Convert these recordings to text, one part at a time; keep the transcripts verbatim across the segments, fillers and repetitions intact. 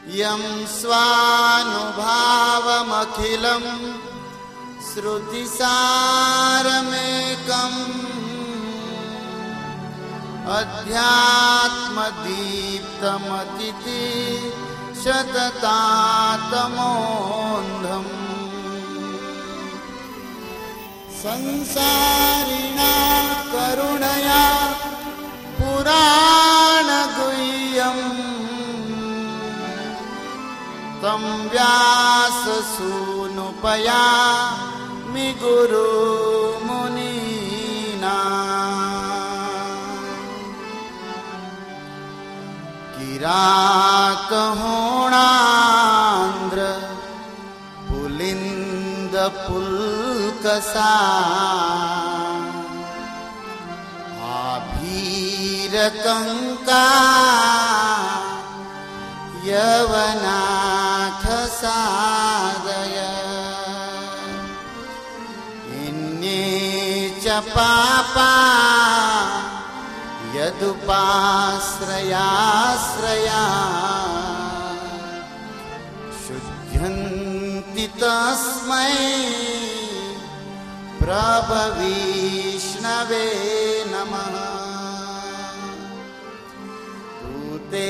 यं स्वानुभावमखिलं श्रुतिसारमेकम् अध्यात्मदीप्तमतिथि शततातमोऽन्धम् संसारिणा करुणया पुराणगुह्यम् तं व्याससूनुपयामि गुरुमुनीना किरातहोणान्द्र पुलिन्दपुल्कसा आभीरकङ्का यवनाथसादय इन्ये च पापा यदुपाश्रयाश्रया शुध्यन्ति तस्मै प्रभविष्णवे नमः। भूते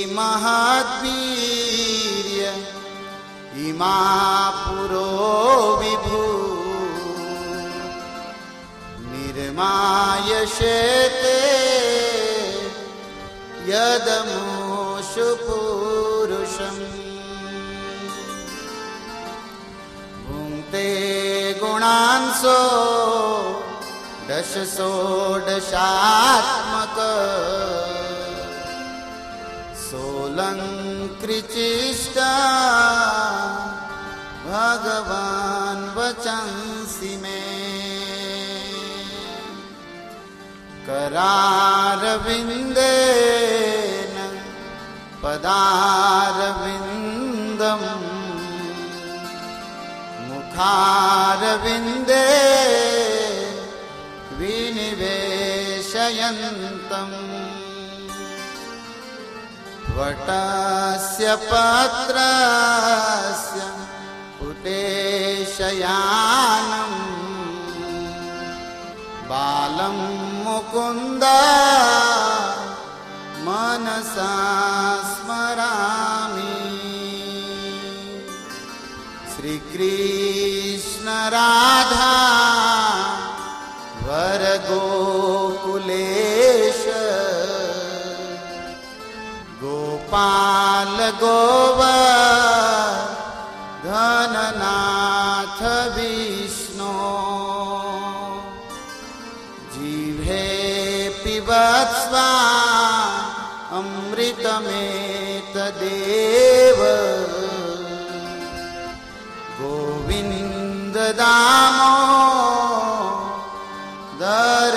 महद्वीर्य इमा पुरो विभू निर्मायशेते यदमुषु पुरुषम् भुङ्क्ते गुणांसो दश षोडशात्मक सोलङ्कृचिष्टा भगवान् वचंसि मे करारविन्देन पदारविन्दम् मुखारविन्दे विनिवेशयन्तम् वटस्य पत्रस्य पुटेशयानम् बालं मुकुन्द मनसा स्मरामि श्रीकृष्ण राधा वरगोकुलेश गोपाल गोवर्धननाथ विष्णु जीवे पिबत्स्वा अमृतमेतदेव गोविन्द दामोदर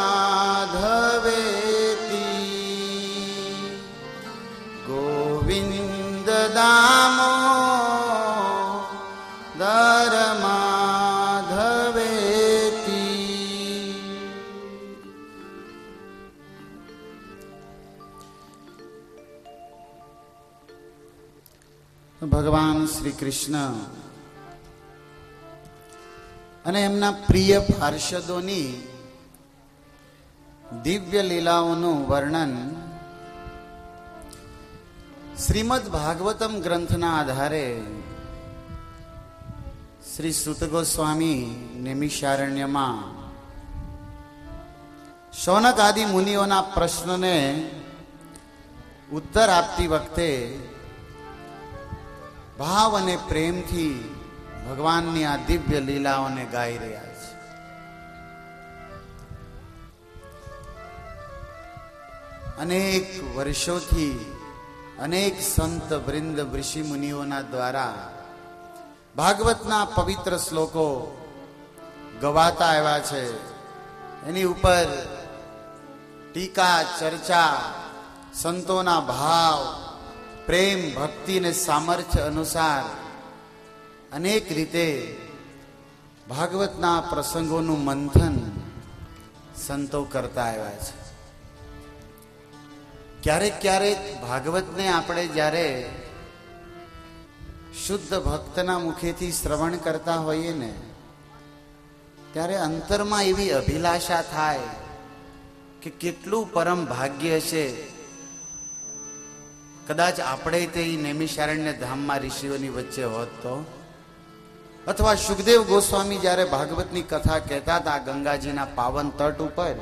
माधवेति गोविन्द दामोदर माधवेति। ભગવાન શ્રી કૃષ્ણ અને એમના પ્રિય પાર્ષદોની દિવ્ય લીલાઓનું વર્ણન શ્રીમદ ભાગવતમ ગ્રંથના આધારે શ્રી સુત ગોસ્વામી નિમિષારણ્યમાં શૌનક આદિ મુનિઓના પ્રશ્નને ઉત્તર આપતી વખતે ભાવ અને પ્રેમથી ભગવાનની આ દિવ્ય લીલાઓને ગાઈ રહ્યા છે. અનેક વર્ષોથી અનેક સંત વૃંદ ઋષિ મુનિઓના દ્વારા ભાગવતના પવિત્ર શ્લોકો ગવાતા આવ્યા છે. એની ઉપર ટીકા ચર્ચા, સંતોના ભાવ, પ્રેમ, ભક્તિ ને સામર્થ્ય અનુસાર અનેક રીતે ભાગવતના પ્રસંગોનું મંથન સંતો કરતા આવ્યા છે. ક્યારેક ક્યારેક ભાગવતને આપણે જ્યારે શુદ્ધ ભક્તના મુખેથી શ્રવણ કરતા હોઈએ ને ત્યારે અંતરમાં એવી અભિલાષા થાય કે કેટલું પરમ ભાગ્ય છે, કદાચ આપણે તે નૈમિષારણ્ય ધામમાં ઋષિઓની વચ્ચે હોત તો. અથવા સુખદેવ ગોસ્વામી જ્યારે ભાગવતની કથા કહેતા હતા ગંગાજીના પાવન તટ ઉપર,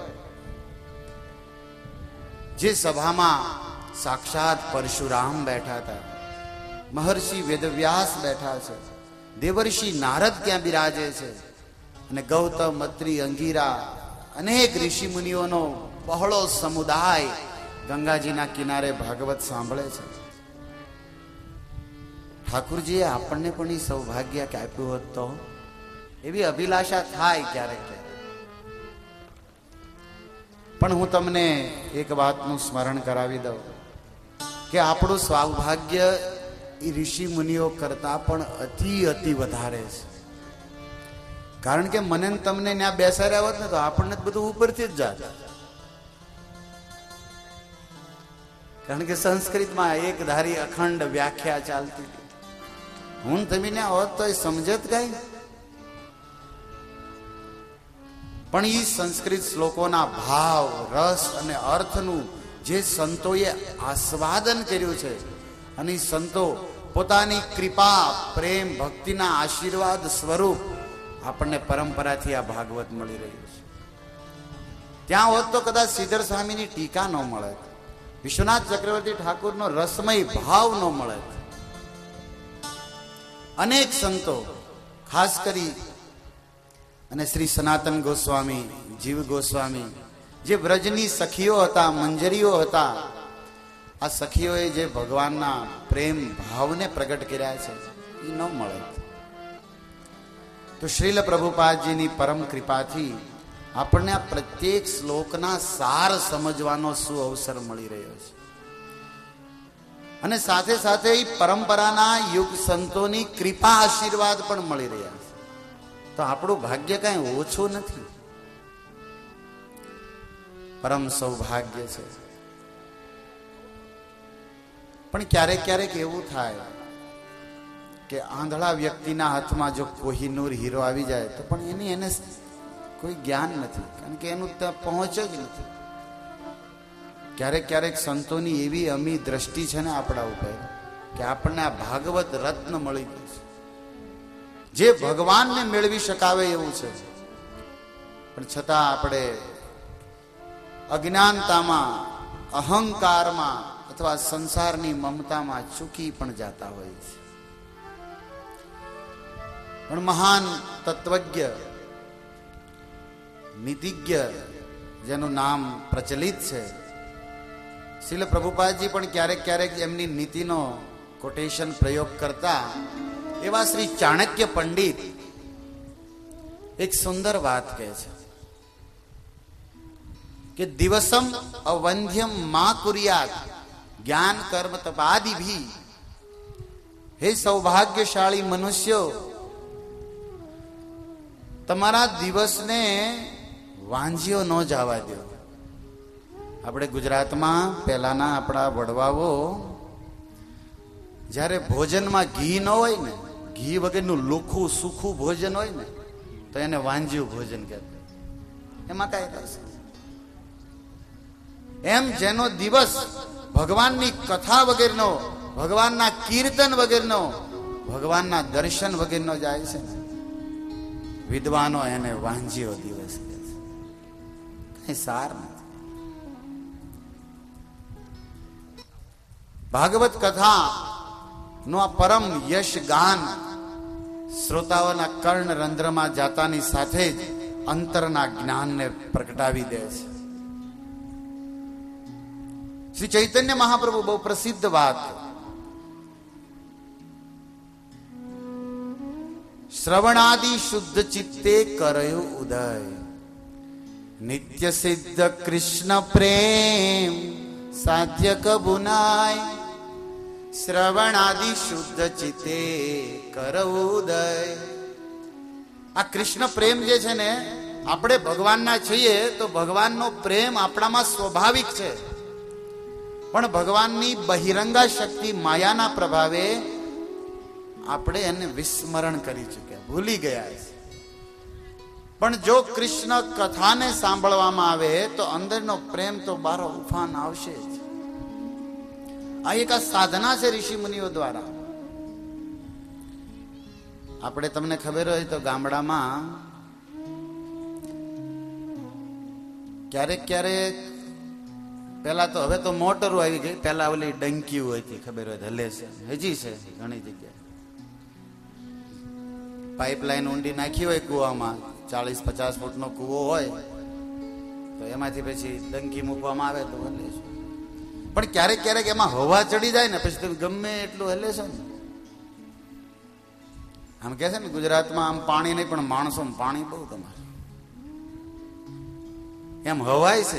જે સભામાં સાક્ષાત પરશુરામ બેઠા હતા, મહર્ષિ વેદવ્યાસ બેઠા છે, દેવર્ષિ નારદ ત્યાં બિરાજે છે, અને ગૌતમ, અત્રિ, અંગીરા અનેક ઋષિ મુનિઓનો બહોળો સમુદાય ગંગાજીના કિનારે ભાગવત સાંભળે છે. ઠાકુરજીએ આપણને પણ એ સૌભાગ્ય કે આપ્યું હોત તો એવી અભિલાષા થાય ક્યારેક ક્યારેક. પણ હું તમને એક વાતનું સ્મરણ કરાવી દઉં કે આપણું સૌભાગ્ય એ ઋષિ મુનિઓ કરતા પણ અતિ અતિ વધારે છે. કારણ કે મને તમને ત્યાં બેસાડ્યા હોત ને તો આપણને બધું ઉપરથી જ જાત. કારણ કે સંસ્કૃતમાં એક ધારી અખંડ વ્યાખ્યા ચાલતી હતી. હું તમે ને હોત તો એ સમજત કઈ. પણ એ સંસ્કૃત શ્લોકોના ભાવ, રસ અને અર્થનું જે સંતોએ આસ્વાદન કર્યું છે, અને સંતો પોતાની કૃપા, પ્રેમ, ભક્તિના આશીર્વાદ સ્વરૂપ આપણને પરંપરાથી આ ભાગવત મળી રહ્યું છે. ત્યાં હોત તો કદાચ શ્રીધર સ્વામીની ટીકા ન મળે, વિશ્વનાથ ચક્રવર્તી ઠાકુરનો રસમય ભાવ ન મળે. અનેક સંતો, ખાસ કરી અને શ્રી સનાતન ગોસ્વામી, જીવ ગોસ્વામી, જે વ્રજની સખીઓ હતા, મંજરીઓ હતા, આ સખીઓએ જે ભગવાનના પ્રેમ ભાવને પ્રગટ કર્યા છે એ ન મળે. તો શ્રીલ પ્રભુપાદજીની પરમ કૃપાથી આપણને આ પ્રત્યેક શ્લોકના સાર સમજવાનો શું અવસર મળી રહ્યો છે. અને સાથે સાથે એ પરંપરાના યુગ સંતોની કૃપા આશીર્વાદ પણ મળી રહ્યા છે. તો આપણું ભાગ્ય કઈ ઓછું નથી, પરમ સૌભાગ્ય છે. પણ ક્યારેક ક્યારેક એવું થાય કે આંધળા વ્યક્તિના હાથમાં જો કોહિનૂર હીરો આવી જાય તો પણ એની એને કોઈ જ્ઞાન નથી, કારણ કે એનું ત્યાં પહોંચ જ નથી. ક્યારેક ક્યારેક સંતોની એવી અમી દ્રષ્ટિ છે ને આપણા ઉપર કે આપણને આ ભાગવત રત્ન મળી ગયું છે, જે ભગવાનને મેળવી શકાવે એવું છે. પણ છતાં આપણે અજ્ઞાનતામાં, અહંકારમાં અથવા સંસારની મમતામાં ચૂકી પણ જાતા હોય છે. પણ મહાન તત્વજ્ઞ, નીતિજ્ઞ જેનું નામ પ્રચલિત છે, શ્રીલ પ્રભુપાદજી પણ ક્યારેક ક્યારેક એમની નીતિનો કોટેશન પ્રયોગ કરતા એવા શ્રી ચાણક્ય પંડિત એક સુંદર વાત કહે છે કે દિવસમ અવંધ્યમ મા કુર્યાત જ્ઞાન કર્મ તપાદિ ભી. હે સૌભાગ્યશાળી મનુષ્યો, તમારા દિવસને વાંઝ્યો ન જવા દો. આપણે ગુજરાતમાં પહેલાના આપણા વડવાઓ જ્યારે ભોજનમાં ઘી ન હોય ને, ઘી વગરનું લુખું સુખું ભોજન હોય ને તો એને વાંજ્યું ભોજન કહેતા. એમાં કઈ રસ? એમ જેનો દિવસ ભગવાનની કથા વગેરેનો, ભગવાનના કીર્તન વગેરેનો, ભગવાનના દર્શન વગેરેનો જાય છે ને, વિદ્વાનો એને વાંજ્યો દિવસ કહે છે. કઈ સાર નથી. ભાગવત કથા નું આ પરમ યશ ગાન શ્રોતાઓના કર્ણ રંધ્રમાં જાતાની સાથે જ અંતરના જ્ઞાનને પ્રગટાવી દે છે. શ્રી ચૈતન્ય મહાપ્રભુ બહુ પ્રસિદ્ધ વાત, શ્રવણાદિ શુદ્ધ ચિત્તે કરયો ઉદય, નિત્ય સિદ્ધ કૃષ્ણ પ્રેમ સાધ્ય કબુનાય. શ્રવણાદિ શુદ્ધ ચિત્તે કરયો ઉદય. આ કૃષ્ણ પ્રેમ જે છે ને, આપણે ભગવાનના છીએ તો ભગવાનનો પ્રેમ આપણામાં સ્વાભાવિક છે, પણ ભગવાનની બહિરંગા શક્તિ માયાના પ્રભાવે આપણે એને વિસ્મરણ કરી ચૂક્યા, ભૂલી ગયા છે. પણ જો કૃષ્ણ કથાને સાંભળવામાં આવે તો અંદરનો પ્રેમ તો બારો ઉફાન આવશે જ. આ એક આ સાધના છે ઋષિ મુનિઓ દ્વારા. આપણે તમને ખબર હોય તો ગામડામાં ક્યારેક ક્યારેક પેલા તો, હવે તો મોટરો આવી ગઈ, પેલા ઓલી ડંકી હોય હતી, ખબર હોય હલે છે, હજી છે ઘણી જગ્યાએ. પાઇપલાઇન ઊંડી નાખી હોય કુવામાં, ચાલીસ પચાસ ફૂટ નો કુવો હોય તો એમાંથી પછી ડંકી મૂકવામાં આવે તો હલે છે. પણ ક્યારેક ક્યારેક એમાં હવા ચડી જાય ને પછી તમે ગમે એટલું હલે છે ને. આમ કે છે ને ગુજરાતમાં આમ પાણી નહીં પણ માણસો પાણી બહુ તમારે એમ હવાય છે.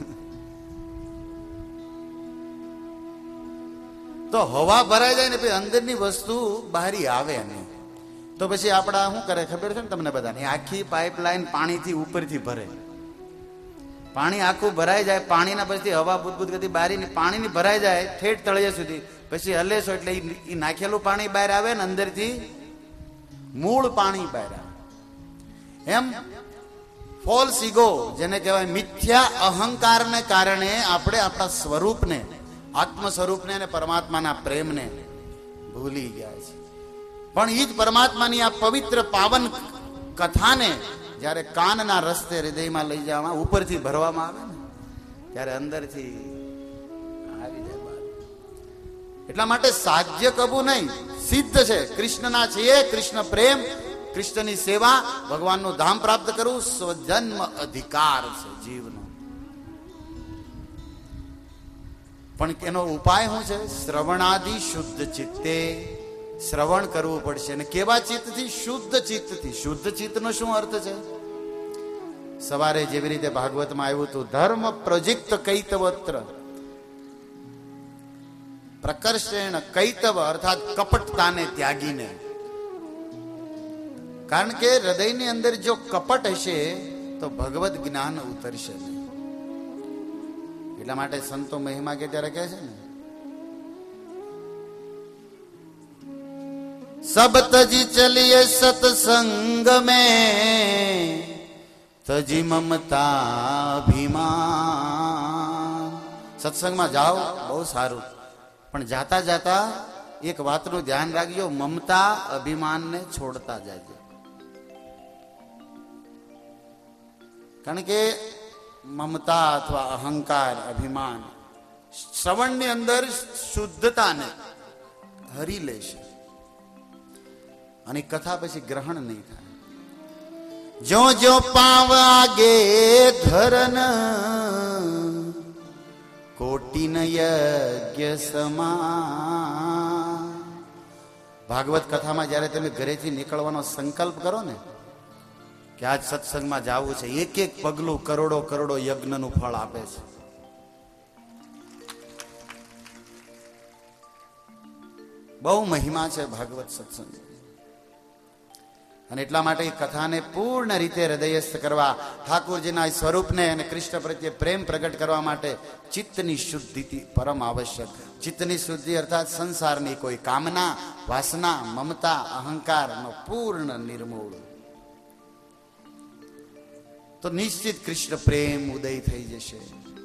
તો હવા ભરાઈ જાય ને પછી અંદરની વસ્તુ બહારી આવે નહીં. તો પછી આપડા શું કરે ખબર છે ને તમને બધાને, આખી પાઇપલાઇન પાણીથી ઉપરથી ભરે, પાણી આખું ભરાઈ જાય, પાણીના પછી હવા બુદબુદ ગતિ બારી પાણીની ભરાઈ જાય ઠેઠ તળિયા સુધી, પછી હલે છો એટલે એ નાખેલું પાણી બહાર આવે ને અંદરથી મૂળ પાણી બહાર આવે. એમ ફોલ્સ ઈગો જેને કહેવાય મિથ્યા અહંકારને કારણે આપણે આપણા સ્વરૂપને, આત્મ સ્વરૂપને અને પરમાત્માના પ્રેમને ભૂલી ગયા છે. પણ એ જ પરમાત્માની આ પવિત્ર પાવન કથાને જયારે કાનના રસ્તે હૃદયમાં લઈ જવામાં, ઉપરથી ભરવામાં આવે ને ત્યારે અંદરથી આવી જાય. એટલા માટે સાધ્ય કબુ નહીં, સિદ્ધ છે. કૃષ્ણના છીએ, કૃષ્ણ પ્રેમ, કૃષ્ણની સેવા, ભગવાનનું ધામ પ્રાપ્ત કરવું સ્વજન્મ અધિકાર છે જીવનો. પણ એનો ઉપાય શું છે? શ્રવણાદિ શુદ્ધ ચિત્તે શ્રવણ કરવું પડશે. અને કેવા ચિત્તથી? શુદ્ધ ચિત્તથી. શુદ્ધ ચિત્તનો શું અર્થ છે? સવારે જેવી રીતે ભાગવતમાં આવ્યું હતું, ધર્મ પ્રજિક્ત કૈતવત્ર પ્રકર્ષેણ કૈતવ, અર્થાત કપટતાને ત્યાગીને. કારણ કે હૃદયની અંદર જો કપટ હશે તો ભગવત જ્ઞાન ઉતરશે નહીં. એટલા માટે સંતો મહિમા કે ત્યારે કહે છે ને, સબ તજી ચલિએ સત્સંગ મેં તજી મમતા અભિમાન. સત્સંગમાં જાઓ બહુ સારું, પણ જાતા જાતા એક વાતનું ધ્યાન રાખજો, મમતા અભિમાનને છોડતા જાજો. કારણ કે મમતા અથવા અહંકાર, અભિમાન શ્રવણની અંદર શુદ્ધતાને હરી લેશે અને કથા પછી ગ્રહણ નહીં થાય. જો જો પાવ આગે ધરન કોટિન યજ્ઞ સમા. ભાગવત કથામાં જયારે તમે ઘરેથી નીકળવાનો સંકલ્પ કરો ને કે આજ સત્સંગમાં જવું છે, એક એક પગલું કરોડો કરોડો યજ્ઞનું ફળ આપે છે. બહુ મહિમા છે ભાગવત સત્સંગ. અને એટલા માટે કથાને પૂર્ણ રીતે હૃદયસ્થ કરવા, ઠાકોરજીના સ્વરૂપને અને કૃષ્ણ પ્રત્યે પ્રેમ પ્રગટ કરવા માટે ચિત્તની શુદ્ધિ પરમ આવશ્યક. ચિત્તની શુદ્ધિ અર્થાત સંસારની કોઈ કામના, વાસના, મમતા, અહંકારનો પૂર્ણ નિર્મૂળ. તો નિશ્ચિત કૃષ્ણ પ્રેમ ઉદય થઈ જશે.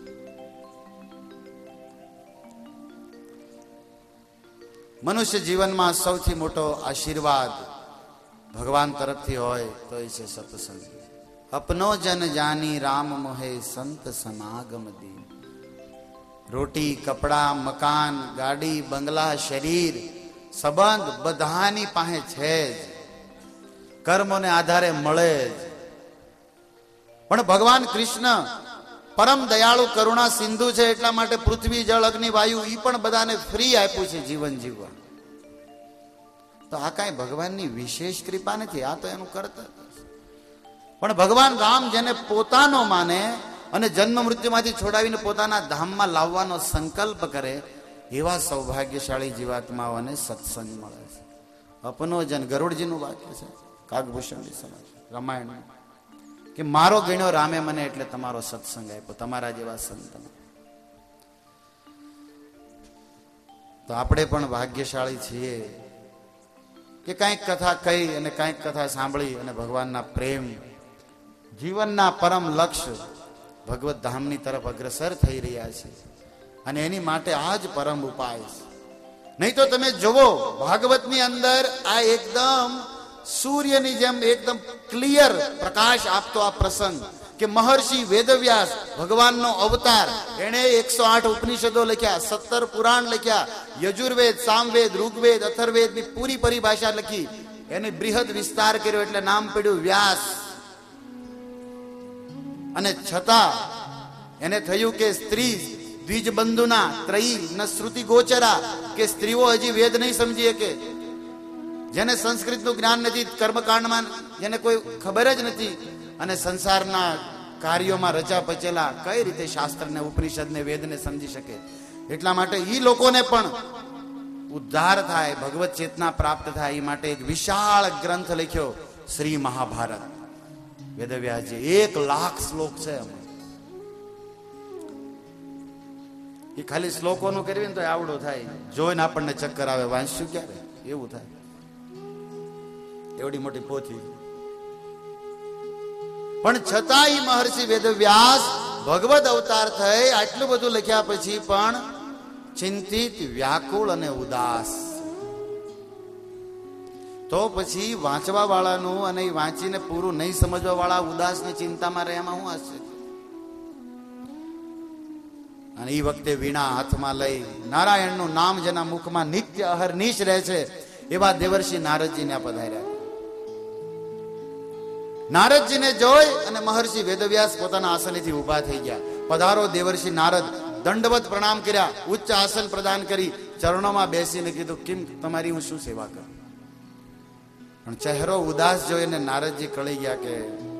મનુષ્ય જીવનમાં સૌથી મોટો આશીર્વાદ ભગવાન તરફથી હોય તો એ છે સત્સંગ. અપનો જન જાની રામ મોહે સંત સમાગમ દી. રોટી, કપડા, મકાન, ગાડી, બંગલા, શરીર, સંબંધ બધાની પાસે છે જ, કર્મોને આધારે મળે જ. પણ ભગવાન કૃષ્ણ પરમ દયાળુ કરુણા સિંધુ છે, એટલા માટે પૃથ્વી, જળ, અગ્નિ, વાયુ એ પણ બધાને ફ્રી આપ્યું છે જીવન જીવવા. તો આ કાંઈ ભગવાનની વિશેષ કૃપા નથી, આ તો એનું કર્તવ્ય. પણ ભગવાન રામ જેને પોતાનો માને અને જન્મ મૃત્યુમાંથી છોડાવીને પોતાના ધામમાં લાવવાનો સંકલ્પ કરે, એવા સૌભાગ્યશાળી જીવાત્માઓને સત્સંગ મળે છે. અપનો જન, ગરુડજીનું વાક્ય છે કાગભૂષણની સમાજ રામાયણ, કે મારો ગણ્યો રામે મને એટલે તમારો સત્સંગ આપ્યો, તમારા જેવા સંતનો. તો આપણે પણ ભાગ્યશાળી છીએ કે કાંઈક કથા કહી અને કાંઈક કથા સાંભળી અને ભગવાનના પ્રેમ, જીવનના પરમ લક્ષ્ય ભગવત ધામની તરફ અગ્રસર થઈ રહ્યા છે. અને એની માટે આ જ પરમ ઉપાય છે. નહીં તો તમે જુઓ ભાગવતની અંદર આ એકદમ સૂર્યની જેમ એકદમ ક્લિયર પ્રકાશ આપતો આ પ્રસંગ કે મહર્ષિ વેદવ્યાસ ભગવાનનો અવતાર, એણે એકસો આઠ ઉપનિષદો લખ્યા, સત્તર પુરાણ લખ્યા, યજુર્વેદ, સામવેદ, ઋગ્વેદ, અથર્વેદ ની પૂરી પરિભાષા લખી, એને બૃહદ વિસ્તાર કર્યો એટલે નામ પડ્યું વ્યાસ. અને છતાં એને થયું કે સ્ત્રી દ્વિજ બંધુના ત્રયી ન શ્રુતિ ગોચરા, કે સ્ત્રીઓ હજી વેદ નહીં સમજી શકે, જેને સંસ્કૃતનું જ્ઞાન નથી, કર્મકાંડમાં જેને કોઈ ખબર જ નથી, અને સંસારના કાર્યોમાં રચા પચેલા કઈ રીતે શાસ્ત્રને, ઉપનિષદને, વેદને સમજી શકે. એટલા માટે ઈ લોકોને પણ ઉદ્ધાર થાય, ભગવત ચેતના પ્રાપ્ત થાય, એ માટે એક વિશાળ ગ્રંથ લખ્યો શ્રી મહાભારત. વેદવ્યાસજી એક લાખ શ્લોક છે. એ ખાલી શ્લોકોનું કરવી ને તો આવડો થાય, જોઈને આપણને ચક્કર આવે, વાંચશું ક્યારે એવું થાય. એવડી મોટી પોથી. પણ છતાંય મહર્ષિ વેદવ્યાસ ભગવદ અવતાર થઈ આટલું બધું લખ્યા પછી પણ ચિંતિત, વ્યાકુળ અને ઉદાસ. તો પછી વાંચવા વાળાનું અને વાંચીને પૂરું નહીં સમજવા વાળા ઉદાસ ને ચિંતામાં રહે, એમાં શું હશે? અને એ વખતે વીણા હાથમાં લઈ નારાયણનું નામ જેના મુખમાં નિત્ય અહર્નિશ રહે છે એવા દેવર્ષિ નારદજી ને પધાર્યા. નારદજીને જોઈ અને મહર્ષિ વેદવ્યાસ પોતાના આસનેથી ઉભા થઈ ગયા. પધારો દેવર્ષિ નારદ. દંડવત પ્રણામ કર્યા, ઉચ્ચ આસન પ્રદાન કરી, ચરણોમાં બેસીને કીધું, કેમ તમારી હું શું સેવા કરું? પણ ચહેરો ઉદાસ જોઈને નારદજી કળી ગયા કે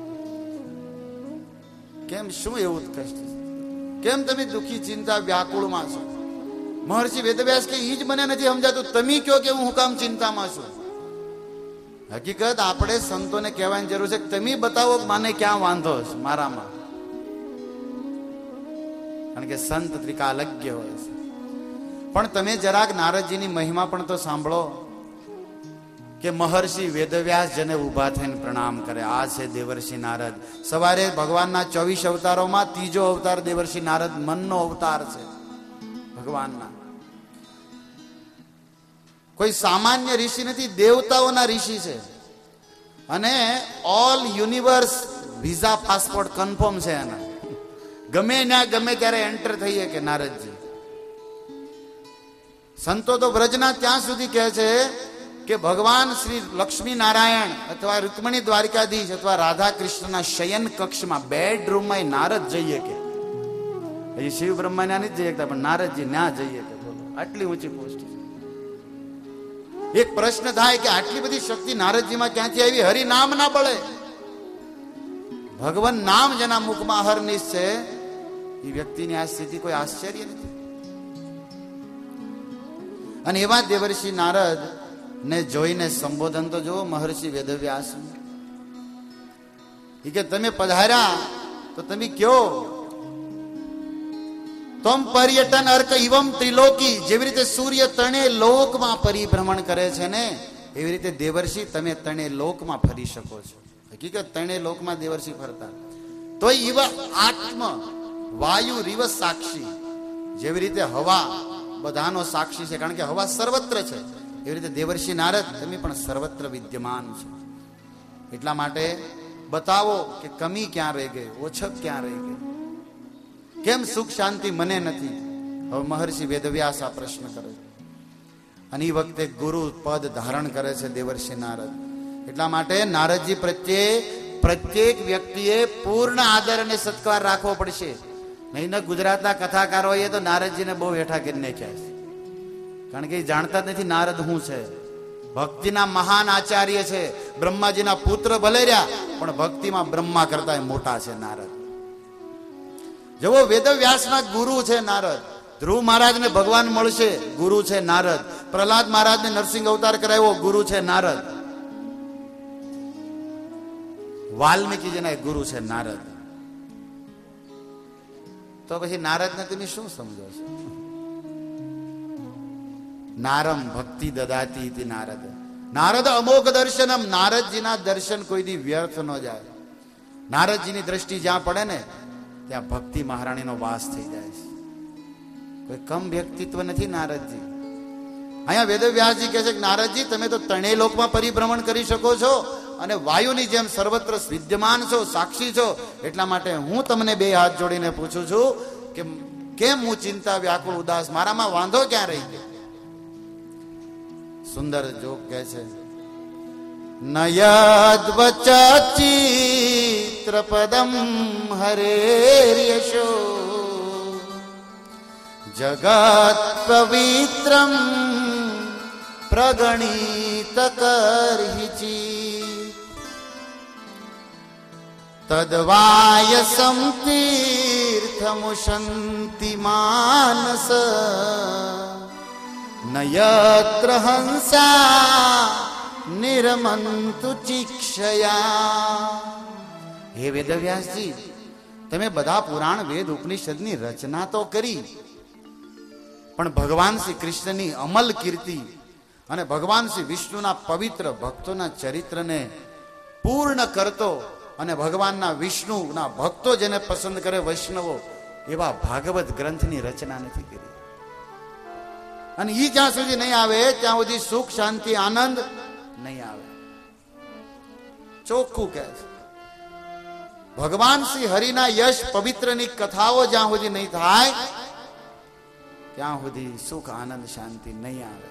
કેમ, શું એવું કષ્ટ, કેમ તમે દુઃખી, ચિંતા, વ્યાકુળમાં છો? મહર્ષિ વેદવ્યાસ કે ઈ જ મને નથી સમજાતું, તમે કયો કે હું કામ ચિંતામાં છું? હકીકત આપણે સંતોને કહેવાની જરૂર છે, તમે બતાવો મને ક્યાં વાંધો છે મારામાં. કારણ કે સંત ત્રિકાલજ્ઞ હોય છે. પણ તમે જરાક નારદજીની મહિમા પણ તો સાંભળો કે મહર્ષિ વેદવ્યાસ જેને ઉભા થઈને પ્રણામ કરે, આ છે દેવર્ષિ નારદ. સવારે ભગવાનના ચોવીસ અવતારોમાં ત્રીજો અવતાર દેવર્ષિ નારદ મનનો અવતાર છે ભગવાનના. કોઈ સામાન્ય ઋષિ નથી, દેવતાઓના ઋષિ છે. અને all universe visa passport confirm છે એના. ગમે ના ગમે ત્યારે એન્ટર થઈએ કે નારદજી. સંતો તો વ્રજના ત્યાં સુધી કહે છે કે ભગવાન શ્રી લક્ષ્મી નારાયણ અથવા રૂકમણી દ્વારિકાધીશ અથવા રાધા કૃષ્ણના શયન કક્ષમાં બેડરૂમમાં નારદ જઈએ કે, હજી શિવ બ્રહ્મા ના નથી જઈ શકતા, પણ નારદજી ના જઈએ કે. બોલો, આટલી ઊંચી પોસ્ટ. એક પ્રશ્ન થાય કે આટલી બધી શક્તિ નારદજીમાં ક્યાંથી આવી? હરિ નામ ના બળે. ભગવાન નામ જેના મુખમાં અહર્નિશ છે એ વ્યક્તિની આ સ્થિતિ કોઈ આશ્ચર્ય નથી. અને એવા દેવર્ષિ નારદ ને જોઈને સંબોધન તો જુઓ મહર્ષિ વેદવ્યાસ. એ કે તમે પધાર્યા તો તમે કયો, તમ પર્યટન અર્ક ઇવમ ત્રિલોકી. જેવી રીતે સૂર્ય ત્રણે લોકમાં પરિભ્રમણ કરે છે ને, એવી રીતે દેવર્ષિ તમે ત્રણે લોકમાં ફરી શકો છો. હકીકત ત્રણે લોકમાં દેવર્ષિ ફરતા. તો ઇવ આત્મ વાયુ રીવ સાક્ષી. જેવી રીતે હવા બધાનો સાક્ષી છે, કારણ કે હવા સર્વત્ર છે, એવી રીતે દેવર્ષિ નારદ તમે પણ સર્વત્ર વિદ્યમાન છો. એટલા માટે બતાવો કે કમી ક્યાં રહી ગઈ, ઓછપ ક્યાં રહી ગઈ, કેમ સુખ શાંતિ મને નથી? હવે મહર્ષિ વેદવ્યાસ આ પ્રશ્ન કરે છે. અને એ વખતે ગુરુ પદ ધારણ કરે છે દેવર્ષિ નારદ. એટલા માટે નારદજી પ્રત્યે પ્રત્યેક વ્યક્તિએ પૂર્ણ આદર અને સત્કાર રાખવો પડશે. નહીં ને ગુજરાતના કથાકારોએ તો નારદજીને બહુ હેઠા કરી નાખ્યા છે, કારણ કે એ જાણતા જ નથી નારદ શું છે. ભક્તિના મહાન આચાર્ય છે, બ્રહ્માજીના પુત્ર ભલે રહ્યા, પણ ભક્તિમાં બ્રહ્મા કરતા મોટા છે નારદ. જેવો વેદવ્યાસના ગુરુ છે નારદ. ધ્રુવ મહારાજને ભગવાન મળશે, ગુરુ છે નારદ. પ્રહલાદ મહારાજને નરસિંહ અવતાર કરાવ્યો, ગુરુ છે નારદ. વાલ્મીકીજીના ગુરુ છે નારદ. તો પછી નારદને તમે શું સમજો છો? નારમ ભક્તિ દદાતી ઇતિ નારદ. નારદ અમોઘ દર્શનમ, નારદજીના દર્શન કોઈ દી વ્યર્થ ન જાય. નારદજીની દ્રષ્ટિ જ્યાં પડે ને ત્યાં ભક્તિ મહારાણીનો વાસ થઈ જાય છે. કોઈ કમ વ્યક્તિત્વ નથી નારદજી. અહીંયા વેદવ્યાસજી કહે છે કે નારદજી તમે તો ત્રણેય લોકમાં પરિભ્રમણ કરી શકો છો અને વાયુની જેમ સર્વત્ર વિદ્યમાન છો, સાક્ષી છો. એટલા માટે હું તમને બે હાથ જોડીને પૂછું છું કે કેમ હું ચિંતા વ્યાકુળ ઉદાસ, મારામાં વાંધો ક્યાં રહી ગયો? સુંદર જોક કહે છે, નયદ્વચિત્ર પદમ હરેર્યશો જગત પવિત્રમ પ્રગણિત કરહિચિ તદ્વાયસમ તીર્થમુશંતિ માનસ નયત્ર હંસા નિરમંતુ ચિક્ષયા. હે વેદવ્યાસજી, તમે બધા પુરાણ વેદ ઉપનિષદની રચના તો કરી, પણ ભગવાન શ્રી કૃષ્ણની અમલ કીર્તિ અને ભગવાન શ્રી વિષ્ણુના પવિત્ર ભક્તોના ચરિત્રને પૂર્ણ કરતો અને ભગવાનના વિષ્ણુના ભક્તો જેને પસંદ કરે વૈષ્ણવો, એવા ભાગવત ગ્રંથની રચના નથી કરી. અને ઈ જ્યાં સુધી નહીં આવે ત્યાં સુધી સુખ, શાંતિ, આનંદ નહીં આવે. ચોખ્ખું કહે છે, ભગવાન શ્રી હરિના યશ પવિત્રની કથાઓ જ્યાં સુધી નહીં થાય ત્યાં સુધી સુખ, આનંદ, શાંતિ નહીં આવે.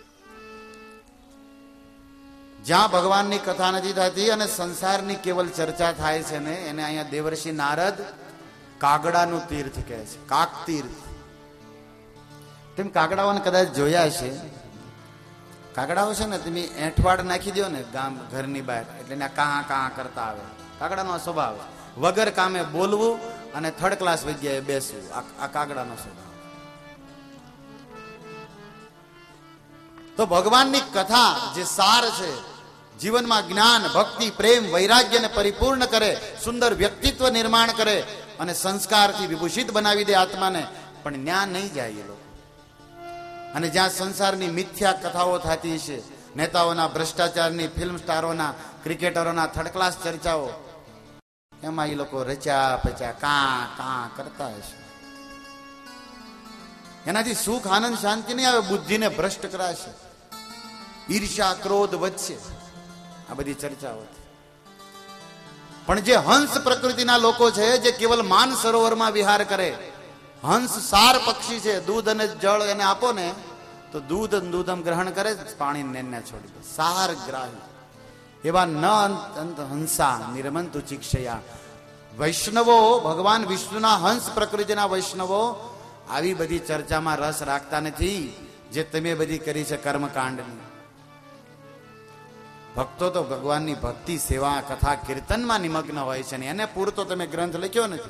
જ્યાં ભગવાનની કથા નથી થતી અને સંસારની કેવલ ચર્ચા થાય છે ને, એને અહીંયા દેવર્ષિ નારદ કાગડાનું તીર્થ કહે છે, કાક તીર્થ. તેમ કાગડાઓને કદાચ જોયા છે. કાગડાઓ છે ને, તમે એંઠવાડ નાખી દો ને ગામ ઘરની બહાર, એટલે એને કાં કાં કરતા આવે. કાગડાનો આ સ્વભાવ, વગર કામે બોલવું અને થર્ડ ક્લાસ જગ્યાએ બેસવું, આ કાગડાનો સ્વભાવ. તો ભગવાનની કથા જે સાર છે, જીવનમાં જ્ઞાન, ભક્તિ, પ્રેમ, વૈરાગ્યને પરિપૂર્ણ કરે, સુંદર વ્યક્તિત્વ નિર્માણ કરે અને સંસ્કારથી વિભૂષિત બનાવી દે આત્માને, પણ ન્યા નહીં જાય એ લોકો. અને જ્યાં સંસારની મિથ્યા કથાઓ થતી છે, નેતાઓના ભ્રષ્ટાચારની, ફિલ્મ સ્ટારોના, ક્રિકેટરોના થર્ડ ક્લાસ ચર્ચાઓ, એમાં એ લોકો રચ્યા પચ્યા કાં કાં કરતા હશે. એનાથી સુખ, આનંદ, શાંતિ નહીં આવે, બુદ્ધિને ભ્રષ્ટ કરાશે, ઈર્ષ્યા, ક્રોધ વધશે આ બધી ચર્ચાઓ. પણ જે હંસ પ્રકૃતિના લોકો છે, જે કેવલ માન સરોવરમાં વિહાર કરે, હંસ સાર પક્ષી છે, દૂધ અને જળ એને આપો ને તો દૂધ દૂધમ ગ્રહણ કરે, પાણી નેને છોડી દે, સાર ગ્રાહી. એવા ન અંત હંસા નિરમંતુ ચિક્ષયા. વૈષ્ણવો, ભગવાન વિષ્ણુના હંસ પ્રકૃતિના વૈષ્ણવો આવી બધી ચર્ચામાં રસ રાખતા નથી જે તમે બધી કરી છે કર્મકાંડની. ભક્તો તો ભગવાનની ભક્તિ, સેવા, કથા, કીર્તનમાં નિમગ્ન હોય છે ને એને પૂરતો તમે ગ્રંથ લખ્યો નથી.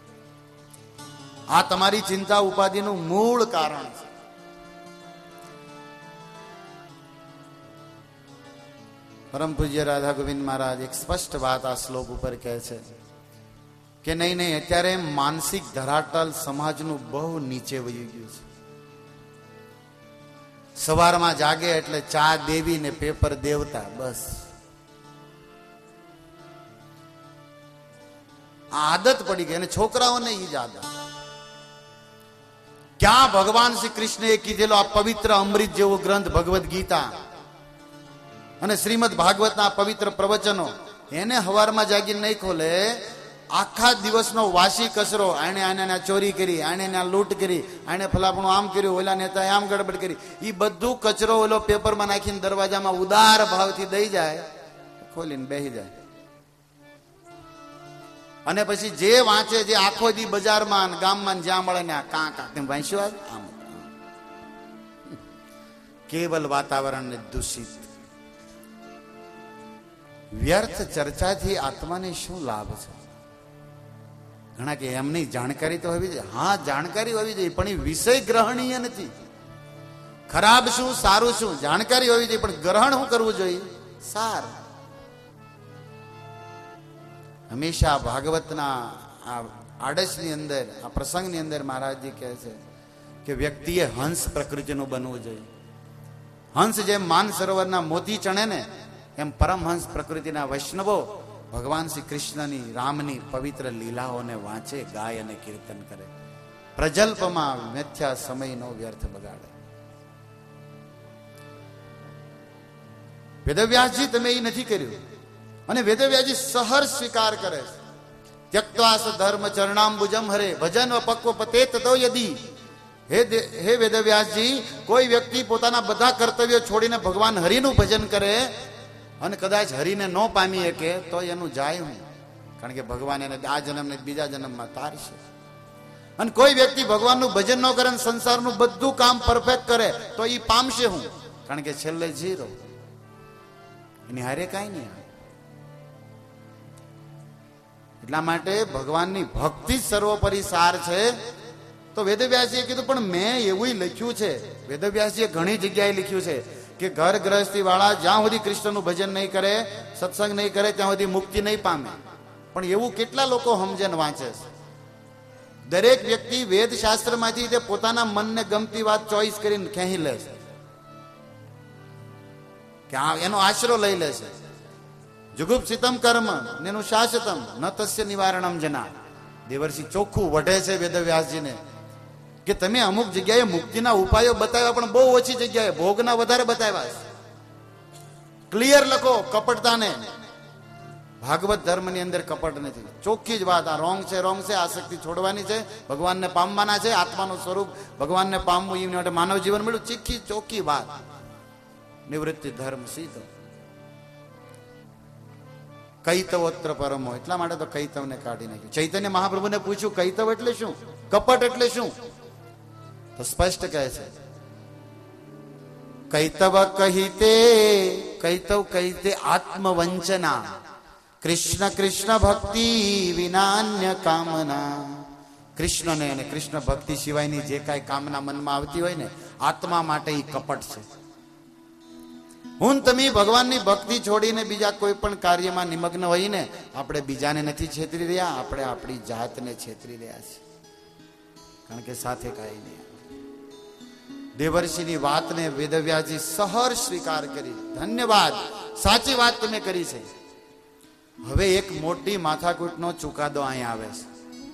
આ તમારી ચિંતા ઉપાધિનું મૂળ કારણ છે. પરમ પૂજ્ય રાધા ગોવિંદ મહારાજ એક સ્પષ્ટ વાત આ શ્લોક ઉપર કહે છે કે નહીં નહીં અત્યારે માનસિક ધરાતલ સમાજનું બહુ નીચે વહી ગયું છે. સવારમાં જાગે એટલે ચા દેવી ને પેપર દેવતા, બસ આદત પડી ગઈ. અને છોકરાઓને ઈ જ આદત. ક્યાં ભગવાન શ્રી કૃષ્ણએ કીધેલો આ પવિત્ર અમૃત જેવો ગ્રંથ ભગવદ ગીતા અને શ્રીમદ ભાગવતના પવિત્ર પ્રવચનો, એને હવારમાં જાગીને નહીં ખોલે, આખા દિવસનો વાસી કચરો, આને આને ચોરી કરી, આને લૂંટ કરી, આને ફલાપણું આમ કર્યું, ઓલા નેતાએ આમ ગડબડ કરી, એ બધું કચરો ઓલો પેપરમાં નાખીને દરવાજામાં ઉદાર ભાવથી દઈ જાય, ખોલીને બેસી જાય. અને પછી જે વાંચે, જે આખો દી બજારમાં ગામમાં જ્યાં મળે ને આ કાં કાં વાંચ્યું, આમ કેવલ વાતાવરણને દૂષિત. વ્યર્થ ચર્ચાથી આત્માને શું લાભ છે? ઘણા કે એમની જાણકારી તો હોવી જોઈએ. હા, જાણકારી હોવી જોઈએ, પણ એ વિષય ગ્રહણીય નથી. ખરાબ શું, સારું શું, જાણકારી હોવી જોઈએ, પણ ગ્રહણ શું કરવું જોઈએ? સાર. હંમેશા ભાગવતના આ આડસની અંદર, આ પ્રસંગની અંદર મહારાજજી કહે છે કે વ્યક્તિએ હંસ પ્રકૃતિનું બનવું જોઈએ. હંસ જેમ માન સરોવરના મોતી ચણે ને એમ પરમહંસ પ્રકૃતિના વૈષ્ણવો ભગવાન શ્રી કૃષ્ણની રામની પવિત્ર લીલાઓને વાંચે, ગાય અને કીર્તન કરે. પ્રજલ્પમાં મિથ્યા સમયનો વ્યર્થ બગાડે. વેદવ્યાસજી તમે એ નથી કર્યું, અને વેદવ્યાસજી સહર્ષ સ્વીકાર કરે છે. ત્યક્ત્વા ધર્મ ચરણાંબુજમ હરે ભજન પક્વ પતે તતો યદી. હે હે વેદવ્યાસજી, કોઈ વ્યક્તિ પોતાના બધા કર્તવ્યો છોડીને ભગવાન હરિનું ભજન કરે અને કદાચ હરિને ન પામી શકે તો એનું જાય હું, કારણ કે ભગવાન એને આ જન્મ ને બીજા જન્મમાં તારશે. અને કોઈ વ્યક્તિ ભગવાનનું ભજન ન કરે, સંસારનું બધું કામ પરફેક્ટ કરે તો એ પામશે હું, કારણ કે છેલ્લે જીરો, એની હારે કાંઈ નહીં. એટલા માટે ભગવાનની ભક્તિ જ સર્વોપરી સાર છે. તો વેદવ્યાસજીએ કીધું પણ મેં એવું લખ્યું છે, વેદવ્યાસજીએ ઘણી જગ્યાએ લખ્યું છે કે ઘર ગ્રહસ્થી વાળા જ્યાં સુધી કૃષ્ણનું ભજન નહીં કરે, સત્સંગ નહીં કરે, ત્યાં સુધી મુક્તિ નહીં પામે. પણ એવું કેટલા લોકો સમજે ને વાંચે છે? દરેક વ્યક્તિ વેદ શાસ્ત્રમાંથી તે પોતાના મનને ગમતી વાત ચોઈસ કરીને ખેંચી લે છે, કે આ એનો આશરો લઈ લે છે. જુગુપ્સિતમ કર્મ નેનું શાશ્વતમ ન તસ્ય નિવારણમ જના. દેવર્ષિ ચોખ્ખું વઢે છે વેદવ્યાસજીને કે તમે અમુક જગ્યાએ મુક્તિના ઉપાયો બતાવ્યા, પણ બહુ ઓછી જગ્યાએ ભોગના વધારે બતાવ્યા છે. ક્લિયર લખો કપટતાને. ભાગવત ધર્મની અંદર કપટ નથી. ચોખ્ખી જ વાત, આ રોંગ છે, રોંગ છે, આસક્તિ છોડવાની છે, ભગવાનને પામવાના છે, આત્માનું સ્વરૂપ ભગવાનને પામવું એ માટે માનવ જીવન મળ્યું. ચીખી ચોખ્ખી વાત. નિવૃત્તિ ધર્મ સીધો. કૈતવોત્ર પરમો, એટલા માટે તો કૈતવને કાઢી નાખ્યું. ચૈતન્ય મહાપ્રભુને પૂછ્યું કૈતવ એટલે શું, કપટ એટલે શું? તો સ્પષ્ટ કહે છે કૈતવ કહીતે, કૈતવ કહીતે આત્મવંચના, કૃષ્ણ કૃષ્ણ ભક્તિ વિનાન્ય કામના. કૃષ્ણને અને કૃષ્ણ ભક્તિ સિવાયની જે કાંઈ કામના મનમાં આવતી હોય ને, આત્મા માટે એ કપટ છે. હું તમે ભગવાનની ભક્તિ છોડીને બીજા કોઈ પણ કાર્યમાં નિમગ્ન હોઈને આપણે બીજાને નથી છેતરી રહ્યા, આપણે આપણી જાતને છેતરી રહ્યા છીએ, કારણ કે સાથે કાંઈ નહીં. દેવર્ષિની વાતને વેદવ્યાસજી સહર્ષ સ્વીકાર કરી. ધન્યવાદ, સાચી વાત તમે કરી છે. હવે એક મોટી માથાકૂટનો ચુકાદો અહીંયા આવે છે.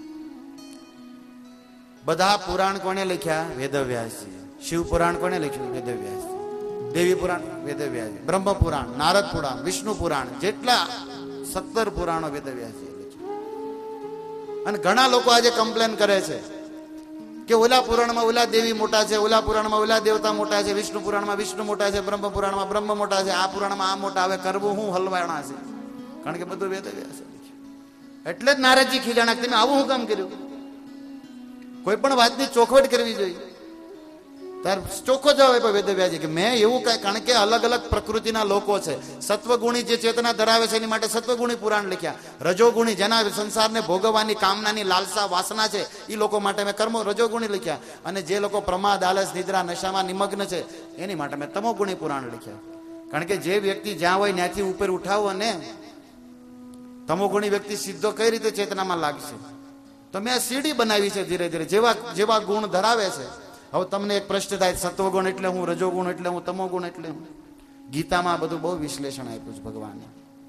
બધા પુરાણ કોને લખ્યા? વેદવ્યાસજી. શિવ પુરાણ કોને લખ્યું? વેદવ્યાસજી. દેવી પુરાણ વેદવ્યાસજી. બ્રહ્મ પુરાણ, નારદ પુરાણ, વિષ્ણુ પુરાણ, જેટલા સત્તર પુરાણો વેદવ્યાસજી લખ્યું. અને ઘણા લોકો આજે કમ્પ્લેન કરે છે કે ઓલા પુરાણમાં ઓલા દેવી મોટા છે, ઓલા પુરાણમાં ઓલા દેવતા મોટા છે, વિષ્ણુ પુરાણમાં વિષ્ણુ મોટા છે, બ્રહ્મ પુરાણમાં બ્રહ્મ મોટા છે, આ પુરાણમાં આ મોટા. હવે કરવું હું હલવાણા છે, કારણ કે બધું વેદવ્યાસ. એટલે જ નારદજી ખીજાણા, તમે આવું હું કામ કર્યું? કોઈ પણ વાતની ચોખવટ કરવી જોઈએ. તાર ચોખ્ખો જવાબ આપ્યો વેદવ્યાસજી કે મેં એવું કઈ, કારણ કે અલગ અલગ પ્રકૃતિના લોકો છે. સત્વગુણી જે ચેતના ધરાવે છે એની માટે સત્વગુણી પુરાણ લખ્યા. રજોગુણી જેના સંસારને ભોગવવાની કામનાની લાલસા વાસના છે એ લોકો માટે મેં કર્મો રજોગુણી લખ્યા. અને જે લોકો પ્રમાદ, આલસ, નિદ્રા, નશામાં નિમગ્ન છે એની માટે મેં તમોગુણી પુરાણ લખ્યા. કારણ કે જે વ્યક્તિ જ્યાં હોય ત્યાંથી ઉપર ઉઠાવો ને, તમોગુણી વ્યક્તિ સીધો કઈ રીતે ચેતનામાં લાગશે? તો મેં આ સીડી બનાવી છે ધીરે ધીરે, જેવા જેવા ગુણ ધરાવે છે. હવે તમને એક પ્રશ્ન થાય, સત્વગુણ એટલે હું, રજોગુણ એટલે હું, તમોગુણ એટલે હું? ગીતામાં બધું બહુ વિશ્લેષણ આપ્યું છે ભગવાને.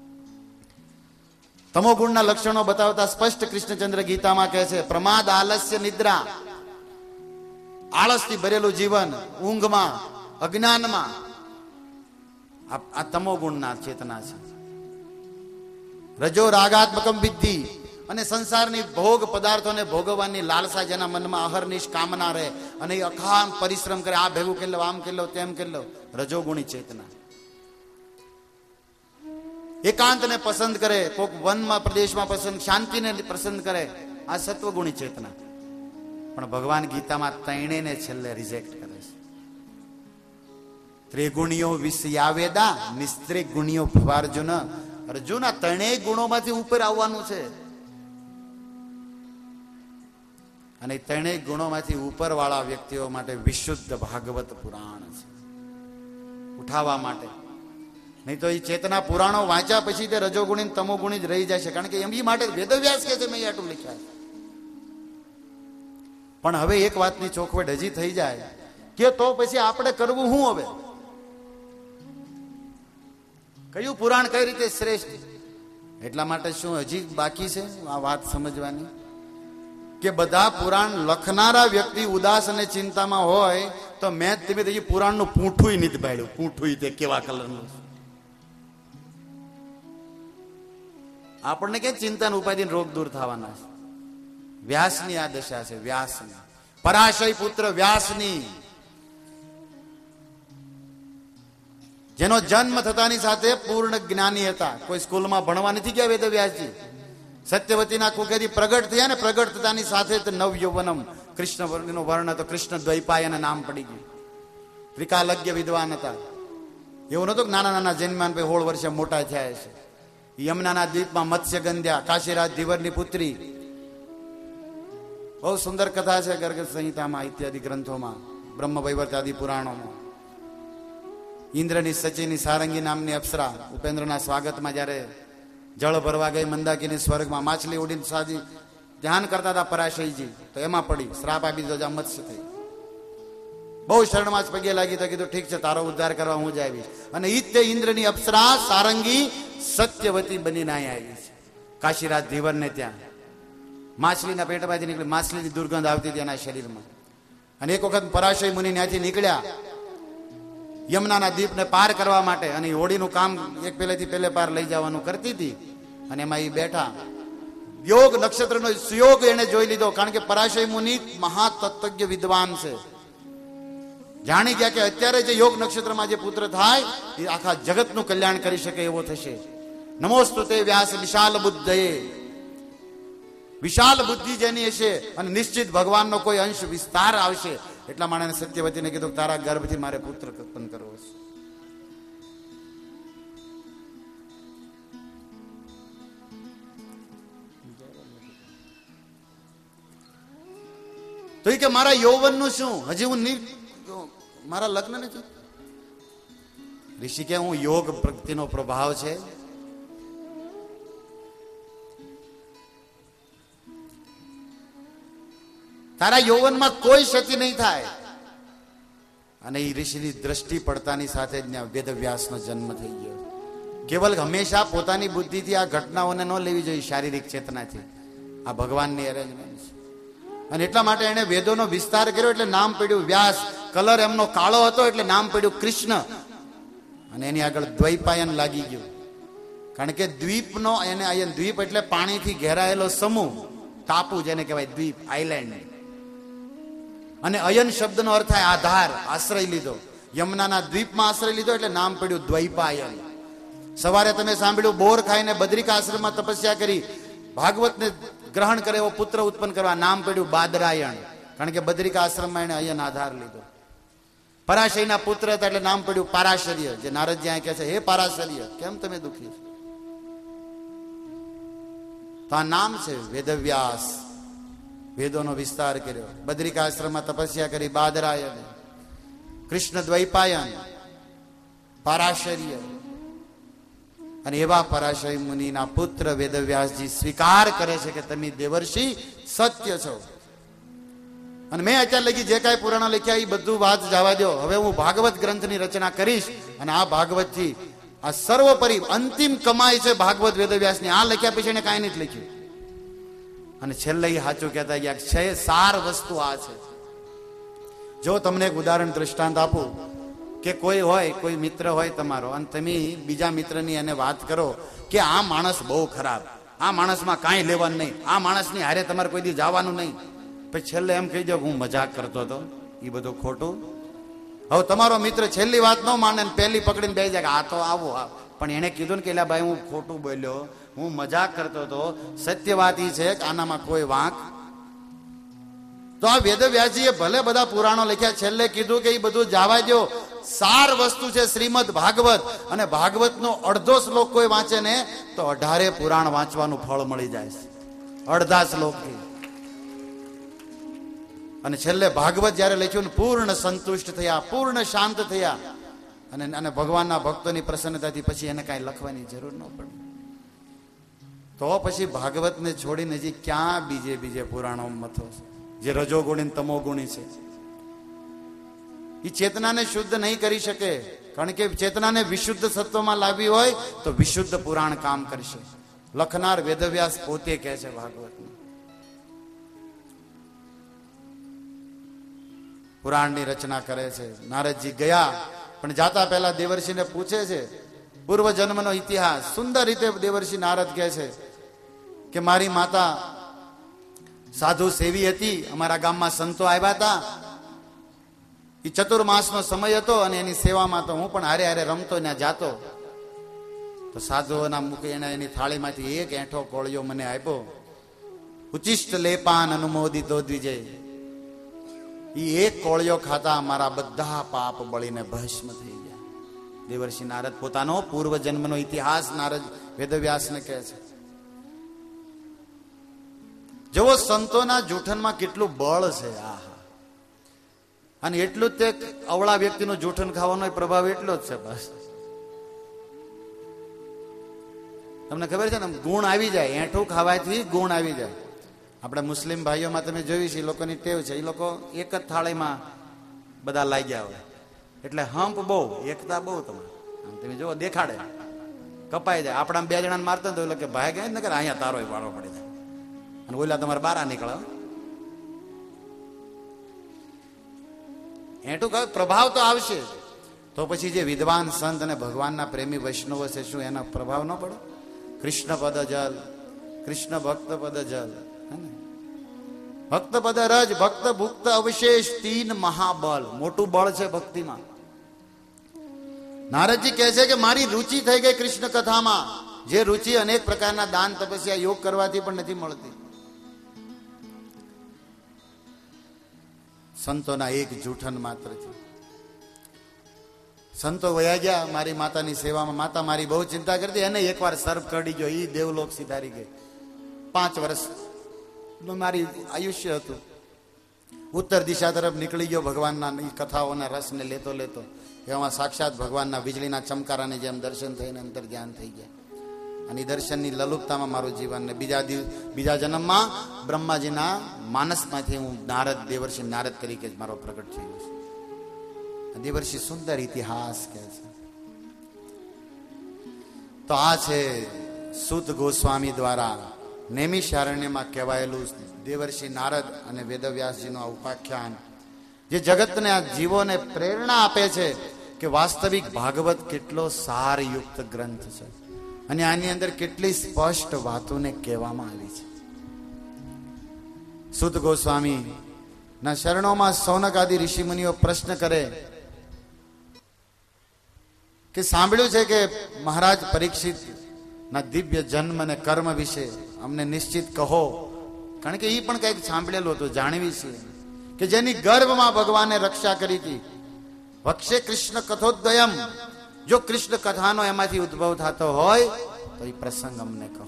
તમોગુણના લક્ષણો બતાવતા સ્પષ્ટ કૃષ્ણચંદ્ર ગીતામાં કહે છે પ્રમાદ, આલસ્ય, નિદ્રા, આળસથી ભરેલું જીવન, ઊંઘમાં, અજ્ઞાનમાં, આ તમોગુણના ચેતના છે. રજો રાગાત્મકમ વિદ્ધિ, અને સંસારની ભોગ પદાર્થોને ભોગવવાની લાલસા જેના મનમાં અહર્નિશ કામના રહે અને એ અખામ પરિશ્રમ કરે, આ ભેગું કરી લો, આમ કરી લો, તેમ કરી લો, રજોગુણી ચેતના. એકાંતને પસંદ કરે, કોઈક વનમાં પ્રદેશમાં પસંદ, શાંતિને પસંદ કરે, આ સત્વગુણી ચેતના. પણ ભગવાન ગીતામાં ત્રણેયને છેલ્લે રિજેક્ટ કરે છે. ત્રિગુણીઓ વિષયાવેદા, નિસ્ત્રિક ગુણીઓ ભવાર્જુન. અર્જુન, આ ત્રણેય ગુણોમાંથી ઉપર આવવાનું છે. અને ત્રણેય ગુણોમાંથી ઉપર વાળા વ્યક્તિઓ માટે વિશુદ્ધ ભાગવત પુરાણ છે, ઉઠાવવા માટે. નહીં તો એ ચેતના પુરાણો વાંચ્યા પછી તે રજોગુણી તમોગુણી જ રહી જાય છે. કારણ કે એમ માટે વેદવ્યાસ કે છે મેં આટલું લખ્યા છે. પણ હવે એક વાતની ચોખવટ હજી થઈ જાય કે તો પછી આપણે કરવું શું? હવે કયું પુરાણ કઈ રીતે શ્રેષ્ઠ. એટલા માટે શું હજી બાકી છે આ વાત સમજવાની કે બધા પુરાણ લખનારા વ્યક્તિ ઉદાસ અને ચિંતામાં હોય તો મેં ધીમે ધીમે પુરાણનું પૂંઠું નથી પાડ્યું. પૂંઠું તે કેવા કલરનું. આપણને કે ચિંતા ઉપાધિ રોગ દૂર થવાના છે. વ્યાસની આ દશા છે. વ્યાસની પરાશય પુત્ર વ્યાસની, જેનો જન્મ થતાની સાથે પૂર્ણ જ્ઞાની હતા. કોઈ સ્કૂલમાં ભણવા નથી ગયા વેદવ્યાસજી. સત્યવતીના કુખેથી પ્રગટ થયા ને પ્રગટ થતાની સાથે નવ યૌવનમ કૃષ્ણ વર્ણનો વર્ણ હતો. કૃષ્ણ દ્વૈપાયન નામ પડી ગયું. ત્રિકાલજ્ઞ વિદ્વાન હતા. એવું નતું નાના નાના જન્માન ભાઈ સોળ વર્ષે મોટા થયા છે. યમુનાના દ્વીપમાં મત્સ્ય ગંધ્યા કાશીરાજ ધીવરની પુત્રી. બહુ સુંદર કથા છે ગર્ગ સંહિતામાં ઇત્યાદિ ગ્રંથોમાં, બ્રહ્મ વૈવર્ત આદિ પુરાણોમાં. ઇન્દ્રની સચીની સારંગી નામની અપ્સરા ઉપેન્દ્રના સ્વાગતમાં જયારે જળ ભરવા ગઈ મંદાકીની સ્વર્ગમાં માછલી ઉડીને સાજી ધ્યાન કરતા હતા પરાશયજી, તો એમાં પડી શ્રાપ આપી દીધો, મત્સ્ય થઈ. બહુ શરણમાં જ પગે લાગી તો કીધું ઠીક છે તારો ઉદ્ધાર કરવા હું જ આવીશ. અને ઈ તે ઇન્દ્રની અપ્સરા સારંગી સત્યવતી બનીને અહીંયા આવી છે કાશીરાજ ધીવરને ત્યાં. માછલીના પેટમાંથી નીકળી, માછલીની દુર્ગંધ આવતી હતી એના શરીરમાં. અને એક વખત પરાશય મુનિ ત્યાંથી નીકળ્યા યમુનાના દ્વીપને પાર કરવા માટે, અને હોડીનું કામ એક પહેલેથી પહેલે પાર લઈ જવાનું કરતી હતી. અને એમાં એ બેઠા યોગ નક્ષત્રનો સુયોગ એને જોઈ લીધો, કારણ કે પરાશય મુનિ મહાતત્વજ્ઞ વિદ્વાન છે. જાણી ગયા કે અત્યારે જે યોગ નક્ષત્રમાં જે પુત્ર થાય એ આખા જગતનું કલ્યાણ કરી શકે એવો થશે. નમોસ્તુતે વ્યાસ વિશાલ બુદ્ધયે. વિશાલ બુદ્ધિ જેની હશે અને નિશ્ચિત ભગવાનનો કોઈ અંશ વિસ્તાર આવશે. એટલા માણસને સત્યવતીને કીધું તારા ગર્ભથી મારે પુત્ર ઉત્પન્ન કરવો છે. તો એ કે મારા યૌવનનું શું, હજી હું મારા લગ્ન નથી. ઋષિ કે હું યોગ પ્રગતિનો પ્રભાવ છે. તારા યૌવનમાં કોઈ ક્ષતિ નહીં થાય. અને એ ઋષિની દ્રષ્ટિ પડતાની સાથે જ વેદવ્યાસનો જન્મ થઈ ગયો. કેવલ હંમેશા પોતાની બુદ્ધિથી આ ઘટનાઓને ન લેવી જોઈએ, શારીરિક ચેતનાથી. આ ભગવાનની અરેન્જમેન્ટ છે. અને એટલા માટે એને વેદોનો વિસ્તાર કર્યો એટલે નામ પડ્યું વ્યાસ. કલર એમનો કાળો હતો એટલે નામ પડ્યું કૃષ્ણ. અને એની આગળ દ્વૈપાયન લાગી ગયું, કારણ કે દ્વીપનો એને આયન, દ્વીપ એટલે પાણીથી ઘેરાયેલો સમૂહ, ટાપુ જેને કહેવાય દ્વીપ, આઈલેન્ડ. અને અયન શબ્દનો અર્થ થાય આધાર, આશ્રય લીધો. યમુનાના દ્વીપમાં આશ્રય લીધો એટલે નામ પડ્યું દ્વૈપાયન. સવારે તમે સાંભળ્યું બોર ખાઈને બદ્રિકા આશ્રમમાં તપસ્યા કરી ભાગવતને ગ્રહણ કરે એવો પુત્ર ઉત્પન્ન કરવા, નામ પડ્યું બાદરાયણ, કારણ કે બદ્રિકા આશ્રમમાં એને અયન આધાર લીધો. પરાશયના પુત્ર હતા એટલે નામ પડ્યું પારાશર્ય, જે નારદજી અહીં કહે છે હે પારાશર્ય કેમ તમે દુઃખી છો. તો આ નામ છે વેદવ્યાસ. વેદોનો વિસ્તાર કર્યો, બદ્રિકા આશ્રમમાં તપસ્યા કરી બાદરાયણ, કૃષ્ણ દ્વૈપાયન, પારાશર્ય. અને એવા પરાશય મુનિના પુત્ર વેદવ્યાસજી સ્વીકાર કરે છે કે તમે દેવર્ષિ સત્ય છો. અને મેં અત્યાર લગી જે કાંઈ પુરાણો લખ્યા એ બધું વાત જવા દો. હવે હું ભાગવત ગ્રંથની રચના કરીશ અને આ ભાગવતથી આ સર્વોપરી અંતિમ કમાઈ છે ભાગવત વેદવ્યાસની. આ લખ્યા પછી એને કાંઈ નથી લખ્યું. અને છેલ્લે એ સાચું કહેતા ગયા છે સાર વસ્તુ આ છે. જો તમને એક ઉદાહરણ દ્રષ્ટાંત આપું કે કોઈ હોય, કોઈ મિત્ર હોય તમારો, અને તમે બીજા મિત્રની એને વાત કરો કે આ માણસ બહુ ખરાબ, આ માણસમાં કાંઈ લેવાનું નહીં, આ માણસની હારે તમારે કોઈ દી જવાનું નહીં, પછી છેલ્લે એમ કહી દો હું મજાક કરતો હતો, એ બધું ખોટું. હવે તમારો મિત્ર છેલ્લી વાત ન માને ને પહેલી પકડીને બેસી જાય કે આ તો આવો, પણ એને કીધું ને કે એલા ભાઈ હું ખોટું બોલ્યો, હું મજાક કરતો હતો, સત્ય વાત એ છે કે આનામાં કોઈ વાંક. તો આ વેદવ્યાસજીએ ભલે બધા પુરાણો લખ્યા, છેલ્લે કીધું કે એ બધું જવા દો. સાર વસ્તુ છે શ્રીમદ ભાગવત. અને ભાગવતનો અડધો શ્લોક કોઈ વાંચે ને તો અઢારે પુરાણ વાંચવાનું ફળ મળી જાય છે, અડધા શ્લોકથી. અને છેલ્લે ભાગવત જયારે લખ્યું ને પૂર્ણ સંતુષ્ટ થયા, પૂર્ણ શાંત થયા. અને અને ભગવાનના ભક્તોની પ્રસન્નતાથી પછી એને કાંઈ લખવાની જરૂર ન પડે. તો પછી ભાગવતને છોડીને હજી ક્યાં બીજે બીજે પુરાણો મથો છે જે રજોગુણી તમોગુણી છે. એ ચેતનાને શુદ્ધ નહીં કરી શકે. કારણ કે ચેતનાને વિશુદ્ધ સત્વમાં લાવવી હોય તો વિશુદ્ધ પુરાણ કામ કરશે. લખનાર વેદવ્યાસ પોતે કહે છે ભાગવતમાં. પુરાણની રચના કરે છે. નારદજી ગયા, પણ જાતા પહેલા દેવર્ષિને પૂછે છે પૂર્વ જન્મનો ઇતિહાસ. સુંદર રીતે દેવર્ષિ નારદ કહે છે કે મારી માતા સાધુ સેવી હતી, અમારા ગામમાં સંતો આવ્યા હતા, એ ચતુર્માસનો સમય હતો અને એની સેવામાં તો હું પણ હારે હારે રમતો ને જાતો. તો સાધુઓના મુખે એને એની થાળીમાંથી એક એઠો કોળિયો મને આપ્યો. ઉચિષ્ટ લેપાન અનુમોદિતો દ્વિજય. એ એક કોળિયો ખાતા મારા બધા પાપ બળીને ભસ્મ થઈ ગયા. દેવર્ષિ નારદ પોતાનો પૂર્વ જન્મનો ઇતિહાસ નારદ વેદવ્યાસને કહે છે. જેવો સંતોના જૂઠનમાં કેટલું બળ છે. આ અને એટલું જ તે અવળા વ્યક્તિનું જૂઠન ખાવાનો પ્રભાવ એટલો જ છે. બસ તમને ખબર છે ને, ગુણ આવી જાય. એઠું ખાવાથી ગુણ આવી જાય. આપણે મુસ્લિમ ભાઈઓમાં તમે જોયું છે, એ લોકોની ટેવ છે, એ લોકો એક જ થાળીમાં બધા લાગ્યા હોય એટલે હંપ બહુ, એકતા બહુ. તમારે આમ તમે જુઓ દેખાડે, કપાઈ જાય. આપણા બે જણાને મારતા તો એટલે કે ભાઈ ગયા ને, અહીંયા તારો વાળો પડી જાય અને ઓલા તમારે બારા નીકળે. એટું કહે પ્રભાવ તો આવશે. તો પછી જે વિદ્વાન સંત અને ભગવાનના પ્રેમી વૈષ્ણવો છે, શું એનો પ્રભાવ ન પડે? કૃષ્ણ પદ જલ, કૃષ્ણ ભક્ત પદ જલ, ભક્ત પદ રજ, ભક્ત ભુક્ત અવશેષ, તીન મહાબલ. મોટું બળ છે ભક્તિમાં. નારદજી કહે છે કે મારી રુચિ થઈ ગઈ કૃષ્ણ કથામાં. જે રુચિ અનેક પ્રકારના દાન તપસ્યા યોગ કરવાથી પણ નથી મળતી. સંતોના એક જૂઠન માત્રથી. સંતો વયા ગયા મારી માતાની સેવામાં. માતા મારી બહુ ચિંતા કરતી. એને એકવાર સર્પ કરડી ગયો, એ દેવલોક સિધારી ગઈ. પાંચ વર્ષ મારી આયુષ્ય હતું. ઉત્તર દિશા તરફ નીકળી ગયો ભગવાનના કથાઓના રસને લેતો લેતો. એમાં સાક્ષાત ભગવાનના વીજળીના ચમકારાને જેમ દર્શન થઈને અંતર ધ્યાન થઈ ગયા. અને દર્શનની લલુપતામાં મારું જીવન ને બીજા દિવસ બીજા જન્મમાં બ્રહ્માજીના માનસમાંથી હું નારદ દેવર્ષિ નારદ તરીકે જ મારો પ્રગટ થયો છે. દેવર્ષિ સુંદર ઇતિહાસ કહે છે. તો આ છે સૂત ગોસ્વામી દ્વારા નૈમિષારણ્યમાં કહેવાયેલું દેવર્ષિ નારદ અને વેદવ્યાસજીનું આ ઉપાખ્યાન, જે જગતને આ જીવોને પ્રેરણા આપે છે કે વાસ્તવિક ભાગવત કેટલો સારયુક્ત ગ્રંથ છે અને આની અંદર કેટલી સ્પષ્ટ વાતોને કહેવામાં આવી છે. સૂત ગોસ્વામી ના શરણોમાં સૌનક આદિ ઋષિમુનિઓ પ્રશ્ન કરે કે સાંભળ્યું છે કે મહારાજ પરીક્ષિત ના દિવ્ય જન્મ અને કર્મ વિશે અમને નિશ્ચિત કહો. કારણ કે એ પણ કંઈક સાંભળેલું હતું, જાણવી છે કે જેની ગર્ભમાં ભગવાને રક્ષા કરી હતી. વક્ષે કૃષ્ણ કથોદ્વયમ. જો કૃષ્ણ કથાનો એમાંથી ઉદ્ભવ થતો હોય તો એ પ્રસંગ અમને કહો.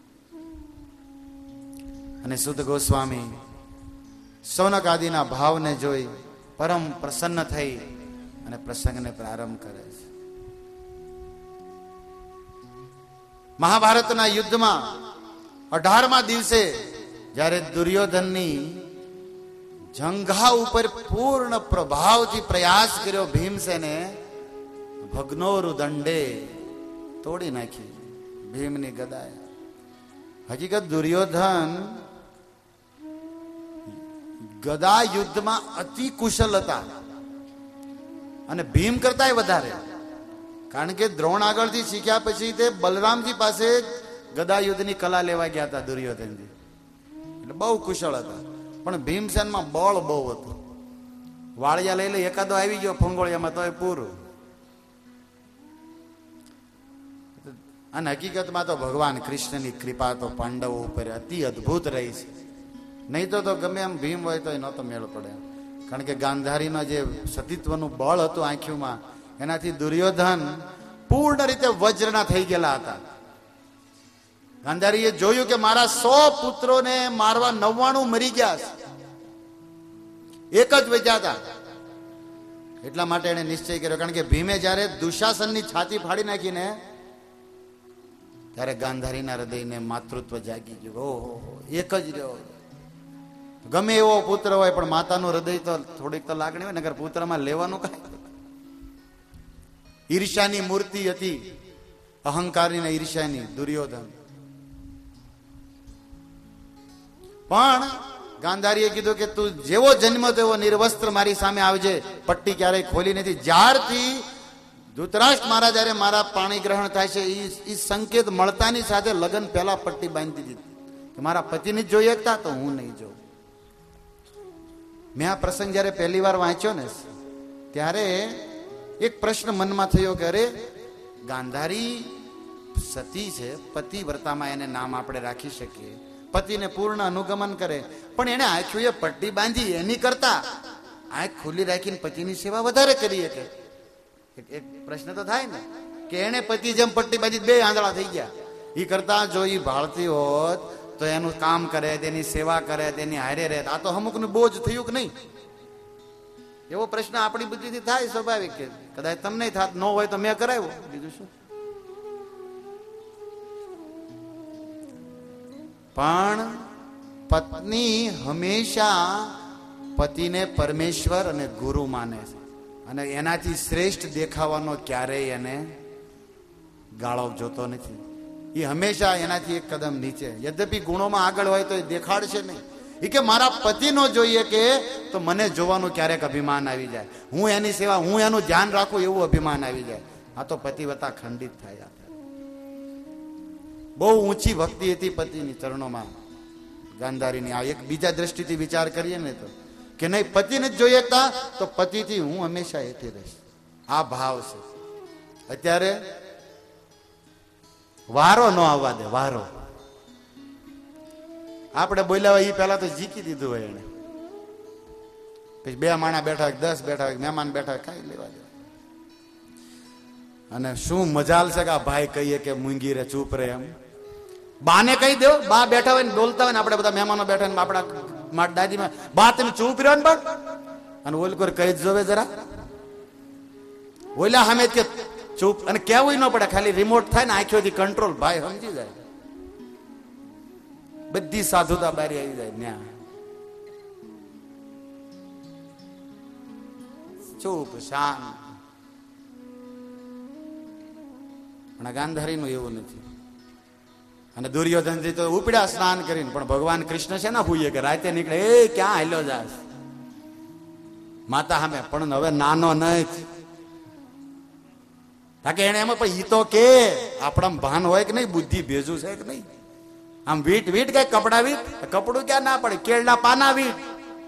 અને સૂત ગોસ્વામી સૌનક આદિના ભાવને જોઈ પરમ પ્રસન્ન થઈ અને પ્રસંગને પ્રારંભ કરે છે. મહાભારતના યુદ્ધમાં અઢારમા દિવસે જ્યારે દુર્યોધનની જંઘા ઉપર પૂર્ણ પ્રભાવથી પ્રયાસ કર્યો ભીમસેને, ભગ્નોરુ દંડે તોડી નાખી ભીમની ગદાએ. હકીકત દુર્યોધન ગદા યુદ્ધમાં અતિ કુશલ હતા અને ભીમ કરતા વધારે. કારણ કે દ્રોણ આગળથી શીખ્યા પછી તે બલરામજી પાસે ગદા યુદ્ધની કલા લેવા ગયા હતા દુર્યોધનજી. એટલે બહુ કુશળ હતા, પણ ભીમસેનમાં બળ બહુ હતું. વાળિયા લઈ લે એકાદો આવી ગયો ફંગોળિયામાં તો એ પૂરું. અને હકીકતમાં તો ભગવાન કૃષ્ણની કૃપા તો પાંડવો ઉપર અતિ અદભુત રહી છે. નહીં તો તો ગમે એમ ભીમ હોય તો નહોતો મેળ પડે. કારણ કે ગાંધારીનો જે સતીત્વનું બળ હતું આંખીમાં, એનાથી દુર્યોધન પૂર્ણ રીતે વજ્રના થઈ ગયેલા હતા. ગાંધારીએ જોયું કે મારા સો પુત્રોને મારવા નવ્વાણું મરી ગયા છે, એક જ બચ્યા હતા. એટલા માટે એને નિશ્ચય કર્યો. કારણ કે ભીમે જયારે દુશાસનની છાતી ફાડી નાખીને ત્યારે ગાંધારીના હૃદયને માતૃત્વ જાગી ગયું. ઓહો, એક જ રહ્યો. ગમે એવો પુત્ર હોય પણ માતાનું હૃદય તો થોડીક તો લાગણી હોય, નગર પુત્રમાં લેવાનું કઈ. ઈર્ષ્યાની મૂર્તિ હતી, અહંકારી ને ઈર્ષ્યાની, દુર્યોધન. પણ ગાંધારીએ કીધું કે તું જેવો જન્મ તેવો નિર્વસ્ત્ર મારી સામે આવજે, પટ્ટી ક્યારેય ખોલી નથી. જ્યારથી ધૃતરાષ્ટ્ર મહારાજ જયારે મારા પાણી ગ્રહણ થાય છે એ સંકેત મળતાની સાથે લગ્ન પહેલા પટ્ટી બાંધી દીધી કે મારા પતિને જ જોઈ શકતા તો હું નહીં જોઉં. મેં આ પ્રસંગ જયારે પહેલી વાર વાંચ્યો ને ત્યારે એક પ્રશ્ન મનમાં થયો કે અરે ગાંધારી સતી છે, પતિવ્રતામાં એને નામ આપણે રાખી શકીએ, પતિને પૂર્ણ અનુગમન કરે, પણ એને આંખોએ પટ્ટી બાંધી એની કરતા આંખ ખુલ્લી રાખીને પતિની સેવા વધારે કરી શકે. એક પ્રશ્ન તો થાય ને કે એને પતિ જેમ પટ્ટી બાંધી બે આંધળા થઈ ગયા, એ કરતા જો એ ભાળતી હોત તો એનું કામ કરે, તેની સેવા કરે, તેની હારે રહે. આ તો અમુકનું બોજ થયું કે નહીં? એવો પ્રશ્ન આપણી બુદ્ધિથી થાય સ્વાભાવિક, કે કદાચ તમને થાત, ન હોય તો મેં કરાવ્યો, બીજું શું. પણ પત્ની હંમેશા પતિને પરમેશ્વર અને ગુરુ માને છે અને એનાથી શ્રેષ્ઠ દેખાવાનો ક્યારેય એને ગાળો જોતો નથી. એ હંમેશા એનાથી એક કદમ નીચે, યદ્યપિ ગુણોમાં આગળ હોય તો એ દેખાડશે નહીં. એ કે મારા પતિ નો જોઈએ કે તો મને જોવાનું ક્યારેક અભિમાન આવી જાય, હું એની સેવા, હું એનું ધ્યાન રાખું એવું અભિમાન આવી જાય. આ તો પતિવ્રતા ખંડિત થાય. બહુ ઊંચી ભક્તિ હતી પતિની ચરણોમાં ગાંધારીની. આ એક બીજા દ્રષ્ટિથી વિચાર કરીએ ને તો કે નહીં, પતિને જ જોઈએ તો પતિથી હું હંમેશા એથી રહીશ, આ ભાવ છે. અત્યારે વારો ન આવવા દે, વારો આપણે બોલ્યા હોય એ પેલા તો જીકી દીધું હોય એને, પછી બે માણા બેઠા હોય, દસ બેઠા હોય, મહેમાન બેઠા હોય, ખાઈ લેવા દે. અને શું મજાલ છે કે આ ભાઈ કહીએ કે મૂંગી રે, ચૂપ રે, એમ બાને કહી દો. બા બેઠા હોય ને બોલતા હોય ને, આપણે બધા મહેમાનો બેઠા ને આપણા મારા દાદીમાં, બા તમે ચૂપ રહ્યો ને બા, અને ઓલ કોઈ કહી જ જોવે જરા, ઓલા સામે કે ચૂપ, અને કેવું ન પડે, ખાલી રિમોટ થાય ને આંખોથી કંટ્રોલ, ભાઈ સમજી જાય. બધી સાધુતા બારી આવી જાય ન્યા. ચૂપ શાંત. પણ ગાંધારી નું એવું નથી. અને દુર્યોધન થી તો ઉપડ્યા સ્નાન કરીને, પણ ભગવાન કૃષ્ણ છે ને ભૂઈએ કે રાતે નીકળે, એ ક્યાં હેલો જાસ માતા સામે, પણ હવે નાનો નથી. કે એને એમાં ઈ તો કે આપણા ભાન હોય કે નહીં, બુદ્ધિ ભેજું છે કે નહીં. આમ વીટ વીટ કઈ કપડા વીટ, કપડું ક્યાં ના પડે, કેળના પાના વીટ.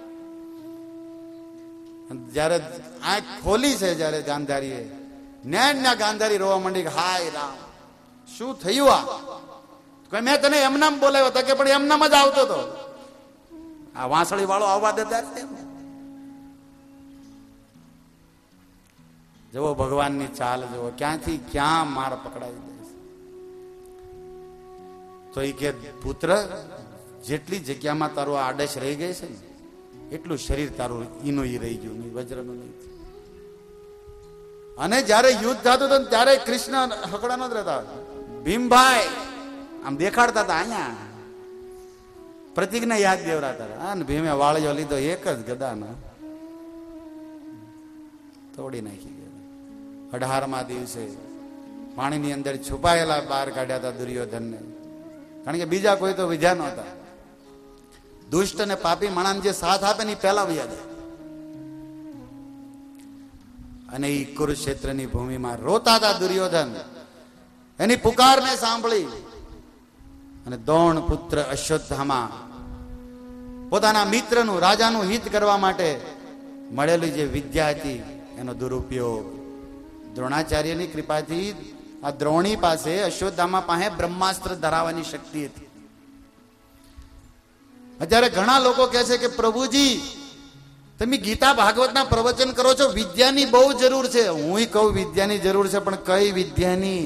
જયારે આંખ ખોલી છે જયારે ગાંધારીએ, નેન ના ગાંધારી રોવા માંડી કે હાય રામ શું થયું આ, મેં તને એમનામ બોલાવ્યો તો કે પણ એમનામ જ આવતો હતો, આ વાંસળી વાળો આવવા દેતા. જુઓ ભગવાનની ચાલ, જુઓ ક્યાંથી ક્યાં માર પકડાવી દે. તો એ કે પુત્ર, જેટલી જગ્યામાં તારું આડશ રહી ગઈ છે ને એટલું શરીર તારું ઈનું ઈ રહી ગયું, વજ્રનું નહીં. અને જયારે યુદ્ધ થતું હતું ત્યારે કૃષ્ણ હકડા ન રહેતા, ભીમભાઈ આમ દેખાડતા હતા, અહીંયા પ્રતિજ્ઞા યાદ દેવરાતા. અને ભીમે વાળિયો લીધો એક જ ગદાનો, તોડી નાખી ગયા. અઢારમા દિવસે પાણીની અંદર છુપાયેલા બહાર કાઢ્યા હતા દુર્યોધનને, કારણ કે બીજા કોઈ તો વિધ્યા નહોતા. દુષ્ટ અને પાપી માણસ જે સાથ આપે ને પહેલા વ્યા જાય. અને એ કુરુક્ષેત્રની ભૂમિમાં રોતા હતા દુર્યોધન. એની પુકારને સાંભળી અને દ્રોણ પુત્ર અશ્વત્થામા પોતાના મિત્રનું, રાજાનું હિત કરવા માટે મળેલી જે વિદ્યા હતી એનો દુરુપયોગ. દ્રોણાચાર્યની કૃપાથી આ દ્રોણી પાસે, અશ્વત્થામા પાસે બ્રહ્માસ્ત્ર ધરાવવાની શક્તિ હતી. અત્યારે ઘણા લોકો કહે છે કે પ્રભુજી તમે ગીતા ભાગવતના પ્રવચન કરો છો, વિદ્યાની બહુ જરૂર છે. હું કહું વિદ્યાની જરૂર છે, પણ કઈ વિદ્યાની?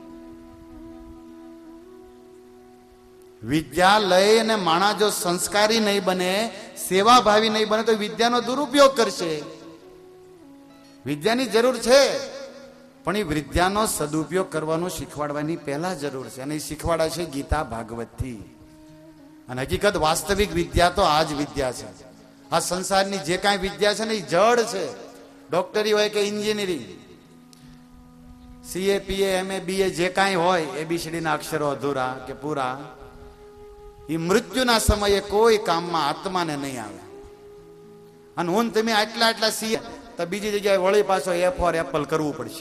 વિદ્યા લઈ અને માણસ જો સંસ્કારી નહીં બને, સેવાભાવી નહીં બને તો વિદ્યાનો દુરુપયોગ કરશે. વિદ્યાની જરૂર છે, પણ એ વિદ્યાનો સદુપયોગ કરવાનો શીખવાડવાની પહેલા જરૂર છે, અને એ શીખવાડા છે ગીતા ભાગવતથી. અને હકીકત વાસ્તવિક વિદ્યા તો આ જ વિદ્યા છે. આ સંસારની જે કાંઈ વિદ્યા છે ને એ જડ છે. ડોક્ટરી હોય કે engineering, CA PA MA BA જે કાંઈ હોય એબીસીડી ના અક્ષરો અધૂરા કે પૂરા, એ મૃત્યુના સમયે કોઈ કામમાં આત્માને નહીં આવે. અને હું તમે આટલા આટલા સીએ તો બીજી જગ્યાએ વળી પાછો એ ફોર એપલ કરવું પડશે.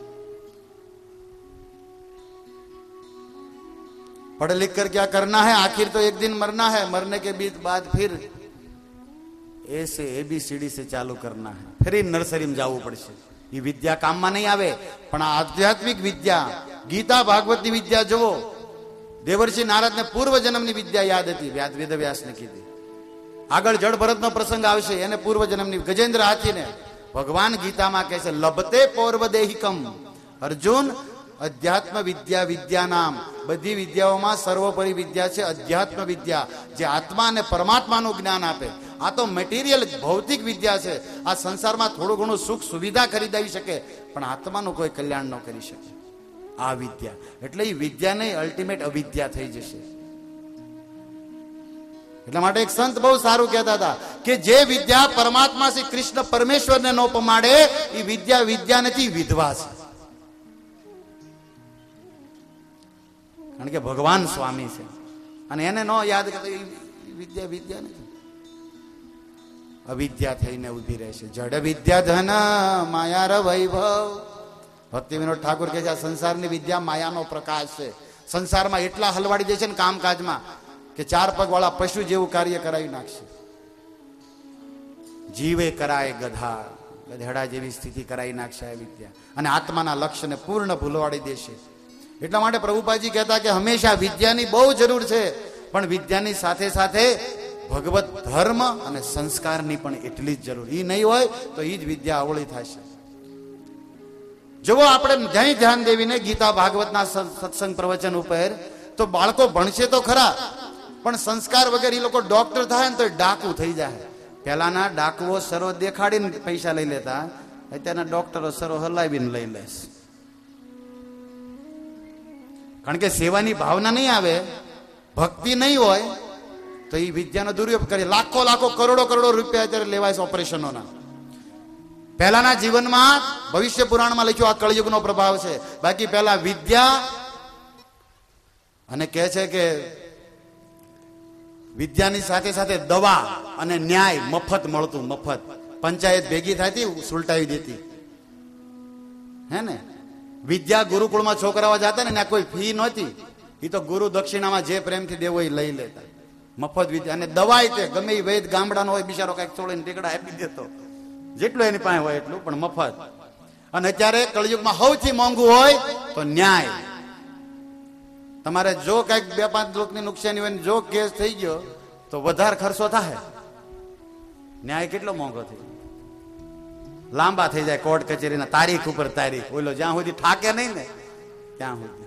पढ़ लिख कर क्या करना है, आखिर तो एक दिन मरना है, मरने के बाद फिर ए से एबीसीडी से चालू करना है, फिर नर्सरी में जाવું પડશે. એ વિદ્યા કામમાં નહીં આવે. પણ આ આધ્યાત્મિક વિદ્યા, ગીતા ભાગવતની વિદ્યા જુઓ. દેવર્ષિ નારદને પૂર્વ જન્મની વિદ્યા યાદ હતી, વ્યાસ વેદવ્યાસને કીધી. આગળ જળ ભરતનો પ્રસંગ આવશે, એને પૂર્વ જન્મની. ગજેન્દ્ર હાથીને ભગવાન ગીતામાં કહે છે લભતે પૌર્વદેહિકમ. અર્જુન, અધ્યાત્મ વિદ્યા વિદ્યા નામ, બધી વિદ્યાઓમાં સર્વોપરી વિદ્યા છે અધ્યાત્મ વિદ્યા, જે આત્મા અને પરમાત્માનું જ્ઞાન આપે. આ તો મટીરિયલ ભૌતિક વિદ્યા છે. આ સંસારમાં થોડું ઘણું સુખ સુવિધા ખરીદાવી શકે, પણ આત્માનું કોઈ કલ્યાણ ન કરી શકે આ વિદ્યા. એટલે એ વિદ્યા નહીં, અલ્ટિમેટ અવિદ્યા થઈ જશે. એટલા માટે એક સંત બહુ સારું કહેતા હતા કે જે વિદ્યા પરમાત્મા શ્રી કૃષ્ણ પરમેશ્વરને ન પમાડે એ વિદ્યા વિદ્યા નથી, વિધવા છે. કારણ કે ભગવાન સ્વામી છે અને એને ન યાદ કરતો વિદ્યા વિદ્યા નથી, અવિદ્યા થઈને ઉભી રહેશે. જડ વિદ્યા ધન માયાર વૈભવ. ભક્તિ વિનોદ ઠાકોર કહે છે આ સંસારની વિદ્યા માયાનો પ્રકાશ છે. સંસારમાં એટલા હલવાડી દે છે ને કામકાજમાં કે ચાર પગ વાળા પશુ જેવું કાર્ય કરાવી નાખશે. જીવે કરાય ગધા, ગધેડા જેવી સ્થિતિ કરાવી નાખશે આ વિદ્યા, અને આત્માના લક્ષ્યને પૂર્ણ ભૂલવાડી દેશે. એટલા માટે પ્રભુપાદજી કહેતા કે હંમેશા વિદ્યાની બહુ જરૂર છે, પણ વિદ્યાની સાથે સાથે ભગવત ધર્મ અને સંસ્કારની પણ એટલી જ જરૂર. એ નહીં હોય તો એ જ વિદ્યા અવળી થશે. જુઓ, આપણે જય ધ્યાન દેવીને ગીતા ભાગવતના સત્સંગ પ્રવચન ઉપર તો બાળકો ભણશે તો ખરા, પણ સંસ્કાર વગર એ લોકો ડોક્ટર થાય ને તો ડાકુ થઈ જાય. પહેલાના ડાકુઓ સરો દેખાડીને પૈસા લઈ લેતા, અત્યારના ડોક્ટરો સરો હલાવીને લઈ લેશે. કારણ કે સેવાની ભાવના નહીં આવે, ભક્તિ નહીં હોય તો એ વિદ્યાનો દુરુપયોગ કરે. લાખો લાખો કરોડો કરોડો રૂપિયા અત્યારે લેવાય છે ઓપરેશનોના. પહેલાના જીવનમાં ભવિષ્ય પુરાણમાં લખ્યું આ કળયુગનો પ્રભાવ છે. બાકી પહેલા વિદ્યા, અને કહે છે કે વિદ્યાની સાથે સાથે દવા અને ન્યાય મફત મળતું. મફત પંચાયત ભેગી થતી, સુલટાવી દેતી. હે ને, વિદ્યા ગુરુકુળમાં છોકરાઓ જતા ને કોઈ ફી નહોતી, એ તો ગુરુ દક્ષિણામાં જે પ્રેમથી દેવો એ લઈ લેતા. મફત વિદ્યા. અને દવાઈ તે ગમે એ વૈદ ગામડાનો હોય, બિચારો કઈક ચોળીને ટીકડા આપી દેતો, જેટલું એની પાસે હોય એટલું, પણ મફત. અને અત્યારે કળયુગમાં સૌથી મોંઘું હોય તો ન્યાય. તમારે જો કઈક બે પાંચ લોકોની નુકસાની હોય, જો કેસ થઈ ગયો તો વધારે ખર્ચો થાય. ન્યાય કેટલો મોંઘો થઈ, લાંબા થઈ જાય કોર્ટ કચેરીના, તારીખ ઉપર તારીખ. ઓલો જ્યાં સુધી ઠાકે નહીં ને ત્યાં સુધી.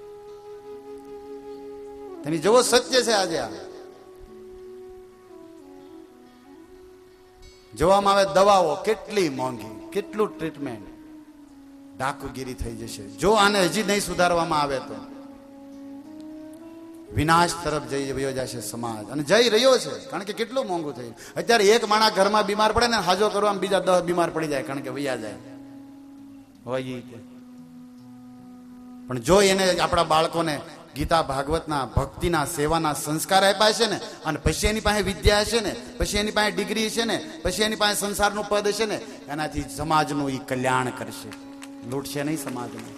તમે જોવો, સત્ય છે. આજે આ જોવામાં આવે દવાઓ કેટલી મોંઘી, કેટલું ટ્રીટમેન્ટ, ડાકુગીરી થઈ જશે જો આને હજી નહીં સુધારવામાં આવે તો. વિનાશ તરફ જઈ રહ્યો જશે સમાજ, અને જઈ રહ્યો છે. કારણ કે કેટલું મોંઘું થયું. અત્યારે એક માણસ ઘરમાં બીમાર પડે ને, હાજો કરવામાં બીજા દસ બીમાર પડી જાય, કારણ કે વૈયા જાય હોય. પણ જો એને આપણા બાળકોને ગીતા ભાગવતના ભક્તિના સેવાના સંસ્કાર આપ્યા છે ને, અને પછી એની પાસે વિદ્યા હશે ને, પછી એની પાસે ડિગ્રી છે ને, પછી એની પાસે સંસારનું પદ હશે ને, એનાથી સમાજનું એ કલ્યાણ કરશે, લૂંટશે નહીં સમાજનું.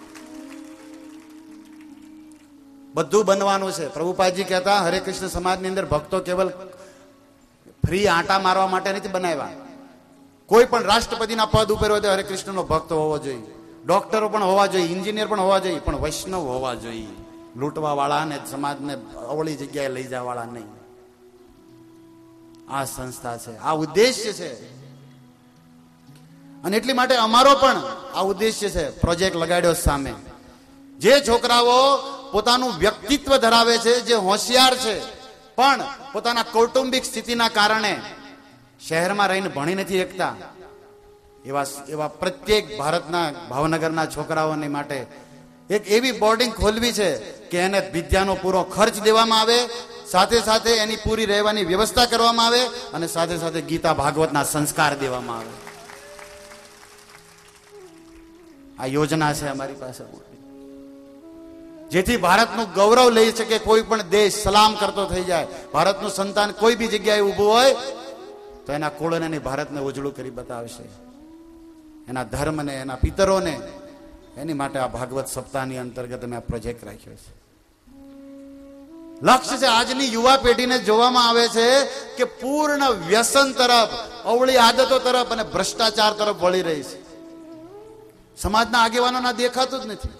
બધું બનવાનું છે. પ્રભુપાદજી કહેતા હરે કૃષ્ણ સમાજની અંદર ભક્તો કેવલ ફ્રી આંટા મારવા માટે નથી બનાવ્યા. કોઈ પણ રાષ્ટ્રપતિના પદ ઉપર હોય તો હરે કૃષ્ણનો ભક્ત હોવો જોઈએ, ડોક્ટરો પણ હોવા જોઈએ, એન્જિનિયર પણ હોવા જોઈએ, પણ વૈષ્ણવ હોવા જોઈએ. લૂંટવા વાળા ને સમાજને અવળી જગ્યાએ લઈ જવા વાળા નહીં. આ સંસ્થા છે, આ ઉદ્દેશ્ય છે. અને એટલી માટે અમારો પણ આ ઉદ્દેશ્ય છે. પ્રોજેક્ટ લગાડ્યો સામે. જે છોકરાઓ પોતાનું વ્યક્તિત્વ ધરાવે છે, જે હોશિયાર છે, પણ પોતાના કૌટુંબિક સ્થિતિના કારણે શહેરમાં રહીને ભણી નથી શકતા, એવા એવા પ્રત્યેક ભારતના ભાવનગરના છોકરાઓની માટે એક એવી બોર્ડિંગ ખોલવી છે કે એને વિદ્યાનો પૂરો ખર્ચ દેવામાં આવે, સાથે સાથે એની પૂરી રહેવાની વ્યવસ્થા કરવામાં આવે, અને સાથે સાથે ગીતા ભાગવતના સંસ્કાર દેવામાં આવે. આ યોજના છે અમારી પાસે, જેથી ભારતનું ગૌરવ લઈ શકે. કોઈ પણ દેશ સલામ કરતો થઈ જાય. ભારતનું સંતાન કોઈ બી જગ્યાએ ઊભું હોય તો એના કુળને ભારતને ઉજળું કરી બતાવશે, એના ધર્મને, એના પિતરોને. એની માટે આ ભાગવત સપ્તાહની અંતર્ગત અમે આ પ્રોજેક્ટ રાખ્યો છે. લક્ષ્ય છે આજની યુવા પેઢીને જોવામાં આવે છે કે પૂર્ણ વ્યસન તરફ, અવળી આદતો તરફ અને ભ્રષ્ટાચાર તરફ વળી રહી છે. સમાજના આગેવાનોના દેખાતું જ નથી.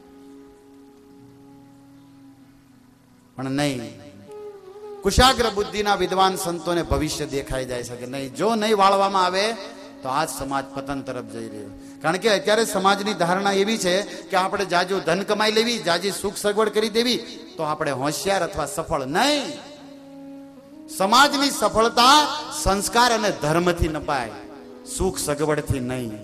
પણ નહીં, કુશાગ્ર બુદ્ધિના વિદ્વાન સંતોને ભવિષ્ય દેખાઈ જાય છે કે નહીં, જો નહીં વાળવામાં આવે તો આ સમાજ પતન તરફ જઈ રહ્યો. કારણ કે અત્યારે સમાજની ધારણા એવી છે કે આપણે જાજુ ધન કમાઈ લેવી, જાજી સુખ સગવડ કરી દેવી તો આપણે હોશિયાર અથવા સફળ. નહીં, સમાજની સફળતા સંસ્કાર અને ધર્મથી નપાય, સુખ સગવડથી નહીં.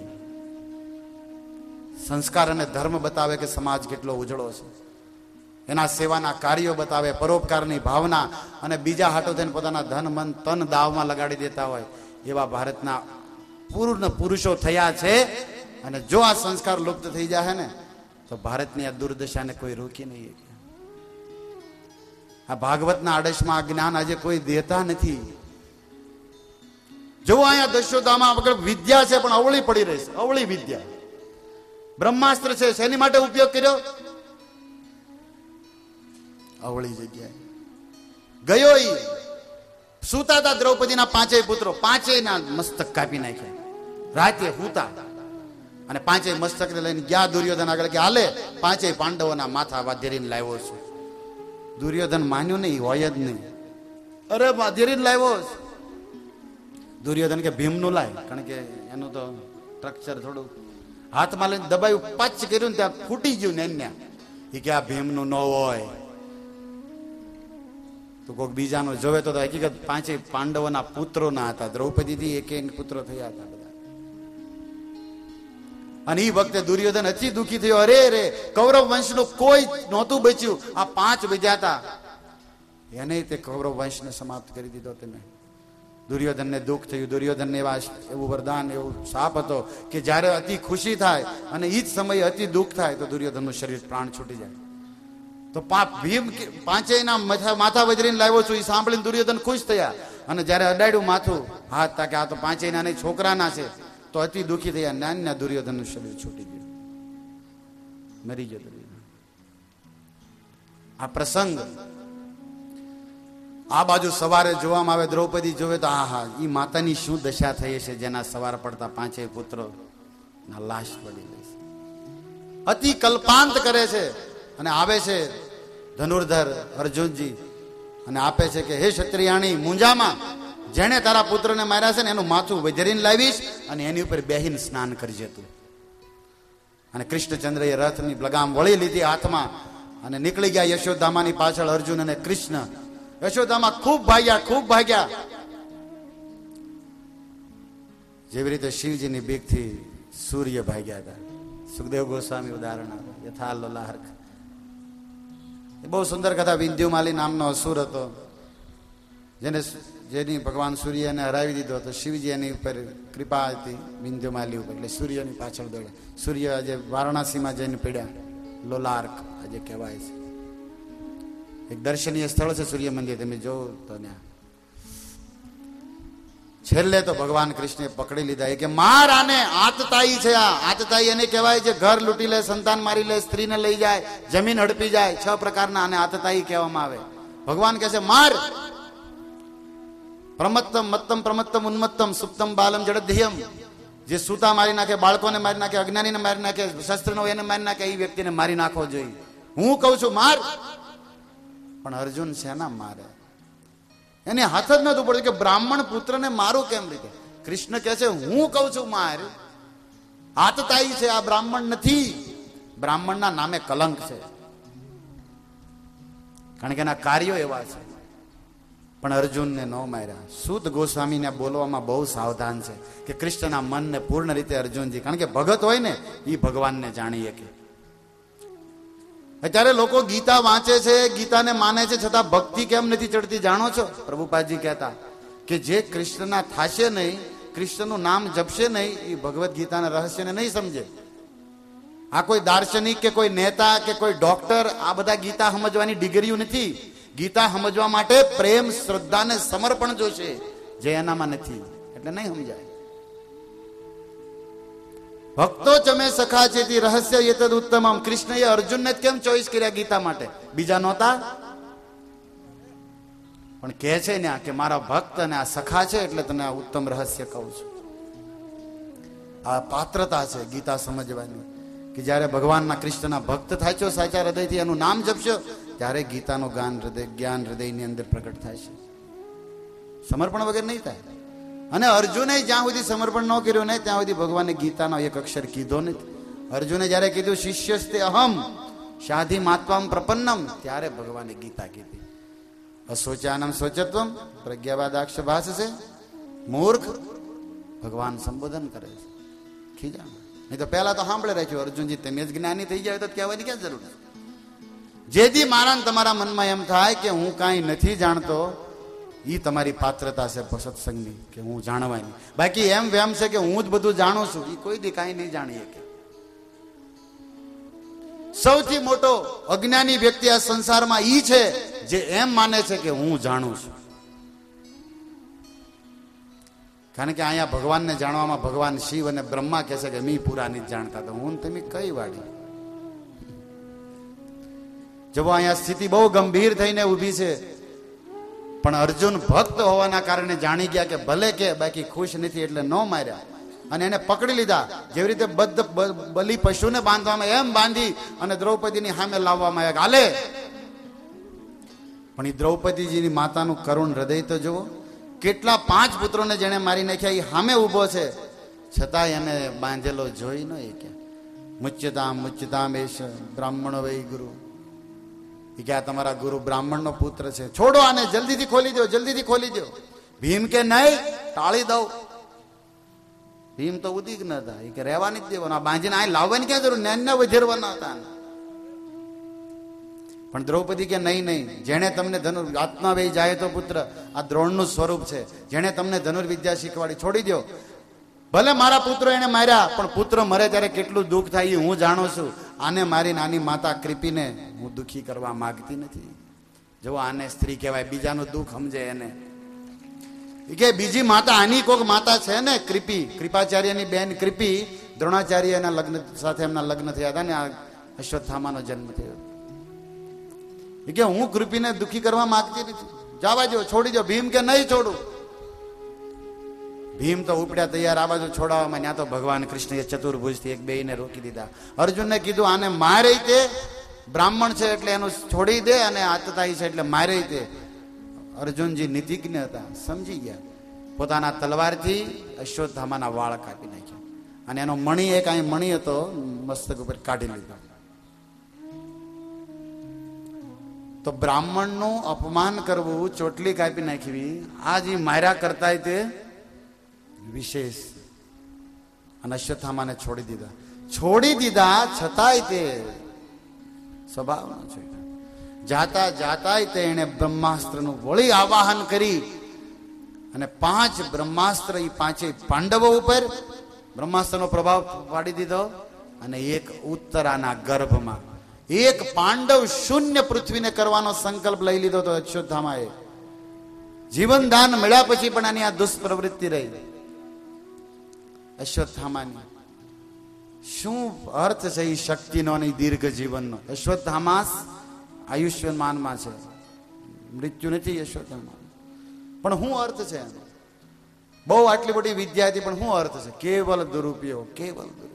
સંસ્કાર અને ધર્મ બતાવે કે સમાજ કેટલો ઉજળો છે, એના સેવાના કાર્યો બતાવે, પરોપકારની ભાવના, અને બીજા હાટો થઈને પોતાના ધન મન તન દાવમાં લગાડી દેતા હોય એવા ભારતના પૂર્ણ પુરુષો થયા છે. અને જો આ સંસ્કાર લુપ્ત થઈ જાય ને તો ભારતની આ દુર્દશાને કોઈ રોકી નહીં. આ ભાગવતના આડશમાં આ જ્ઞાન આજે કોઈ દેતા નથી. જો અહીંયા દસ્યોદામાં વગર વિદ્યા છે પણ અવળી પડી રહી છે, અવળી વિદ્યા. બ્રહ્માસ્ત્ર છે, શેની માટે ઉપયોગ કર્યો? અવળી જગ્યાએ ગયો. ઈ સુતા હતા દ્રૌપદીના પાંચેય પુત્રો, પાંચેય ના મસ્તક કાપી નાખ્યા રાતે હુતા, અને પાંચેય મસ્તક ને લઈને ગયા દુર્યોધન આગળ કે હાલે પાંચેય પાંડવોના માથા વાધેરીને લાવ્યો છું. દુર્યોધન માન્યું નહીં, હોય જ નહીં. અરે વાધેરીને લાવ્યો છું. દુર્યોધન કે ભીમનું લાય, કારણ કે એનું તો સ્ટ્રક્ચર થોડું હાથમાં લઈને દબાયું, પચ કર્યું ને ત્યાં ફૂટી ગયું ને એને. એ કે આ ભીમનું ન હોય તો કોઈક બીજાનો જોવે તો હકીકત પાંચે પાંડવોના પુત્રો ના હતા. દ્રૌપદી થી એક પુત્રો થયા હતા બધા. અને એ વખતે દુર્યોધન અતિ દુઃખી થયો. અરે રે, કૌરવ વંશનું કોઈ નહોતું બચ્યું, આ પાંચ બચ્યા હતા, એને તે કૌરવ વંશને સમાપ્ત કરી દીધો તમે. દુર્યોધનને દુઃખ થયું. દુર્યોધનને એવા એવું વરદાન, એવું શાપ હતો કે જ્યારે અતિ ખુશી થાય અને એ જ સમયે અતિ દુઃખ થાય તો દુર્યોધનનું શરીર પ્રાણ છૂટી જાય. તો ભીમ પાંચેયના માથા વજરીને લાવ્યો છું એ સાંભળીને દુર્યોધન ખુશ થયા. અને જયારે અડાડ્યું માથું હાથ તા કે આ તો પાંચેયના નહીં છોકરાના છે તો અતિ દુઃખી થયા. નાના દુર્યોધનનું શરીર છૂટી ગયું, મરી ગયો દુર્યોધન. આ પ્રસંગ આ બાજુ સવારે જોવામાં આવે, દ્રૌપદી જોવે તો આ હા એ માતાની શું દશા થઈ છે જેના સવાર પડતા પાંચેય પુત્રો ના લાશ પડી ગઈ છે. અતિ કલ્પાંત કરે છે. અને આવે છે ધનુર્ધર અર્જુનજી અને આપે છે કે હે ક્ષત્રિયાણી મુંજામાં, જેને તારા પુત્રને માર્યા છે ને એનું માથું વજરીને લાવીશ અને એની ઉપર બેહીને સ્નાન કરજે તું. અને કૃષ્ણચંદ્રએ રથની લગામ વળી લીધી હાથમાં અને નીકળી ગયા યશોદામાની પાછળ અર્જુન અને કૃષ્ણ. યશોદામા ખૂબ ભાગ્યા, ખૂબ ભાગ્યા. જેવી રીતે શિવજીની બીકથી સૂર્ય ભાગ્યા હતા. સુખદેવ ગોસ્વામી ઉદાહરણ આપે, યથા લોલાહર્ક. એ બહુ સુંદર કથા. વિંધ્યુમાલી નામનો અસુર હતો, જેને જેની ભગવાન સૂર્યને હરાવી દીધો હતો. શિવજી એની ઉપર કૃપા હતી વિંધ્યુમાલી ઉપર, એટલે સૂર્યની પાછળ દોડ્યા. સૂર્ય આજે વારાણસીમાં જઈને પડ્યા, લોલાર્ક આજે કહેવાય છે. એક દર્શનીય સ્થળ છે સૂર્ય મંદિર, તમે જોવો તો ત્યાં. છેલ્લે તો ભગવાન કૃષ્ણે પકડી લીધા. એ કે માર આને, આતતાઈ છે આ. આતતાઈ એને કહેવાય છે ઘર લૂંટી લે, સંતાન મારી લે, સ્ત્રીને લઈ જાય, જમીન હડપી જાય. છ પ્રકારના આને આતતાઈ કહેવામાં આવે. ભગવાન કહે છે માર. પ્રમત્તમ મત્તમ પ્રમત્તમ ઉન્મત્તમ સુપ્તમ બાલમ જડધ્યમ. જે સૂતા મારી નાખે, બાળકોને મારી નાખે, અજ્ઞાનીને મારી નાખે, શસ્ત્રનો એને મારી નાખે, એ વ્યક્તિને મારી નાખવો જોઈએ. હું કઉ છું માર. પણ અર્જુન શેના મારે? એને હાથ જ નતું પડતું કે બ્રાહ્મણ પુત્રને મારું કેમ રીતે? કૃષ્ણ કહે છે હું કઉ છું માર. આતતાઈ છે આ, બ્રાહ્મણ નથી. બ્રાહ્મણના નામે કલંક છે, કારણ કે એના કાર્યો એવા છે. પણ અર્જુનને ન માર્યા. સૂત ગોસ્વામીને બોલવામાં બહુ સાવધાન છે કે કૃષ્ણના મનને પૂર્ણ રીતે અર્જુનજી, કારણ કે ભગત હોય ને એ ભગવાનને જાણી શકે. અત્યારે લોકો ગીતા વાંચે છે, ગીતાને માને છે, છતાં ભક્તિ કેમ નથી ચડતી જાણો છો? પ્રભુપાદજી કહેતા કે જે કૃષ્ણના થાશે નહીં, કૃષ્ણનું નામ જપશે નહીં, એ ભગવદ્ ગીતાના રહસ્યને નહીં સમજે. આ કોઈ દાર્શનિક કે કોઈ નેતા કે કોઈ ડોક્ટર આ બધા ગીતા સમજવાની ડિગ્રીઓ નથી. ગીતા સમજવા માટે પ્રેમ, શ્રદ્ધા ને સમર્પણ જોશે, જે એનામાં નથી એટલે નહીં સમજાય. ભક્તો ચમે સખા ચેતી રહસ્ય એતદ ઉત્તમમ. કૃષ્ણએ અર્જુનને કેમ ચોઈસ કર્યા ગીતા માટે? બીજા નહોતા? પણ કહે છે ને કે મારા ભક્ત અને આ સખા છે એટલે તને આ ઉત્તમ રહસ્ય કહું છું. આ પાત્રતા છે ગીતા સમજવાની, કે જ્યારે ભગવાનના કૃષ્ણના ભક્ત થાય છો સાચા હૃદયથી, એનું નામ જપશો, ત્યારે ગીતાનું જ્ઞાન હૃદય જ્ઞાન હૃદયની અંદર પ્રગટ થાય છે. સમર્પણ વગર નહીં થાય. અને અર્જુને જ્યાં સુધી સમર્પણ ન કર્યું ને ત્યાં સુધી ભગવાને ગીતાનો એક અક્ષર કીધો નથી. અર્જુને જયારે કીધું શિષ્યસ્તે અહમ શાધી માત્વામ પ્રપન્નમ, ત્યારે ભગવાને ગીતા કીધી. અશોચાનમ શોચત્વમ પ્રજ્ઞાવાદાક્ષ ભાષ છે. મૂર્ખ ભગવાન સંબોધન કરે છે. ખીજા નહીં તો પહેલા તો સાંભળે રાખ્યું, અર્જુનજી તમે જ જ્ઞાની થઈ જાય તો કહેવાની ક્યાં જરૂર છે? જેથી મારા તમારા મનમાં એમ થાય કે હું કાંઈ નથી જાણતો, એ તમારી પાત્રતા છે સત્સંગની, કે હું જાણવાની. બાકી એમ વેમ છે કે હું જ બધું જાણું છું, એ કોઈ દી કાંઈ નહીં જાણીએ. કે સૌથી મોટો અજ્ઞાની વ્યક્તિ આ સંસારમાં ઈ છે જે એમ માને છે કે હું જાણું છું. કારણ કે અહીંયા ભગવાનને જાણવામાં ભગવાન શિવ અને બ્રહ્મા કહે છે કે મી પૂરા નથી જાણતા, તો હું તમે કઈ વાડી. જવો અહીંયા સ્થિતિ બહુ ગંભીર થઈને ઊભી છે, પણ અર્જુન ભક્ત હોવાના કારણે જાણી ગયા કે ભલે કે બાકી ખુશ નથી એટલે ન માર્યા, અને એને પકડી લીધા. જેવી રીતે બદ્ધ બલિ પશુને બાંધવામાં એમ બાંધી અને દ્રૌપદીની સામે લાવવામાં આવ્યા, હાલે. પણ એ દ્રૌપદીજીની માતાનું કરુણ હૃદય તો જુઓ. કેટલા પાંચ પુત્રોને જેને મારી નાખ્યા એ સામે ઉભો છે, છતાં એને બાંધેલો જોઈ ન એ કે મુચ્યતામ મુચ્યતામ એશ બ્રાહ્મણો વૈ ગુરુ. એ કે આ તમારા ગુરુ બ્રાહ્મણનો પુત્ર છે, છોડો આને, જલ્દીથી ખોલી દો, જલ્દીથી ખોલી દો. ભીમ કે નહીં, ટાળી દઉં. ભીમ તો ઉદિગ્ન હતા, એ કે રહેવાની જ દેવાનો, આ બાંધીને આ લાવવાની ક્યાં જરૂર, નેનને વધેરવાના હતા. પણ દ્રૌપદી કે નહીં નહીં, જેણે તમને ધનુર આત્મા વહી જાય તો પુત્ર, આ દ્રોણનું સ્વરૂપ છે, જેણે તમને ધનુર્વિદ્યા શીખવાડી, છોડી દો. ભલે મારા પુત્રો એને માર્યા, પણ પુત્ર મરે ત્યારે કેટલું દુઃખ થાય હું જાણું છું. આને મારી નાની માતા કૃપીને હું દુઃખી કરવા માંગતી નથી. જો આને સ્ત્રી કહેવાય, બીજાનું દુઃખ સમજે એને. કે બીજી માતા, આની કોક માતા છે ને કૃપી, કૃપાચાર્યની બેન કૃપી, દ્રોણાચાર્ય એના લગ્ન સાથે એમના લગ્ન થયા હતા ને આ અશ્વત્થામાનો જન્મ થયો. કે હું કૃપીને દુઃખી કરવા માંગતી નથી, જવા દો, છોડી દો. ભીમ કે નહીં છોડું. ભીમ તો ઉપડ્યા તૈયાર આ બાજુ છોડાવવામાં, ત્યાં તો ભગવાન કૃષ્ણએ ચતુર્ભુજથી એક બેયને રોકી દીધા. અર્જુનને કીધું આને મારે તે, બ્રાહ્મણ છે એટલે એનું છોડી દે, અને આતતાઈ છે એટલે મારે તે. અર્જુનજી નીતિજ્ઞ હતા, સમજી ગયા. પોતાના તલવારથી અશ્વત્થામાના વાળ કાપી નાખ્યા, અને એનો મણી, એક અહીં મણી હતો, મસ્તક ઉપર કાઢી લીધો. તો બ્રાહ્મણનું અપમાન કરવું, ચોટલી કાપી નાખવી, આ જે માર્યા કરતા તે વિશેષ. અને અશ્વત્થામાને છોડી દીધા. છોડી દીધા છતાંય તે સ્વભાવનો છે. જાતા જાતાય તે એને બ્રહ્માસ્ત્રનું વળી આવાહન કરી, અને પાંચ બ્રહ્માસ્ત્ર એ પાંચે પાંડવો ઉપર બ્રહ્માસ્ત્રનો પ્રભાવ પાડી દીધો. અને એક ઉત્તરાના ગર્ભમાં એક પાંડવ શૂન્ય પૃથ્વીને કરવાનો સંકલ્પ લઈ લીધો તો અશ્વત્થામાએ. જીવન દાન મળ્યા પછી પણ આની આ દુષ્પ્રવૃત્તિ રહી અશ્વત્થામાની. શું અર્થ છે એ શક્તિનો અને દીર્ઘ જીવનનો? અશ્વત્થામા આયુષ્યમાનમાં છે, મૃત્યુ નથી અશ્વત્થામા. પણ શું અર્થ છે? બહુ આટલી બધી વિદ્યા હતી, પણ શું અર્થ છે? કેવલ દુરુપયોગ, કેવલ દુરુપયોગ.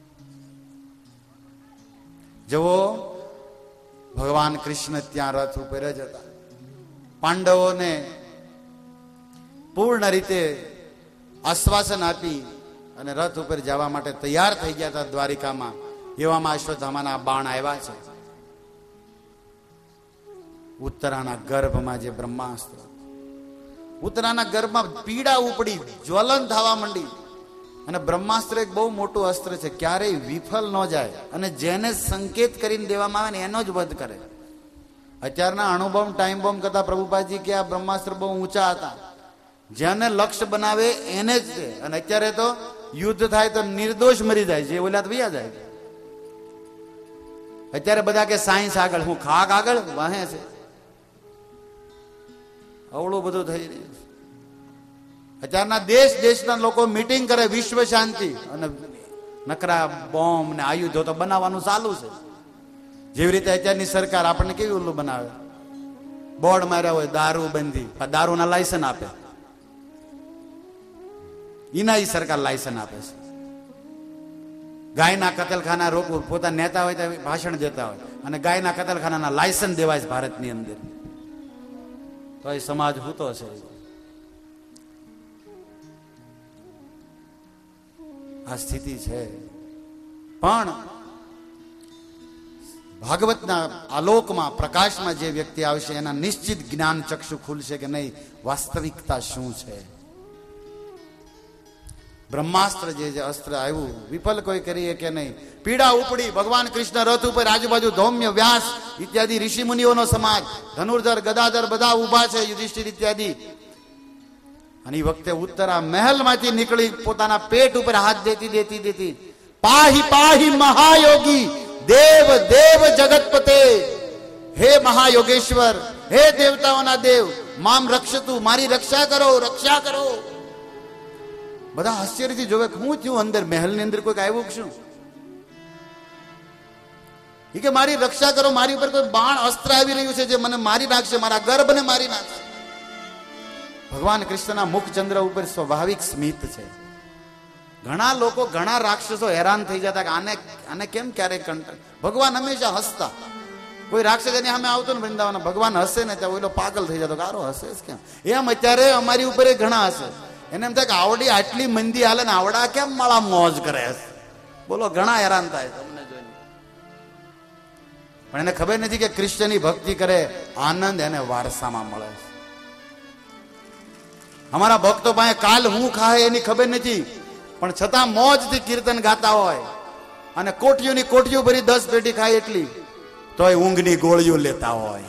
જવો ભગવાન કૃષ્ણ ત્યાં રથ ઉપર જ હતા. પાંડવોને પૂર્ણ રીતે આશ્વાસન આપી અને રથ ઉપર જવા માટે તૈયાર થઈ ગયા હતા દ્વારિકામાં. એવામાં અશ્વત્થામાના બાણ આવ્યા છે. ઉત્તરાના ગર્ભમાં જે બ્રહ્માસ્ત્ર, ઉત્તરાના ગર્ભમાં પીડા ઉપડી, જ્વલન થવા માંડી. અને બ્રહ્માસ્ત્ર એક બહુ મોટું અસ્ત્ર છે, ક્યારેય વિફલ ન જાય, અને જેને સંકેત કરીને દેવામાં આવે ને એનો જ વધ કરે. અત્યારના અણુબોમ્બ, ટાઈમ બોમ્બ કરતા પ્રભુપાદજી કે આ બ્રહ્માસ્ત્ર બહુ ઊંચા હતા, જેને લક્ષ્ય બનાવે એને જ છે. અને અત્યારે તો યુદ્ધ થાય તો નિર્દોષ મરી જાય છે, ઓલા તો વયા જાય. અત્યારે બધા કે સાયન્સ આગળ, હું ખાક આગળ વાહે છે. અવળું બધું થઈ રહ્યું છે. અત્યારના દેશ દેશના લોકો મીટિંગ કરે વિશ્વ શાંતિ, અને નકરા બોમ્બ ને આયુધો તો બનાવવાનું ચાલુ છે. જેવી રીતે અત્યારની સરકાર આપણને કેવી ઉલ્લુ બનાવે, બોર્ડ માર્યા હોય દારૂ બંધી, દારૂના લાયસન્સ આપે, એના ઈ સરકાર લાયસન્સ આપે છે. ગાયના કતલખાના રોકવું, પોતા નેતા હોય તો ભાષણ દેતા હોય, અને ગાયના કતલખાનાના લાયસન્સ દેવાય છે ભારતની અંદર. તો એ સમાજ હૂતો છે. આ સ્થિતિ છે. પણ ભાગવતના આલોકમાં, પ્રકાશમાં જે વ્યક્તિ આવશે એના નિશ્ચિત જ્ઞાન ચક્ષુ ખુલશે કે નહીં, વાસ્તવિકતા શું છે. બ્રહ્માસ્ત્ર જે જે અસ્ત્ર આવ્યું, વિફલ કોઈ કરીએ કે નહીં. પીડા ઉપડી, ભગવાન કૃષ્ણ રથ ઉપર, આજુબાજુ ધૌમ્ય, વ્યાસ ઇત્યાદિ ઋષિ મુનિઓનો સમાજ, ધનુર્ધર, ગદાધર બધા ઉભા છે, યુધિષ્ઠિર ઇત્યાદિ. અને એ વખતે ઉત્તરા મહેલમાંથી નીકળી પોતાના પેટ ઉપર હાથ દેતી દેતી દેતી પાહી પાહી મહાયોગી દેવ દેવ જગતપતે, હે મહાયોગેશ્વર, હે દેવતાઓના દેવ, મામ રક્ષતું, મારી રક્ષા કરો, રક્ષા કરો. બધા આશ્ચર્યથી જોવે હું થયું, અંદર મહેલની અંદર કોઈક આવ્યું શું? એ કે મારી રક્ષા કરો, મારી ઉપર કોઈ બાણ અસ્ત્ર આવી રહ્યું છે જે મને મારી નાખશે, મારા ગર્ભને મારી નાખશે. ભગવાન કૃષ્ણના મુખચંદ્ર ઉપર સ્વાભાવિક સ્મિત છે. ઘણા લોકો, ઘણા રાક્ષસો હેરાન થઈ જતા કે આને આને કેમ ક્યારેક કંટાળ. ભગવાન હંમેશા હસતા. કોઈ રાક્ષસ એની સામે આવતો ને વૃંદાવન, ભગવાન હસે ને ત્યાં ઓલો પાગલ થઈ જતો, આરો હસે કેમ એમ. અત્યારે અમારી ઉપર ઘણા હશે. એને એમ થાય કે આવડી આટલી મંદી હાલે ને આવડા કેમ માળા મોજ કરે. બોલો, ઘણા હેરાન થાય તમને જોઈને. પણ એને ખબર નથી કે કૃષ્ણની ભક્તિ કરે, આનંદ એને વારસામાં મળે છે. અમારા ભક્તો પાસે કાલ હું ખાય એની ખબર નથી, પણ છતાં મોજથી કીર્તન ગાતા હોય, અને કોઠીઓની કોઠીઓ ભરી દસ પેટી ખાય એટલી, તોય ઊંઘની ગોળીઓ લેતા હોય.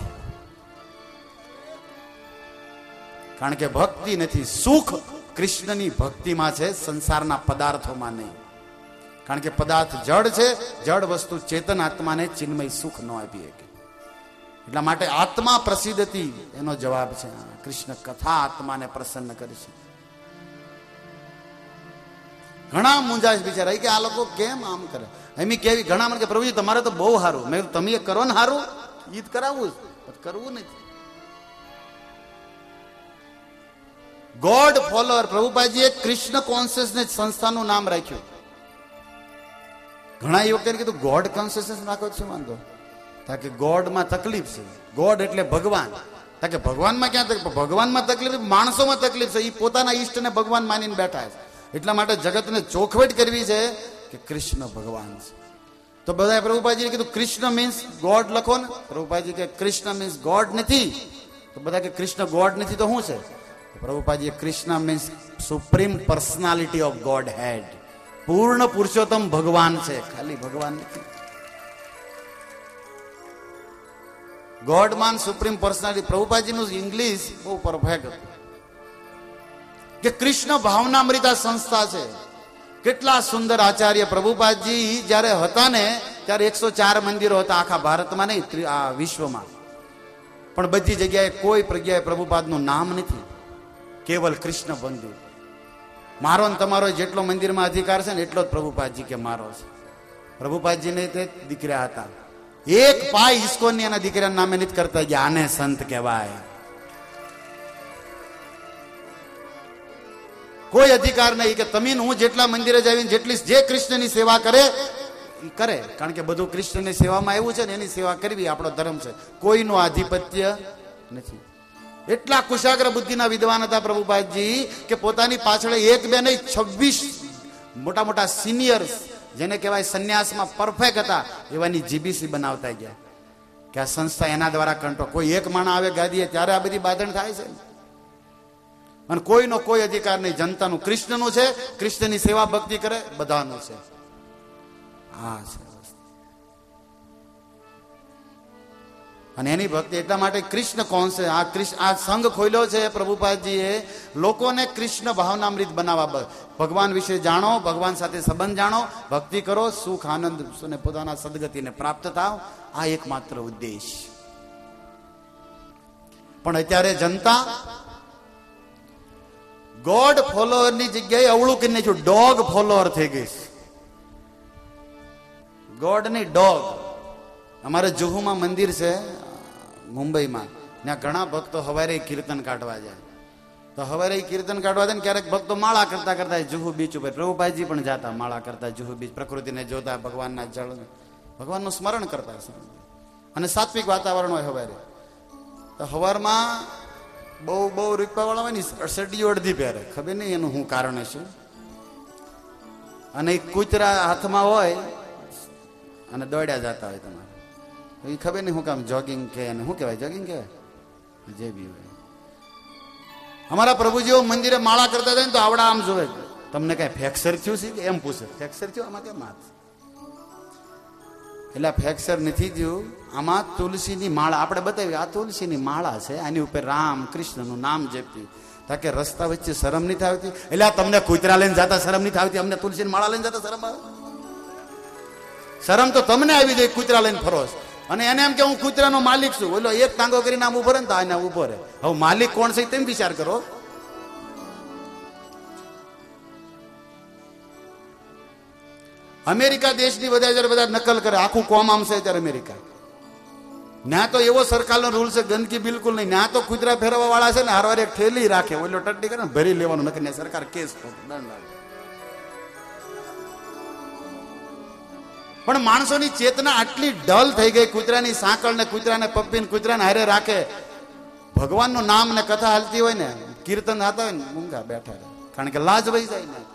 કારણ કે ભક્તિ નથી, સુખ કૃષ્ણની ભક્તિમાં છે, સંસારના પદાર્થોમાં નહીં. કારણ કે પદાર્થ જડ છે, જડ વસ્તુ ચેતન આત્માને ચિન્મય સુખ ન આપી શકે. એટલા માટે આત્મા પ્રસિદ્ધતી એનો જવાબ છે. કૃષ્ણ કથા આત્માને પ્રસન્ન કરશે. ઘણા મુંજાશ બિચારા કે આ લોકો કેમ આમ કરે, એમ કેવી. ઘણા મને કે પ્રભુજી તમારે તો બહુ સારું. મેં તમે કરો ને સારું, ઈદ કરાવવું કરવું નથી. ગોડ ફોલોઅર, પ્રભુપાદજીએ કૃષ્ણ કોન્શિયસનેસ સંસ્થાનું નામ રાખ્યું. ઘણા એ વખતે કીધું ગોડ કોન્શિયસનેસ રાખો છો વાંધો, તાકે ગોડમાં તકલીફ છે. ગોડ એટલે ભગવાન. તાકે ભગવાનમાં ક્યાં તકલીફ? ભગવાનમાં તકલીફ, માણસોમાં તકલીફ છે. એ પોતાના ઈષ્ટને ભગવાન માનીને બેઠા છે. એટલા માટે જગતને ચોખવટ કરવી છે કે કૃષ્ણ ભગવાન છે. તો બધા પ્રભુપાદજીએ કીધું કૃષ્ણ મીન્સ ગોડ લખો ને. પ્રભુપાદજી કે કૃષ્ણ મીન્સ ગોડ નથી. તો બધા કે કૃષ્ણ ગોડ નથી તો શું છે? પ્રભુપાદજીએ Krishna means supreme personality of Godhead. પૂર્ણ પુરુષોત્તમ ભગવાન છે, ખાલી ભગવાન નથી. ગોડ માન સુપ્રીમ પર્સનાલિટી. પ્રભુપાદજીનું ઇંગ્લિશ બહુ પરફેક્ટ હતું કે કૃષ્ણ ભાવનામૃતા સંસ્થા છે. કેટલા સુંદર આચાર્ય. પ્રભુપાદજી જયારે હતા ને ત્યારે એકસો ચાર મંદિરો હતા આખા ભારતમાં, નહીં આ વિશ્વમાં. પણ બધી જગ્યાએ કોઈ જગ્યાએ પ્રભુપાદનું નામ નથી, કેવલ કૃષ્ણ મંદિર. મારો ને તમારો જેટલો મંદિરમાં અધિકાર છે ને એટલો જ પ્રભુપાદજી કે મારો છે. પ્રભુપાદજીને તે દીકરા હતા, એક પાય ઇસ્કોનની એના દીકરાના નામે નથી કરતા ગયા. આને સંત કહેવાય. કોઈ અધિકાર નહીં કે તમે હું જેટલા મંદિરે જઈને જેટલી જે કૃષ્ણની સેવા કરે એ કરે. કારણ કે બધું કૃષ્ણની સેવામાં આવ્યું છે ને, એની સેવા કરવી આપણો ધર્મ છે. કોઈનું આધિપત્ય નથી. એટલા કુશાગ્ર બુદ્ધિના વિદ્વાન હતા પ્રભુપાદજી કે પોતાની પાછળ એક બે નહીં છવ્વીસ મોટા મોટા સિનિયર્સ, જેને કહેવાય સંન્યાસમાં પરફેક્ટ હતા, એવાની જીબીસી બનાવતા ગયા કે આ સંસ્થા એના દ્વારા કંટ્રોલ. કોઈ એક માણસ આવે ગાદીએ ત્યારે આ બધી બાંધણ થાય છે. અને કોઈનો કોઈ અધિકાર નહીં. જનતાનું કૃષ્ણનું છે, કૃષ્ણની સેવા ભક્તિ કરે બધાનું છે. હા છે. અને એની ભક્તિ એટલા માટે કૃષ્ણ કોણ છે? આ કૃષ્ણ આ સંઘ ખોલ્યો છે પ્રભુપાદજીએ લોકોને કૃષ્ણ ભાવનામૃત બનાવવા. ભગવાન વિશે જાણો, ભગવાન સાથે સંબંધ જાણો, ભક્તિ કરો, સુખ આનંદ અને પોતાના સદગતિને પ્રાપ્ત થાવ. આ એકમાત્ર ઉદ્દેશ. પણ અત્યારે જનતા ગોડ ફોલોઅર ની જગ્યાએ અવળું કરી નાખ્યું, ડોગ ફોલોઅર થઈ ગઈ. ગોડ ની ડોગ. અમારે જુહુમાં મંદિર છે મુંબઈમાં, ત્યાં ઘણા ભક્તો હવારે કીર્તન કાઢવા જાય. તો હવારે કીર્તન કાઢવા જાય ને ક્યારેક ભક્તો માળા કરતા કરતા જુહુ બીચ ઉપર, પ્રભુપાદજી પણ જાતા માળા કરતા જુહુ બીચ, પ્રકૃતિને જોતા, ભગવાનના જળ ભગવાનનું સ્મરણ કરતા, અને સાત્વિક વાતાવરણ હોય હવારે. તો હવારમાં બહુ બહુ રૂપિયા વાળા હોય ને શરડીઓ અડધી પહેરે, ખબર નહીં એનું શું કારણ હશે. અને કૂતરા હાથમાં હોય અને દોડ્યા જતા હોય તમારે, એ ખબર નહીં શું કામ જોગિંગ કે અને શું કહેવાય, જોગિંગ કહેવાય, જે બી હોય. અમારા પ્રભુજીઓ મંદિરે માળા કરતા જાય ને તો આવડા આમ જોવે, તમને કઈ ફ્રેક્ચર થયું છે કે એમ પૂછે, ફ્રેક્ચર થયું આમાં કેમ હાથ? એટલે ફ્રેક્ચર નથી થયું, આમાં તુલસીની માળા આપણે બતાવી, આ તુલસીની માળા છે, આની ઉપર રામ કૃષ્ણનું નામ જપ્યું. તાકે રસ્તા વચ્ચે શરમ નથી આવતી? એટલે તમને કૂતરા લઈને જતા શરમ નથી આવતી, અમને તુલસીની માળા લઈને જતા શરમ આવે? શરમ તો તમને આવી જાય, કૂતરા લઈને ફરો. અને એને એમ કે હું કૂતરાનો માલિક છું, બોલો એક ટાંગો કરીને આમ ઉભો રહે ને તો આને ઉભો રહે. હવે માલિક કોણ છે તેમ વિચાર કરો. અમેરિકા દેશની બધા જયારે બધા નકલ કરે, આખું કોમ આમ છે ત્યારે અમેરિકા. ના તો એવો સરકારનો રૂલ છે, ગંદકી બિલકુલ નહીં. ના તો કૂતરા ફેરવા વાળા છે ને હારવાર એક ઠેલી રાખે, ઓલો ટટ્ટી કરે ને ભરી લેવાનું, નકર સરકાર કેસ દંડ આવે. પણ માણસોની ચેતના આટલી ડલ થઈ ગઈ, કૂતરાની સાંકળ ને કૂતરાને પપ્પીને કૂતરાને હારે રાખે. ભગવાનનું નામ ને કથા હાલતી હોય ને, કીર્તન થતા હોય ને, મૂંગા બેઠા રહે, કારણ કે લાજ વહી જાય ને.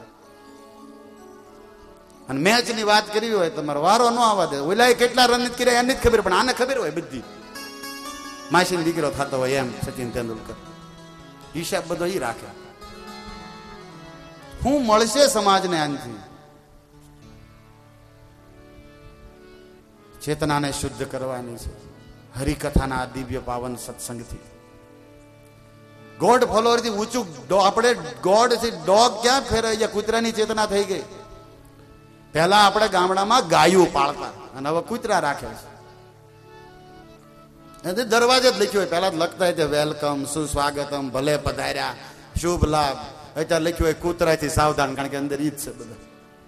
અને મેચ ની વાત કરવી હોય તમારો વારો ન આવવા દે. ઓલા કેટલા રન કર્યા એની જ ખબર, પણ આને ખબર હોય બધી. માસીનો દીકરો થતો હોય એમ સચિન તેંડુલકર, હિસાબ બધો ઈ રાખે. શું મળશે સમાજને આનથી? ચેતનાને શુદ્ધ કરવાની છે હરિકથાના દિવ્ય પાવન સત્સંગથી. ગોડ ફોલોઅર થી ઊંચું આપણે ગોડ થી ડોગ ક્યાં ફેરવાઈ ગયા? કૂતરાની ચેતના થઈ ગઈ. પહેલા આપણે ગામડામાં ગાયું પાળતા અને હવે કૂતરા રાખે છે. દરવાજે જ લખ્યું હોય, પહેલા લખતા હોય વેલકમ, સુસ્વાગતમ, ભલે પધાર્યા, શુભ લાભ. અત્યારે લખ્યું હોય કૂતરાથી સાવધાન, કારણ કે અંદર ઈ જ છે બધા.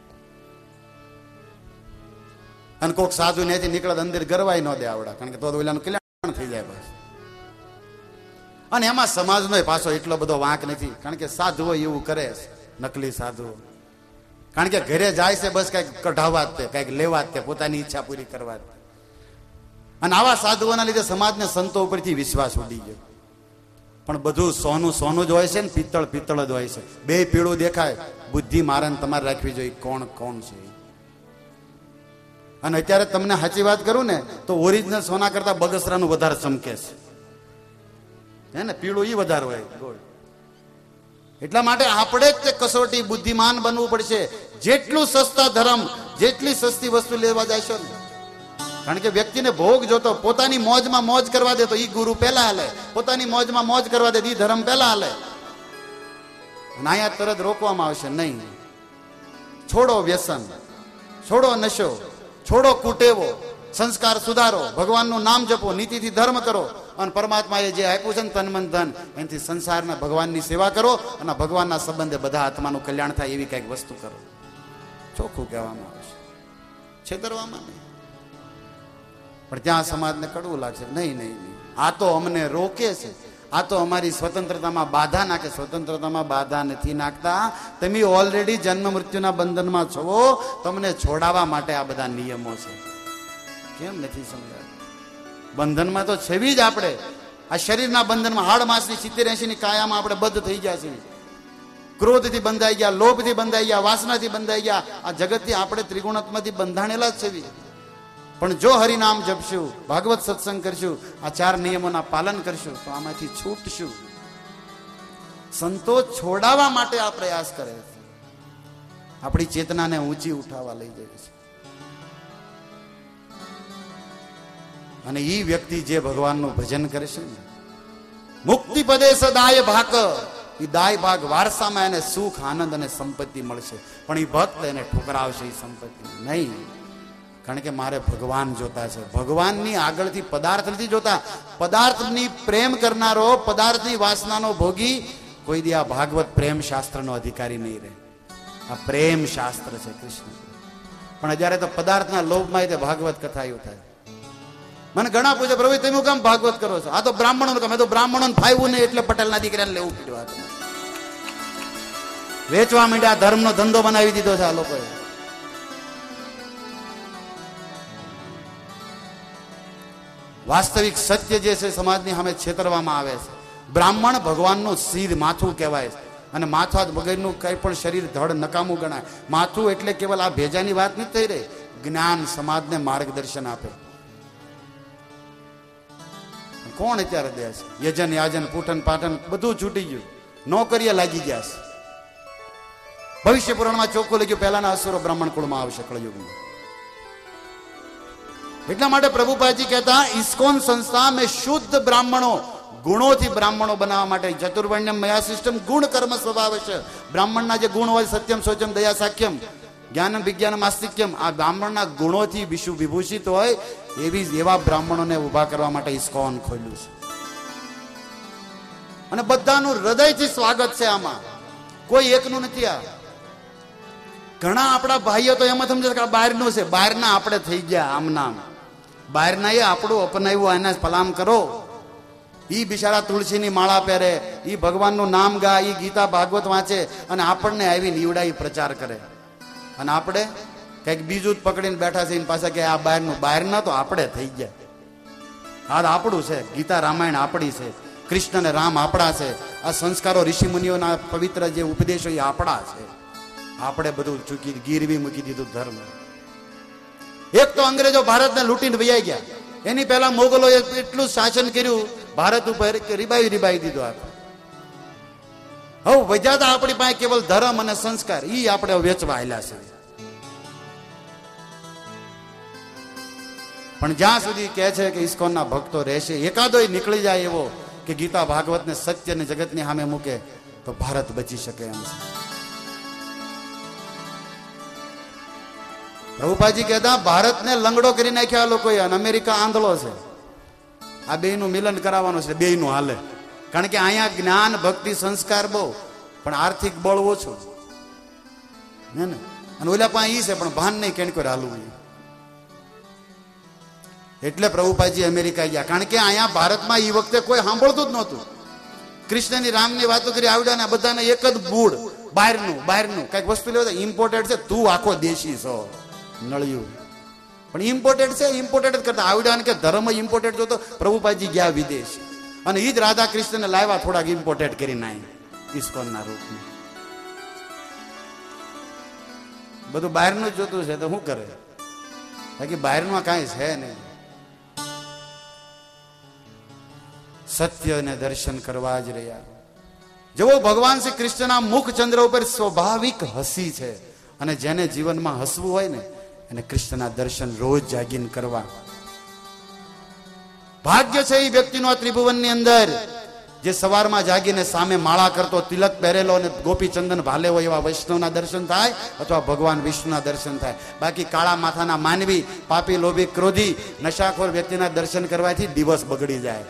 અને કોઈક સાધુ ને નીકળે અંદર ગરવાઈ ન દે આવડા, કારણ કે તો ઓલાનું કલ્યાણ થઈ જાય બસ. અને એમાં સમાજનો પાછો એટલો બધો વાંક નથી, કારણ કે સાધુઓ એવું કરે છે, નકલી સાધુઓ. કારણ કે ઘરે જાય છે બસ કઈક કઢાવવા જ તે, કઈક લેવા જ તે, પોતાની ઈચ્છા પૂરી કરવા જ. અને આવા સાધુઓના લીધે સમાજને સંતો ઉપરથી વિશ્વાસ ઉડી ગયો. પણ બધું સોનું સોનું જ હોય છે ને પિત્તળ પિત્તળ જ હોય છે. બે પીળું દેખાય, બુદ્ધિ મારે તમારે રાખવી જોઈએ કોણ કોણ છે. અને અત્યારે તમને સાચી વાત કરું ને તો ઓરિજિનલ સોના કરતા બગસરાનું વધારે ચમકે છે, હે ને? પીળું ઈ વધારે હોય ગોળ. એટલા માટે આપણે જ તે કસોટી બુદ્ધિમાન બનવું પડશે. જેટલું સસ્તા ધર્મ, જેટલી સસ્તી વસ્તુ લેવા જાય ને, કારણ કે વ્યક્તિને ભોગ જોતો, પોતાની મોજમાં મોજ કરવા દે તો ઈ ગુરુ પહેલા હાલે, પોતાની મોજમાં મોજ કરવા દે ઈ ધર્મ પહેલા હાલે. અને અહીંયા તરત રોકવામાં આવશે નહીં. છોડો વ્યસન, છોડો નશો, છોડો કુટેવો, સંસ્કાર સુધારો, ભગવાનનું નામ જપો, નીતિથી ધર્મ કરો, અને પરમાત્માએ જે આપ્યું છે ને તન મન ધન, એનાથી સંસારના ભગવાનની સેવા કરો, અને ભગવાનના સંબંધે બધા આત્માનું કલ્યાણ થાય એવી કઈક વસ્તુ કરો. ચોખ્ખું કહેવામાં આવે છે, છેતરવામાં નહીં. પણ ત્યાં સમાજને કડવું લાગશે, નહીં નહીં નહીં, આ તો અમને રોકે છે, આ તો અમારી સ્વતંત્રતામાં બાધા નાખે. સ્વતંત્રતામાં બાધા નથી નાખતા. તમે ઓલરેડી જન્મ મૃત્યુના બંધનમાં છો, તમને છોડાવવા માટે આ બધા નિયમો છે. કેમ નથી સમજાય? બંધનમાં તો છેવી જ આપણે, આ શરીરના બંધનમાં, હાડ માસની સિત્તેર એસી ની કાયામાં આપણે બદ્ધ થઈ ગયા છીએ. ક્રોધથી બંધાઈ ગયા, લોભથી બંધાઈ ગયા, વાસનાથી બંધાઈ ગયા. આ જગતથી આપણે ત્રિગુણાત્માથી બંધાણેલા જ છે. પણ જો હરિનામ જપશું, ભાગવત સત્સંગ કરશું, આ ચાર નિયમોના પાલન કરશું તો આમાંથી છૂટશું. સંતો છોડાવવા માટે આ પ્રયાસ કરે છે, આપણી ચેતનાને ઊંચી ઉઠાવવા લઈ જાય છે. અને એ વ્યક્તિ જે ભગવાનનું ભજન કરે છે ને, મુક્તિ પદે સદાય ભાગ, એ દાય ભાગ વારસામાં એને સુખ આનંદ અને સંપત્તિ મળશે. પણ એ ભક્ત એને ઠુકરાવશે એ સંપત્તિ નહીં. કારણ કે મારે ભગવાન જોતા છે. ભગવાનની આગળથી પદાર્થ નથી જોતા. પદાર્થની પ્રેમ કરનારો, પદાર્થની વાસનાનો ભોગી કોઈ દી આ ભાગવત પ્રેમ શાસ્ત્રનો અધિકારી નહીં રહે. આ પ્રેમ શાસ્ત્ર છે કૃષ્ણ. પણ જ્યારે તો પદાર્થના લોભમાં તે ભાગવત કથા એવું થાય. મને ઘણા પૂછે, પ્રભુ તમે કેમ ભાગવત કરો છો? આ તો બ્રાહ્મણો કામ. તો બ્રાહ્મણો ફાવ્યું નહીં એટલે પટેલના દીકરાને લેવું પડ્યું. વેચવા માંડ્યા, ધર્મનો ધંધો બનાવી દીધો છે આ લોકોએ. વાસ્તવિક સત્ય જે છે સમાજની સામે છેતરવામાં આવે છે. બ્રાહ્મણ ભગવાનનું શિર માથું કહેવાય છે. અને માથા વગરનું કઈ પણ શરીર ધડ નકામું ગણાય. માથું એટલે કેવલ આ ભેજાની વાત નથી થઈ રહી. જ્ઞાન સમાજને માર્ગદર્શન આપે. કોણ અત્યારે દે છે? યજન યાજન પૂટન પાટન બધું છૂટી ગયું. નોકરીએ લાગી ગયા છે. ભવિષ્ય પુરાણમાં ચોખ્ખું લખ્યું, પહેલાના અસુરો બ્રાહ્મણ કુળમાં આવશે કળયુગમાં. એટલા માટે પ્રભુપાદજી કહેતા, ઇસ્કોન સંસ્થા મેં શુદ્ધ બ્રાહ્મણો, ગુણોથી બ્રાહ્મણો બનાવવા માટે ચતુર્વર્ણ્યમ મયા સિસ્ટમ ગુણ કર્મ સ્વભાવ છે. બ્રાહ્મણના જે ગુણ હોય, સત્યમ શૌચમ દયા સાખ્યમ જ્ઞાનમ વિજ્ઞાનમ આસ્તિક્યમ, આ બ્રાહ્મણના ગુણોથી વિશ્વ વિભૂષિત હોય એવી એવા બ્રાહ્મણોને ઉભા કરવા માટે ઇસ્કોન ખોલ્યું છે. અને બધાનું હૃદયથી સ્વાગત છે. આમાં કોઈ એકનું નથી. આ ઘણા આપણા ભાઈઓ તો એમાં સમજે કે બહારનું છે. બહારના આપણે થઈ ગયા આમ નામ. બહારના એ આપણું અપનાવ્યું, એને ફલામ કરો. ઈ બિચારા તુલસીની માળા પહેરે, ઈ ભગવાનનું નામ ગાય, ઈ ગીતા ભાગવત વાંચે, અને આપણને આવી નીવડાઈ પ્રચાર કરે. અને આપણે કઈક બીજું જ પકડીને બેઠા છે. પાછા કે આ બહારનું. બહારના તો આપણે થઈ ગયા. આ આપણું છે. ગીતા રામાયણ આપણી છે. કૃષ્ણ ને રામ આપણા છે. આ સંસ્કારો ઋષિ મુનિઓના પવિત્ર જે ઉપદેશો એ આપણા છે. આપણે બધું ચૂકી ગીરવી મૂકી દીધું ધર્મ. એક તો અંગ્રેજો ભારતને લૂંટીને વૈયા ગયા. એની પહેલા મોગલોએ એટલું શાસન કર્યું ભારત ઉપર કે રીબાઈ રીબાઈ દીધો. આ હવે વજાતા આપણી પાસે કેવલ ધર્મ અને સંસ્કાર, ઈ આપણે વેચવા આવેલા છે. પણ જ્યાં સુધી કહે છે કે ઇસ્કોનના ભક્તો રહેશે, એકાદોય નીકળી જાય એવો કે ગીતા ભાગવતને સત્ય ને જગતની સામે મૂકે, તો ભારત બચી શકે એમ છે. પ્રભુપાદજી કહેતા, ભારતને લંગડો કરી નાખ્યા લોકોએ, અને અમેરિકા આંધળો છે. આ બે નું મિલન કરાવવાનું છે. બે નું હાલે. કારણ કે અહીંયા જ્ઞાન ભક્તિ સંસ્કાર બહુ, પણ આર્થિક બળ ઓછું હે ને. અને ઓલા પાસે ઈ છે પણ ભાન નહીં કેણ કોઈ હાલવું. એટલે પ્રભુપાદજી અમેરિકા ગયા. કારણ કે અહીંયા ભારતમાં એ વખતે કોઈ સાંભળતું જ નહોતું. કૃષ્ણની રામની વાતો કરી આવડ્યા ને બધાને એક જ મૂળ, બહારનું બહારનું કઈક વસ્તુ લેવા ઇમ્પોર્ટેડ છે. તું આખો દેશી છો નળિયું, પણ ઇમ્પોર્ટેડ છે. ઇમ્પોર્ટેડ જ કરતા આવડ્યા કે ધર્મ ઇમ્પોર્ટેડ જો. તો પ્રભુપાદજી ગયા વિદેશ, અને એ જ રાધા કૃષ્ણને લાવ્યા થોડાક ઇમ્પોર્ટેડ કરી નાય ઇસ્કોનના રૂપમાં. બધું બહારનું જ જોતું છે તો શું કરે? બાકી બહારમાં કાંઈ છે નહીં. સત્યને દર્શન કરવા જ રહ્યા. જેવો ભગવાન શ્રી કૃષ્ણના મુખ ચંદ્ર ઉપર સ્વાભાવિક હસી છે, અને જેને જીવનમાં હસવું હોય ને એને કૃષ્ણના દર્શન રોજ જાગીને કરવા. ભાગ્ય છે એ વ્યક્તિનો આ ત્રિભુવનની અંદર જે સવારમાં જાગીને સામે માળા કરતો, તિલક પહેરેલો અને ગોપી ચંદન ભાલે હોય એવા વૈષ્ણવના દર્શન થાય, અથવા ભગવાન વિષ્ણુના દર્શન થાય. બાકી કાળા માથાના માનવી, પાપી, લોભી, ક્રોધી, નશાખોર વ્યક્તિના દર્શન કરવાથી દિવસ બગડી જાય.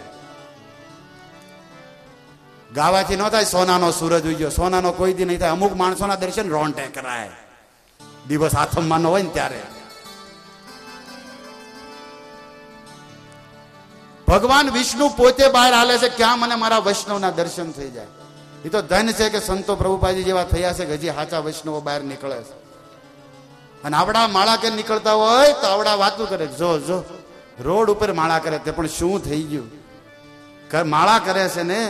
ગાવાથી ન થાય સોનાનો સૂરજ ઉગ્યો, સોનાનો કોઈ દી નહીં થાય. અમુક માણસોના દર્શન રોંટે કરાય દિવસ આથમમાં હોય ને ત્યારે. ભગવાન વિષ્ણુ પોતે બહાર હાલે છે, ક્યાં મને મારા વૈષ્ણવના દર્શન થઈ જાય. એ તો ધન છે કે સંતો પ્રભુપાદજી જેવા થયા છે કે હજી સાચા વૈષ્ણવો બહાર નીકળે છે. અને આવડા માળા કે નીકળતા હોય તો આવડા વાતું કરે, જો જો રોડ ઉપર માળા કરે, તે પણ શું થઈ ગયું? માળા કરે છે ને,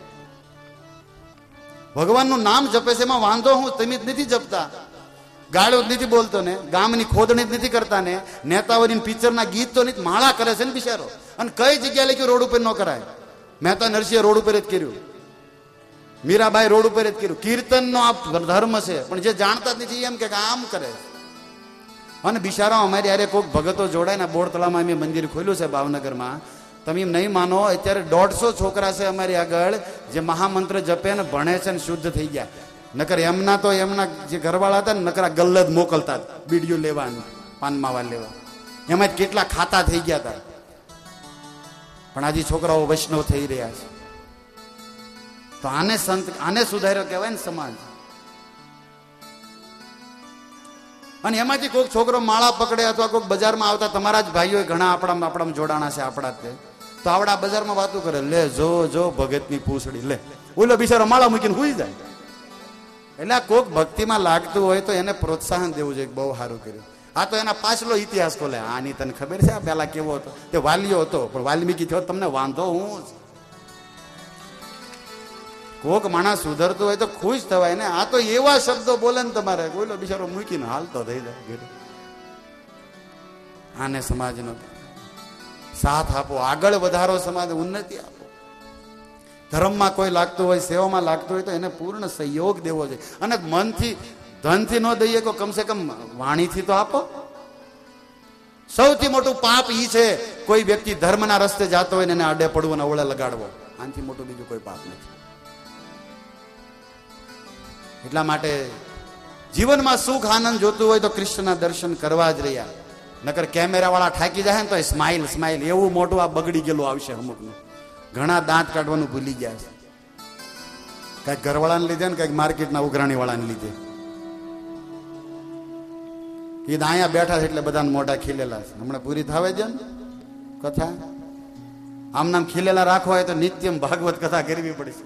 ભગવાનનું નામ જપે છે, એમાં વાંધો હું? તમે જ નથી જપતા, ગાળો જ નથી બોલતો ને, ગામની ખોદણી જ નથી કરતા ને, નેતાઓની પિક્ચરના ગીત તો નથી. માળા કરે છે ને બિચારો. અને કઈ જગ્યાએ લખ્યું રોડ ઉપર ન કરાય? મહેતા નરસિંહ રોડ ઉપર જ કર્યું, મીરાબાઈ રોડ ઉપર જ કર્યું. કીર્તનનો આ ધર્મ છે, પણ જે જાણતા જ નથી એમ કે આમ કરે. અને બિચારા અમારી યારે કોઈક ભગતો જોડાય ને બોર તળાવમાં અમે મંદિર ખોલ્યું છે ભાવનગરમાં. તમે એમ નહીં માનો, અત્યારે દોઢસો છોકરા છે અમારી આગળ જે મહામંત્ર જપે ને ભણે છે ને શુદ્ધ થઈ ગયા. નકર એમના તો એમના જે ઘરવાળા હતા ને નકરા ગલ્લદ મોકલતા બીડીઓ લેવાનું, પાનમાવા લેવા, એમાં જ કેટલા ખાતા થઈ ગયા હતા. પણ આજે છોકરાઓ વૈષ્ણવ થઈ રહ્યા છે. તો આને સંત, આને સુધાર્યો કહેવાય ને સમાજ. અને એમાંથી કોઈક છોકરો માળા પકડે અથવા કોઈક બજારમાં આવતા તમારા જ ભાઈઓ ઘણા આપણા આપણા જોડાણા છે આપણા તે, તો આવડા બજારમાં વાતું કરે, લે જો જો ભગતની પૂંછડી લે, ઓલો બિચારો માળા મૂકીને હુઈ જાય. એટલે આ કોઈક ભક્તિમાં લાગતું હોય તો એને પ્રોત્સાહન દેવું જોઈએ, બહુ સારું કર્યું. આ તો એના પાછલો ઇતિહાસ ખોલે, આની તને ખબર છે આ પેલા કેવો હતો, તે વાલીઓ હતો પણ વાલ્મીકી થયો, તમને વાંધો હું. કોક માણસ સુધરતું હોય તો ખુશ થવાય ને. આ તો એવા શબ્દો બોલે ને તમારે, કોઈલો બિચારો મૂકીને હાલતો થઈ જાય. આને સમાજનો સાથ આપો, આગળ વધારો, સમાજ ઉન્નતિ આપો. ધર્મમાં કોઈ લાગતું હોય, સેવામાં લાગતું હોય તો એને પૂર્ણ સહયોગ દેવો જોઈએ. અને મનથી, ધનથી ન દઈએ તો કમસે કમ વાણીથી તો આપો. સૌથી મોટું પાપ ઈ છે કોઈ વ્યક્તિ ધર્મના રસ્તે જતો હોય ને એને અડે પડવું અને ઓળે લગાડવો. આનાથી મોટું બીજું કોઈ પાપ નથી. એટલા માટે જીવનમાં સુખ આનંદ જોતું હોય તો કૃષ્ણના દર્શન કરવા જ રહ્યા. નકર કેમેરા વાળા ઠાકી જાય ને તો સ્માઇલ સ્માઇલ એવું મોટું આ બગડી ગયેલું આવશે અમુકનું. ઘણા દાંત કાઢવાનું ભૂલી ગયા છે, કઈક ઘરવાળાને લીધે ને કઈક માર્કેટના ઉઘરાણી વાળાને લીધે. એ અહીંયા બેઠા છે એટલે બધાને મોઢા ખીલેલા છે. હમણાં પૂરી થાવે છે ને કથા. આમ નામ ખીલેલા રાખવા હોય તો નિત્યમ ભાગવત કથા કરવી પડશે,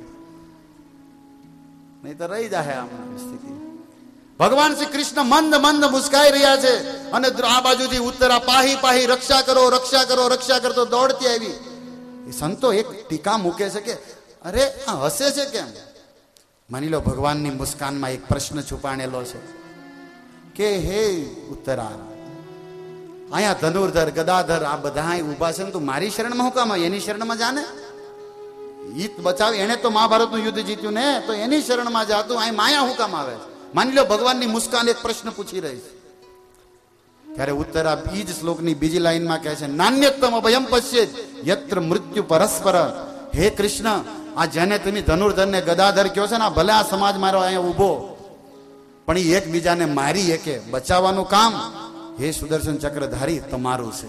નહીં તો રહી જાય આમ સ્થિતિ. ભગવાન શ્રી કૃષ્ણ મંદ મંદ મુસ્કાઈ રહ્યા છે અને આ બાજુથી ઉત્તરા પાહી પાહી રક્ષા કરો રક્ષા કરો રક્ષા કરતો દોડતી આવી. એ સંતો એક ટીકા મૂકે છે કે અરે આ હસે છે કેમ? માની લો ભગવાનની મુસ્કાનમાં એક પ્રશ્ન છુપાણેલો છે કે હે ઉત્તરા, અહીંયા ધનુર્ધર ગદાધર આ બધા ઉભા છે ને તું મારી શરણમાં હું કામ આવે? એની શરણમાં જાને, હિત બચાવ. એને તો મહાભારતનું યુદ્ધ જીત્યું ને, તો એની શરણમાં જાતું અહીં માયા હું કામ આવે? માની લો ભગવાનની મુસ્કાન એક પ્રશ્ન પૂછી રહી છે. ત્યારે ઉત્તરા બીજ શ્લોકની બીજી લાઈનમાં કહે છે, નાન્યતમ અભયમ પશ્યેત યત્ર મૃત્યુ પરસ્પર. હે કૃષ્ણ, આ જેને તમે ધનુર્ધર ને ગદાધર કહો છે ને, ભલે આ સમાજ મારો અહીંયા ઉભો, પણ એ એકબીજાને મારી એકે બચાવવાનું કામ હે સુદર્શન ચક્રધારી તમારું છે.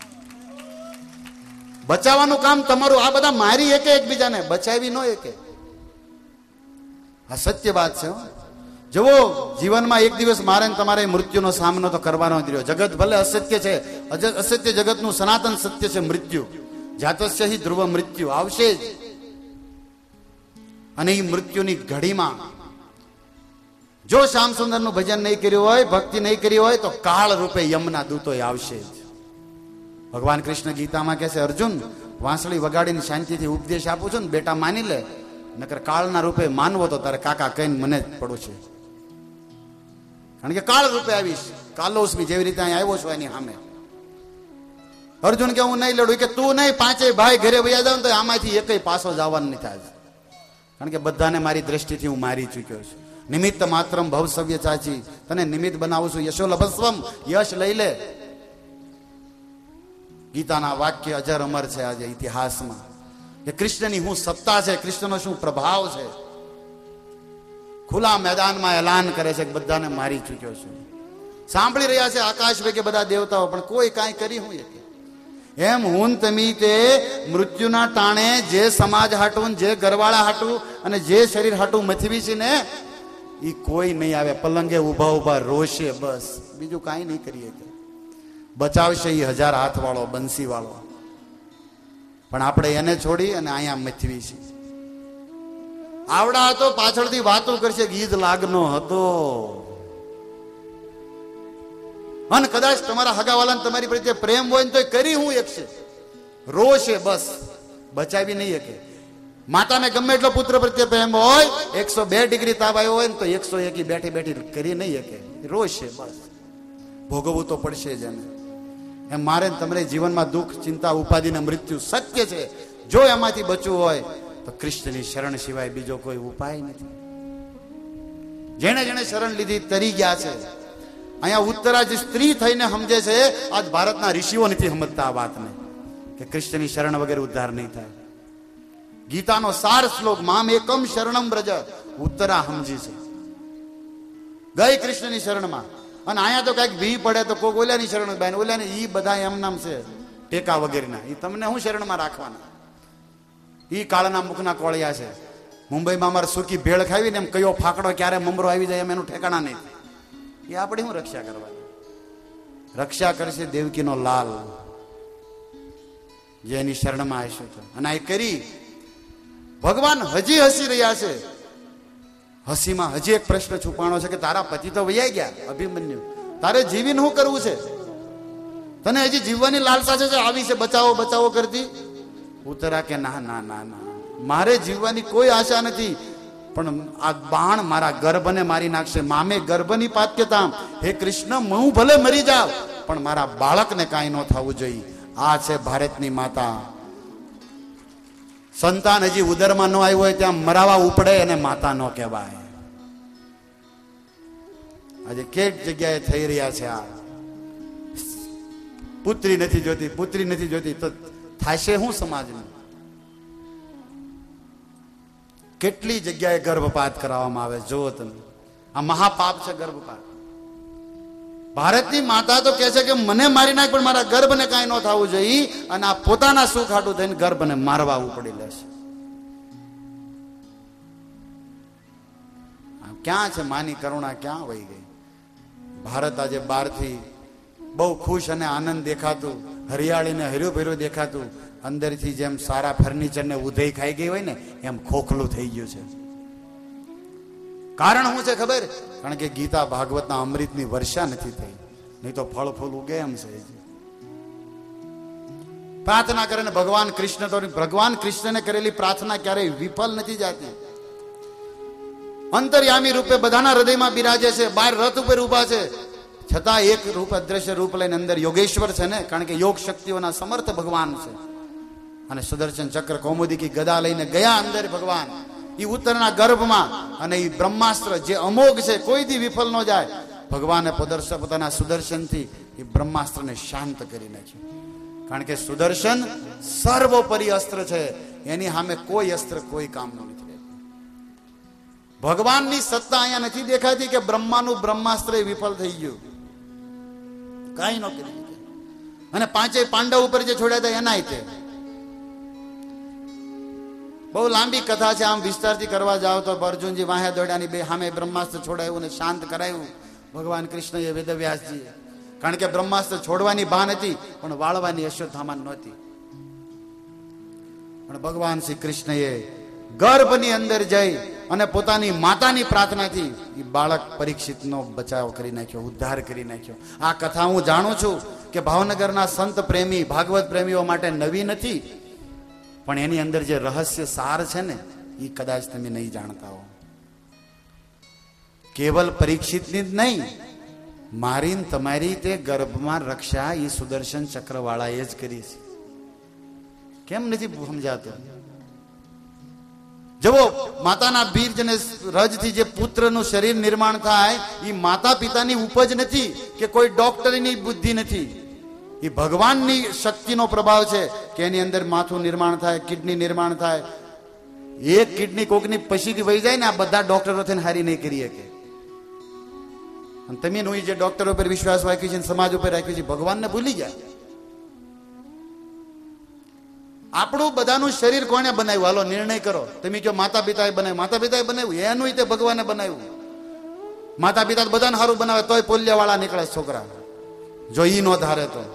બચાવવાનું કામ તમારું. આ બધા મારી એકે એકબીજાને બચાવી ન એકે. આ સત્ય વાત છે. જુઓ, જીવનમાં એક દિવસ મારે તમારે મૃત્યુનો સામનો તો કરવાનો જ રહ્યો. જગત ભલે અસત્ય છે, અસત્ય જગતનું સનાતન સત્ય છે મૃત્યુ. જાતસ્ય હિ ધ્રુવ મૃત્યુ આવશે જ. અને એ મૃત્યુની ઘડીમાં જો શ્યામ સુંદરનું ભજન નહીં કર્યું હોય, ભક્તિ નહીં કરી હોય, તો કાળ રૂપે યમના દૂતો આવશે જ. ભગવાન કૃષ્ણ ગીતામાં કહે છે, અર્જુન વાંસળી વગાડીને શાંતિથી ઉપદેશ આપું છું ને, બેટા માની લે, નકર કાળના રૂપે માનવો તો તારે કાકા કહીને મને જ પડું છે. કારણ કે કાળ રૂપે આવીશ, કાલોસમી જેવી રીતે અહીં આવ્યો છું એની સામે. અર્જુન કે હું નહીં લડું, કે તું નહીં, પાંચે ભાઈ ઘરે વયા જાવ તો આમાંથી એકય પાછો જવાનું નહીં થાય. કારણ કે બધાને મારી દ્રષ્ટિથી હું મારી ચૂક્યો છું. નિમિત્ત માત્રમ ભવસવ્ય ચાચી, તને નિમિત્ત બનાવું છું. યશો લભસ્વમ, યશ લઈ લે. ગીતાના વાક્ય અજર અમર છે આજે ઇતિહાસમાં, કે કૃષ્ણની શું સત્તા છે, કૃષ્ણનો શું પ્રભાવ છે. ખુલ્લા મેદાનમાં એલાન કરે છે કે બધાને મારી ચૂક્યો છું. સાંભળી રહ્યા છે આકાશ વેગે બધા દેવતાઓ, પણ કોઈ કાંઈ કરી હું શકે? એમ હું તમે તે મૃત્યુના ટાણે જે સમાજ હાટું, જે ઘરવાળા હાટું અને જે શરીર હાટું મથવી છે ને, એ કોઈ નહીં આવે. પલંગે ઉભા ઉભા રોશે, બસ બીજું કાંઈ નહીં કરીએ. બચાવશે એ હજાર હાથ વાળો, બંસી વાળો, પણ આપણે એને છોડી અને અહીંયા મથવી છે. આવડા હતો પાછળથી વાતો કરશે ગીત લાગનો હતો. અને કદાચ તમારા હગાવાલાને તમારી પ્રત્યે પ્રેમ હોય ને તો કરી હું એક છે, રોશે, બસ બચાવી નહીં શકે. માતાને ગમે એટલો પુત્ર પ્રત્યે પ્રેમ હોય, એકસો બે ડિગ્રી તાવ આવ્યો હોય ને તો એકસો એકી બેઠી બેઠી કરી નહીં શકે, રોશે, બસ ભોગવવું તો પડશે જ એને. એમ મારે તમારે જીવનમાં દુઃખ, ચિંતા, ઉપાધિ ને મૃત્યુ સત્ય છે. જો એમાંથી બચવું હોય તો કૃષ્ણની શરણ સિવાય બીજો કોઈ ઉપાય નથી. જેને જેને શરણ લીધી તરી ગયા છે. અહીંયા ઉત્તરા જે સ્ત્રી થઈને સમજે છે, આજ ભારતના ઋષિઓ નથી સમજતા આ વાતને કે કૃષ્ણની શરણ વગેરે ઉદ્ધાર નહીં થાય. ગીતાનો સાર શ્લોક મામ એકમ શરણમ બ્રજ, ઉત્તરા સમજી છે, ગઈ કૃષ્ણની શરણમાં. અને અહીંયા તો કઈક ભી પડે તો કોઈ ઓલાની શરણ બાય, ઓલાની ઈ બધા એમ નામ છે ટેકા વગેરેના, એ તમને હું શરણમાં રાખવાના? ઈ કાળના મુખના કોળિયા છે. મુંબઈમાં અમારે સૂકી ભેળ ખાવી ને એમ કયો ફાકડો ક્યારે મમરો આવી જાય એમ એનું ઠેકાણા નહીં. એ આપણે શું રક્ષા કરવાની? રક્ષા કરશે દેવકીનો લાલ, જે એની શરણમાં આવીશું તો. અને આ કરી ભગવાન હજી હસી રહ્યા છે. હસીમાં હજી એક પ્રશ્ન છુપાણો છે કે તારા પતિ તો વૈયા ગયા અભિમન્યુ, તારે જીવીને શું કરવું છે? તને હજી જીવવાની લાલસા છે, આવી છે બચાવો બચાવો કરતી? ઉત્તરા કે ના ના ના ના, મારે જીવવાની કોઈ આશા નથી, પણ આ બાણ મારા ગર્ભને મારી નાખશે. મામે ગર્ભની પાત્યતા, હે કૃષ્ણ હું ભલે મરી જાવ પણ મારા બાળકને કાંઈ ન થવું જોઈએ. આ છે ભારતની માતા. સંતાન હજી ઉદરમાં ન આવ્યું હોય ત્યાં મરાવા ઉપડે એને માતા ન કહેવાય. આજે કેટ જગ્યાએ થઈ રહ્યા છે. આ પુત્રી નથી જોતી, પુત્રી નથી જોતી તો થાશે શું સમાજનું? કેટલી જગ્યાએ ગર્ભપાત કરાવવામાં આવે જુઓ તમે. આ મહાપાપ છે ગર્ભપાત. ભારતની માતા તો કહે છે કે મને મારી નાખ પણ મારા ગર્ભને કાંઈ ન થવું જોઈએ, અને આ પોતાના સુખ હાટું થઈને ગર્ભને મારવા ઉપડી લેશે. ક્યાં છે માની કરુણા? ક્યાં વહી ગઈ? ભારત આજે બહારથી બહુ ખુશ અને આનંદ દેખાતું, હરિયાળીને હર્યું ભર્યું દેખાતું, અંદરથી જેમ સારા ફર્નિચરને ઉધઈ ખાઈ ગઈ હોય ને એમ ખોખલું થઈ ગયું છે. કારણ શું છે ખબર? કારણ કે ગીતા ભાગવતના અમૃતની વર્ષા નથી થઈ, નહીં તો ફળ ફૂલ ઉગે એમ છે. પ્રાર્થના કરે ને ભગવાન કૃષ્ણ તો ભગવાન કૃષ્ણને કરેલી પ્રાર્થના ક્યારેય વિફલ નથી જતી. અંતર્યામી રૂપે બધાના હૃદયમાં બિરાજે છે, બાર રથ ઉપર ઉભા છે, છતાં એક રૂપ અદ્રશ્ય રૂપ લઈને અંદર યોગેશ્વર છે ને, કારણ કે યોગ શક્તિઓના સમર્થ ભગવાન છે. અને સુદર્શન ચક્ર કૌમુદી કી ગદા લઈને ગયા અંદર ભગવાન એ ઉત્તરના ગર્ભમાં, અને એ બ્રહ્માસ્ત્ર જે અમોઘ છે કોઈ દી વિફલ ન જાય. ભગવાને પોદર્શન પોતાના સુદર્શનથી એ બ્રહ્માસ્ત્રને શાંત કરી નાખ્યું. કારણ કે સુદર્શન સર્વોપરી અસ્ત્ર છે, એની સામે કોઈ અસ્ત્ર કોઈ કામનું નથી. ભગવાનની સત્તા અહીંયા નથી દેખાતી કે બ્રહ્માનું બ્રહ્માસ્ત્ર વિફલ થઈ ગયું, કઈ ન કરી. અને પાંચેય પાંડવ ઉપર જે છોડ્યા હતા એના તે બહુ લાંબી કથા છે. આમ વિસ્તારથી કરવા જાવ તો અર્જુનજી વાહે દોડ્યાની બે સામે બ્રહ્માસ્ત્ર છોડાયું અને શાંત કરાયું ભગવાન કૃષ્ણએ વેદવ્યાસજી. કારણ કે બ્રહ્માસ્ત્ર છોડવાની ભાન હતી પણ વાળવાની અશ્વત્થામા નહોતી. પણ ભગવાન શ્રી કૃષ્ણએ ગર્ભની અંદર જઈ અને પોતાની માતાની પ્રાર્થનાથી એ બાળક પરીક્ષિતનો બચાવ કરી નાખ્યો, ઉદ્ધાર કરી નાખ્યો. આ કથા હું જાણું છું કે ભાવનગરના સંત પ્રેમી ભાગવત પ્રેમીઓ માટે નવી નથી, પણ એની અંદર જે રહસ્ય સાર છે ને એ કદાચ તમે નહીં જાણતા હો. કેવલ પરીક્ષિતની જ નહીં, મારી તમારી તે ગર્ભમાં રક્ષા એ સુદર્શન ચક્ર વાળાએ જ કરી છે. કેમ નથી સમજાતું? જુઓ, માતાના બીજ અને રજથી જે પુત્રનું શરીર નિર્માણ થાય એ માતા પિતાની ઉપજ નથી કે કોઈ ડોક્ટરની બુદ્ધિ નથી, એ ભગવાનની શક્તિનો પ્રભાવ છે કે એની અંદર માથું નિર્માણ થાય, કિડની નિર્માણ થાય. એક કિડની કોકની પછીથી વહી જાય ને આ બધા ડોક્ટરો થઈને હારી નહીં કરી શકે. અને તમે હું જે ડોક્ટરો ઉપર વિશ્વાસ રાખ્યો છે, સમાજ ઉપર રાખ્યો છે, ભગવાનને ભૂલી ગયા. આપણું બધાનું શરીર કોને બનાવ્યું? હાલો નિર્ણય કરો. તમે કહો માતા પિતાએ બનાવ્યું, માતા પિતાએ બનાવ્યું, એનું તે ભગવાને બનાવ્યું. માતા પિતા બધાને સારું બનાવે તોય પોલિયા વાળા નીકળે છોકરા, જો ઈ નો ધારે તો.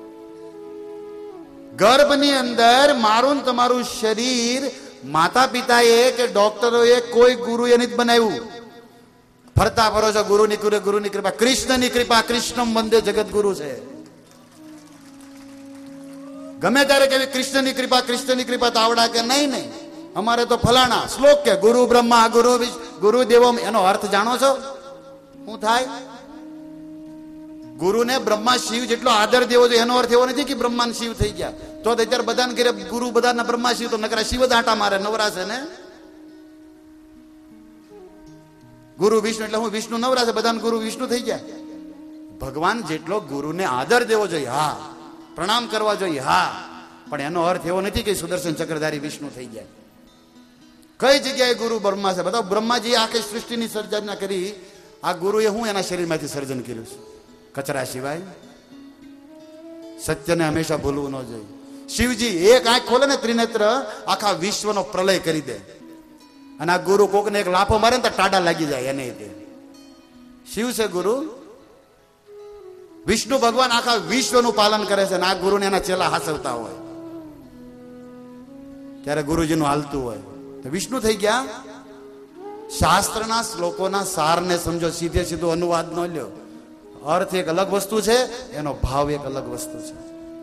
ગર્ભની અંદર મારું તમારું શરીર માતા પિતાએ કે ડોક્ટરોએ કોઈ ગુરુએ નથી બનાવ્યું. ફરતા ફરો છો ગુરુની કૃપા, ગુરુની કૃપા, કૃષ્ણની કૃપા, કૃષ્ણમ વંદે જગત ગુરુ છે. ગમે ત્યારે કે કૃષ્ણની કૃપા, કૃષ્ણની કૃપા તો આવડા કે નહીં નહીં અમારે તો ફલાણા શ્લોક કે ગુરુ બ્રહ્મા ગુરુ ગુરુ દેવો. એનો અર્થ જાણો છો શું થાય? ગુરુને બ્રહ્મા શિવ જેટલો આદર દેવો જોઈએ એનો અર્થ એવો નથી કે બ્રહ્મા શિવ થઈ ગયા તો અત્યારે બધાને ઘરે ગુરુ બધાના બ્રહ્મા શિવ તો નકરા શિવ જ આટા મારે નવરાશે ને. ગુરુ વિષ્ણુ એટલે હું વિષ્ણુ નવરાશે, બધાને ગુરુ વિષ્ણુ થઈ ગયા. ભગવાન જેટલો ગુરુને આદર દેવો જોઈએ, હા, પ્રણામ કરવા જોઈએ, હા, પણ એનો અર્થ એવો નથી કે સુદર્શન ચક્રધારી વિષ્ણુ થઈ જાય. કઈ જગ્યાએ ગુરુ બ્રહ્મા છે? બધા બ્રહ્માજી આખી સૃષ્ટિની સર્જના કરી, આ ગુરુએ હું એના શરીરમાંથી સર્જન કર્યું છે? કચરા સિવાય. સત્યને હંમેશા ભૂલવું ન જોઈએ. શિવજી એક આંખ ખોલે ને ત્રિનેત્ર, આખા વિશ્વનો પ્રલય કરી દે. અને આ ગુરુ કોકને એક લાફો મારે ને તો ટાડા લાગી જાય એને દે. શિવ છે ગુરુ. વિષ્ણુ ભગવાન આખા વિશ્વનું પાલન કરે છે અને આ ગુરુને એના ચેલા હાસવતા હોય ત્યારે ગુરુજીનું હાલતું હોય તો વિષ્ણુ થઈ ગયા. શાસ્ત્રના શ્લોકોના સારને સમજો, સીધે સીધો અનુવાદ ન લ્યો. અર્થ એક અલગ વસ્તુ છે, એનો ભાવ એક અલગ વસ્તુ છે.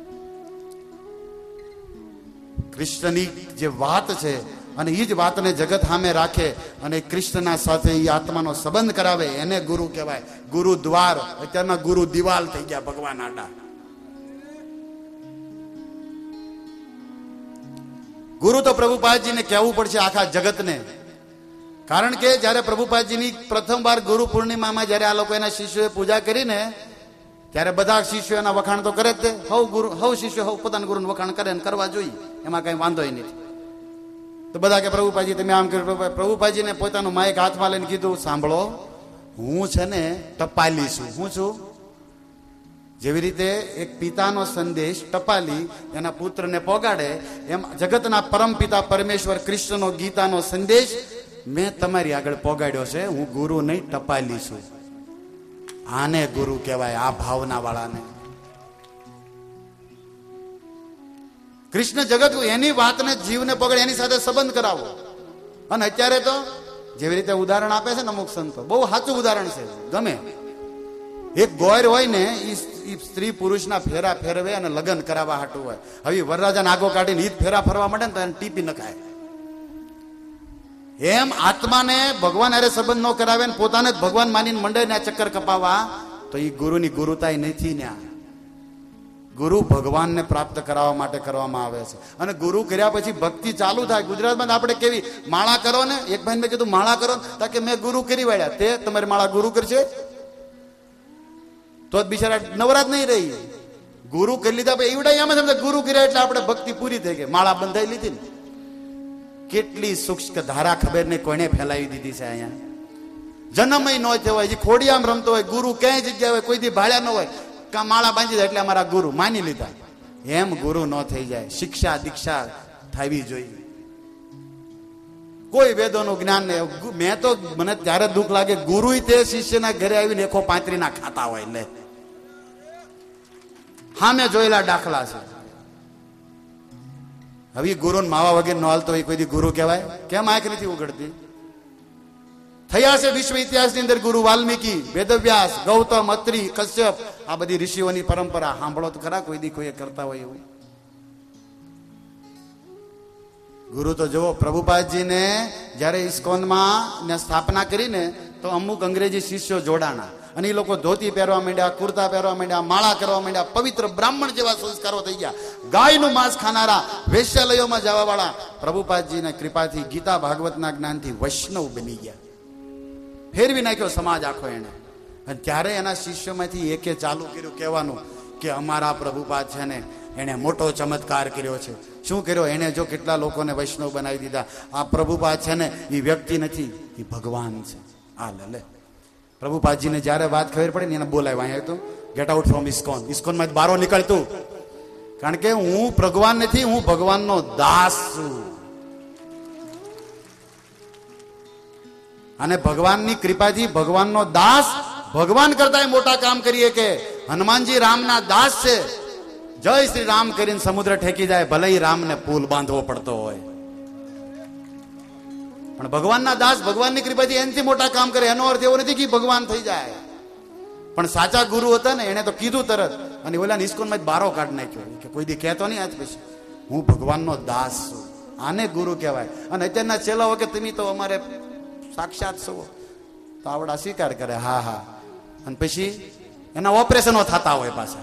કૃષ્ણની જે વાત છે અને એ જ વાતને જગત સામે રાખે અને કૃષ્ણના સાથે એ આત્માનો સંબંધ કરાવે એને ગુરુ કહેવાય. ગુરુ દ્વાર, અત્યારના ગુરુ દિવાલ થઈ ગયા ભગવાન આડા. ગુરુ તો પ્રભુપાદજીને કહેવું પડશે આખા જગતને. કારણ કે જયારે પ્રભુપાદજીની પ્રથમ વાર ગુરુ પૂર્ણિમામાં જયારે આ લોકો એના શિષ્યોએ પૂજા કરીને ત્યારે બધા શિષ્યો એના વખાણ તો કરે જ તે. હવ ગુરુ હવ શિષ્યો હવ પોતાના ગુરુનું વખાણ કરે ને કરવા જોઈએ, એમાં કઈ વાંધો નથી. તો બધા કે પ્રભુપાદજી તમે આમ કર્યું. પ્રભુપાદજીને પોતાનું માઇક હાથમાં લઈને કીધું, સાંભળો, હું છે ને ટપાલી છું. હું છું? જેવી રીતે એક પિતાનો સંદેશ ટપાલી એના પુત્રને પોગાડે, એમ જગતના પરમ પિતા પરમેશ્વર કૃષ્ણનો ગીતાનો સંદેશ મેં તમારી આગળ પોગાડ્યો છે. હું ગુરુ નહીં, ટપાલી છું. આને ગુરુ કહેવાય, આ ભાવના વાળાને. કૃષ્ણ જગત એની વાતને જીવને પકડે, એની સાથે સંબંધ કરાવો. અને અત્યારે તો જેવી રીતે ઉદાહરણ આપે છે ને અમુક સંતો, બહુ સાચું ઉદાહરણ છે, ગમે. એક ગોર હોય ને એ સ્ત્રી પુરુષના ફેરા ફેરવે અને લગ્ન કરાવવા હાટું હોય. હવે વરરાજાને આગો કાઢીને ઈદ ફેરા ફરવા માંડે ને તો એને ટીપી નખાય. એમ આત્માને ભગવાન અરે સંબંધ ન કરાવે ને પોતાને જ ભગવાન માનીને મંડે ને ચક્કર કપાવવા, તો એ ગુરુની ગુરુતાઈ નથી ને. ગુરુ ભગવાનને પ્રાપ્ત કરાવવા માટે કરવામાં આવે છે. અને ગુરુ કર્યા પછી ભક્તિ ચાલુ થાય. ગુજરાતમાં આપણે કેવી માળા કરો ને, એક ભાઈ મેં કીધું માળા કરો, તાકે મેં ગુરુ કરી વાળ્યા, તે તમારી માળા ગુરુ કરશે તો જ બિચારા નવરાત નહીં રહી. ગુરુ કરી લીધા એવડા એમ સમજે ગુરુ કર્યા એટલે આપણે ભક્તિ પૂરી થઈ ગઈ, માળા બંધાઈ લીધી ને. કેટલી સૂક્ષ્મ ધારા ખબર નહીં કોઈને ફેલાવી દીધી છે અહીંયા. જન્મય ન થયો હોય, ખોડિયામ રમતો હોય, ગુરુ ક્યાંય જગ્યા હોય, કોઈ દી ભાળ્યા ન હોય, કા માળા બાંધી જાય એટલે અમારા ગુરુ માની લીધા. એમ ગુરુ ન થઈ જાય. શિક્ષા દીક્ષા થવી જોઈએ. કોઈ વેદોનું જ્ઞાન નહીં. મેં તો મને ત્યારે દુઃખ લાગે, ગુરુ તે શિષ્યના ઘરે આવીને એકો પાંત્રી ના ખાતા હોય. લે હા, મેં જોયેલા દાખલા છે. હવે ગુરુ માવા વગેરે નો હાલતો હોય, કોઈ દી ગુરુ કહેવાય? કેમ આંખ નથી ઉગડતી? થયા છે વિશ્વ ઇતિહાસની અંદર ગુરુ વાલ્મીકી, વેદવ્યાસ, ગૌતમ, અત્રી, કશ્યપ, આ બધી ઋષિઓની પરંપરા સાંભળો તો ખરા, કોઈ દી કોઈ કરતા હોય એવું. ગુરુ તો જુઓ, પ્રભુપાદજીને જયારે ઇસ્કોનમાં ને સ્થાપના કરીને તો અમુક અંગ્રેજી શિષ્યો જોડાણા અને એ લોકો ધોતી પહેરવા માંડ્યા, કુર્તા પહેરવા માંડ્યા, માળા કરવા માંડ્યા, પવિત્ર બ્રાહ્મણ જેવા સંસ્કારો થઈ ગયા. ગાયનું માંસ ખાનારા, વેશ્યાલયોમાં જવા વાળા પ્રભુપાદજીના કૃપાથી, ગીતા ભાગવતના જ્ઞાનથી વૈષ્ણવ બની ગયા. ફેરવી નાખ્યો સમાજ આખો એને. અને ત્યારે એના શિષ્યોમાંથી એકે ચાલુ કર્યું કહેવાનું કે અમારા પ્રભુપાદ છે ને એને મોટો ચમત્કાર કર્યો છે. શું કર્યો? એને જો કેટલા લોકોને વૈષ્ણવ બનાવી દીધા. આ પ્રભુપાદ છે ને એ વ્યક્તિ નથી, એ ભગવાન છે. આ લે લે પ્રભુપાદજીને જયારે વાત ખબર પડે ને એને બોલાવ્યા, અહીંયા તો ગેટ આઉટ ફ્રોમ ઇસ્કોન. ઇસ્કોનમાં બારો નીકળતું, કારણ કે હું ભગવાન નથી, હું ભગવાનનો દાસ છું. અને ભગવાનની કૃપાથી ભગવાનનો દાસ ભગવાન કરતા મોટા કામ કરીએ કે હનુમાનજી રામના દાસ છે. જય શ્રી રામ કરીને સમુદ્ર ઠેકી જાય, ભલે રામને પુલ બાંધવો પડતો હોય, પણ ભગવાનના દાસ ભગવાનની કૃપાથી એનાથી મોટા કામ કરે. એનો અર્થ એવો નથી કે ભગવાન થઈ જાય. પણ સાચા ગુરુ હતા ને એને તો કીધું તરત, અને ઓલા ઇસ્કોનમાં બારો કાઢ નાખ્યો કે કોઈ દી કહેતો નહીં આજ પછી હું ભગવાનનો દાસ છું. આને ગુરુ કહેવાય. અને અત્યારના ચેલાઓ કે તમે તો અમારે સાક્ષાત છો, તો આવડા સ્વીકાર કરે, હા હા, અને પછી એના ઓપરેશનો થતા હોય, પાછા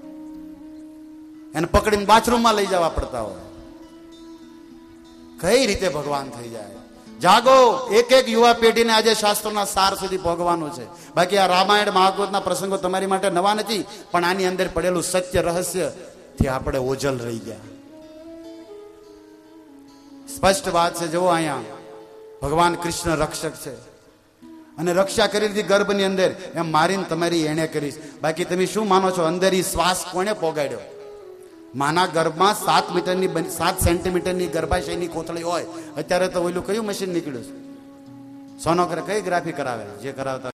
એને પકડીને બાથરૂમમાં લઈ જવા પડતા હોય. કઈ રીતે ભગવાન થઈ જાય? જાગો. એક એક યુવા પેઢીને આજે શાસ્ત્રોના સાર સુધી ભોગવાનું છે. બાકી આ રામાયણ મહાભારતના પ્રસંગો તમારી માટે નવા નથી, પણ આની અંદર પડેલું સત્ય રહસ્ય થી આપણે ઓજલ રહી ગયા. સ્પષ્ટ વાત છે. જુઓ અહીંયા ભગવાન કૃષ્ણ રક્ષક છે અને રક્ષા કરી દીધી ગર્ભની અંદર, એમ મારીને તમારી એને કરીશ. બાકી તમે શું માનો છો, અંદર ઈ શ્વાસ કોને પોગાડ્યો? માના ગર્ભમાં સાત મીટરની સાત સેન્ટીમીટરની ગર્ભાશયની કોથળી હોય. અત્યારે તો ઓલું કયું મશીન નીકળ્યું છે? સોનોગ્રાફી કઈ ગ્રાફી કરાવે જે કરાવતા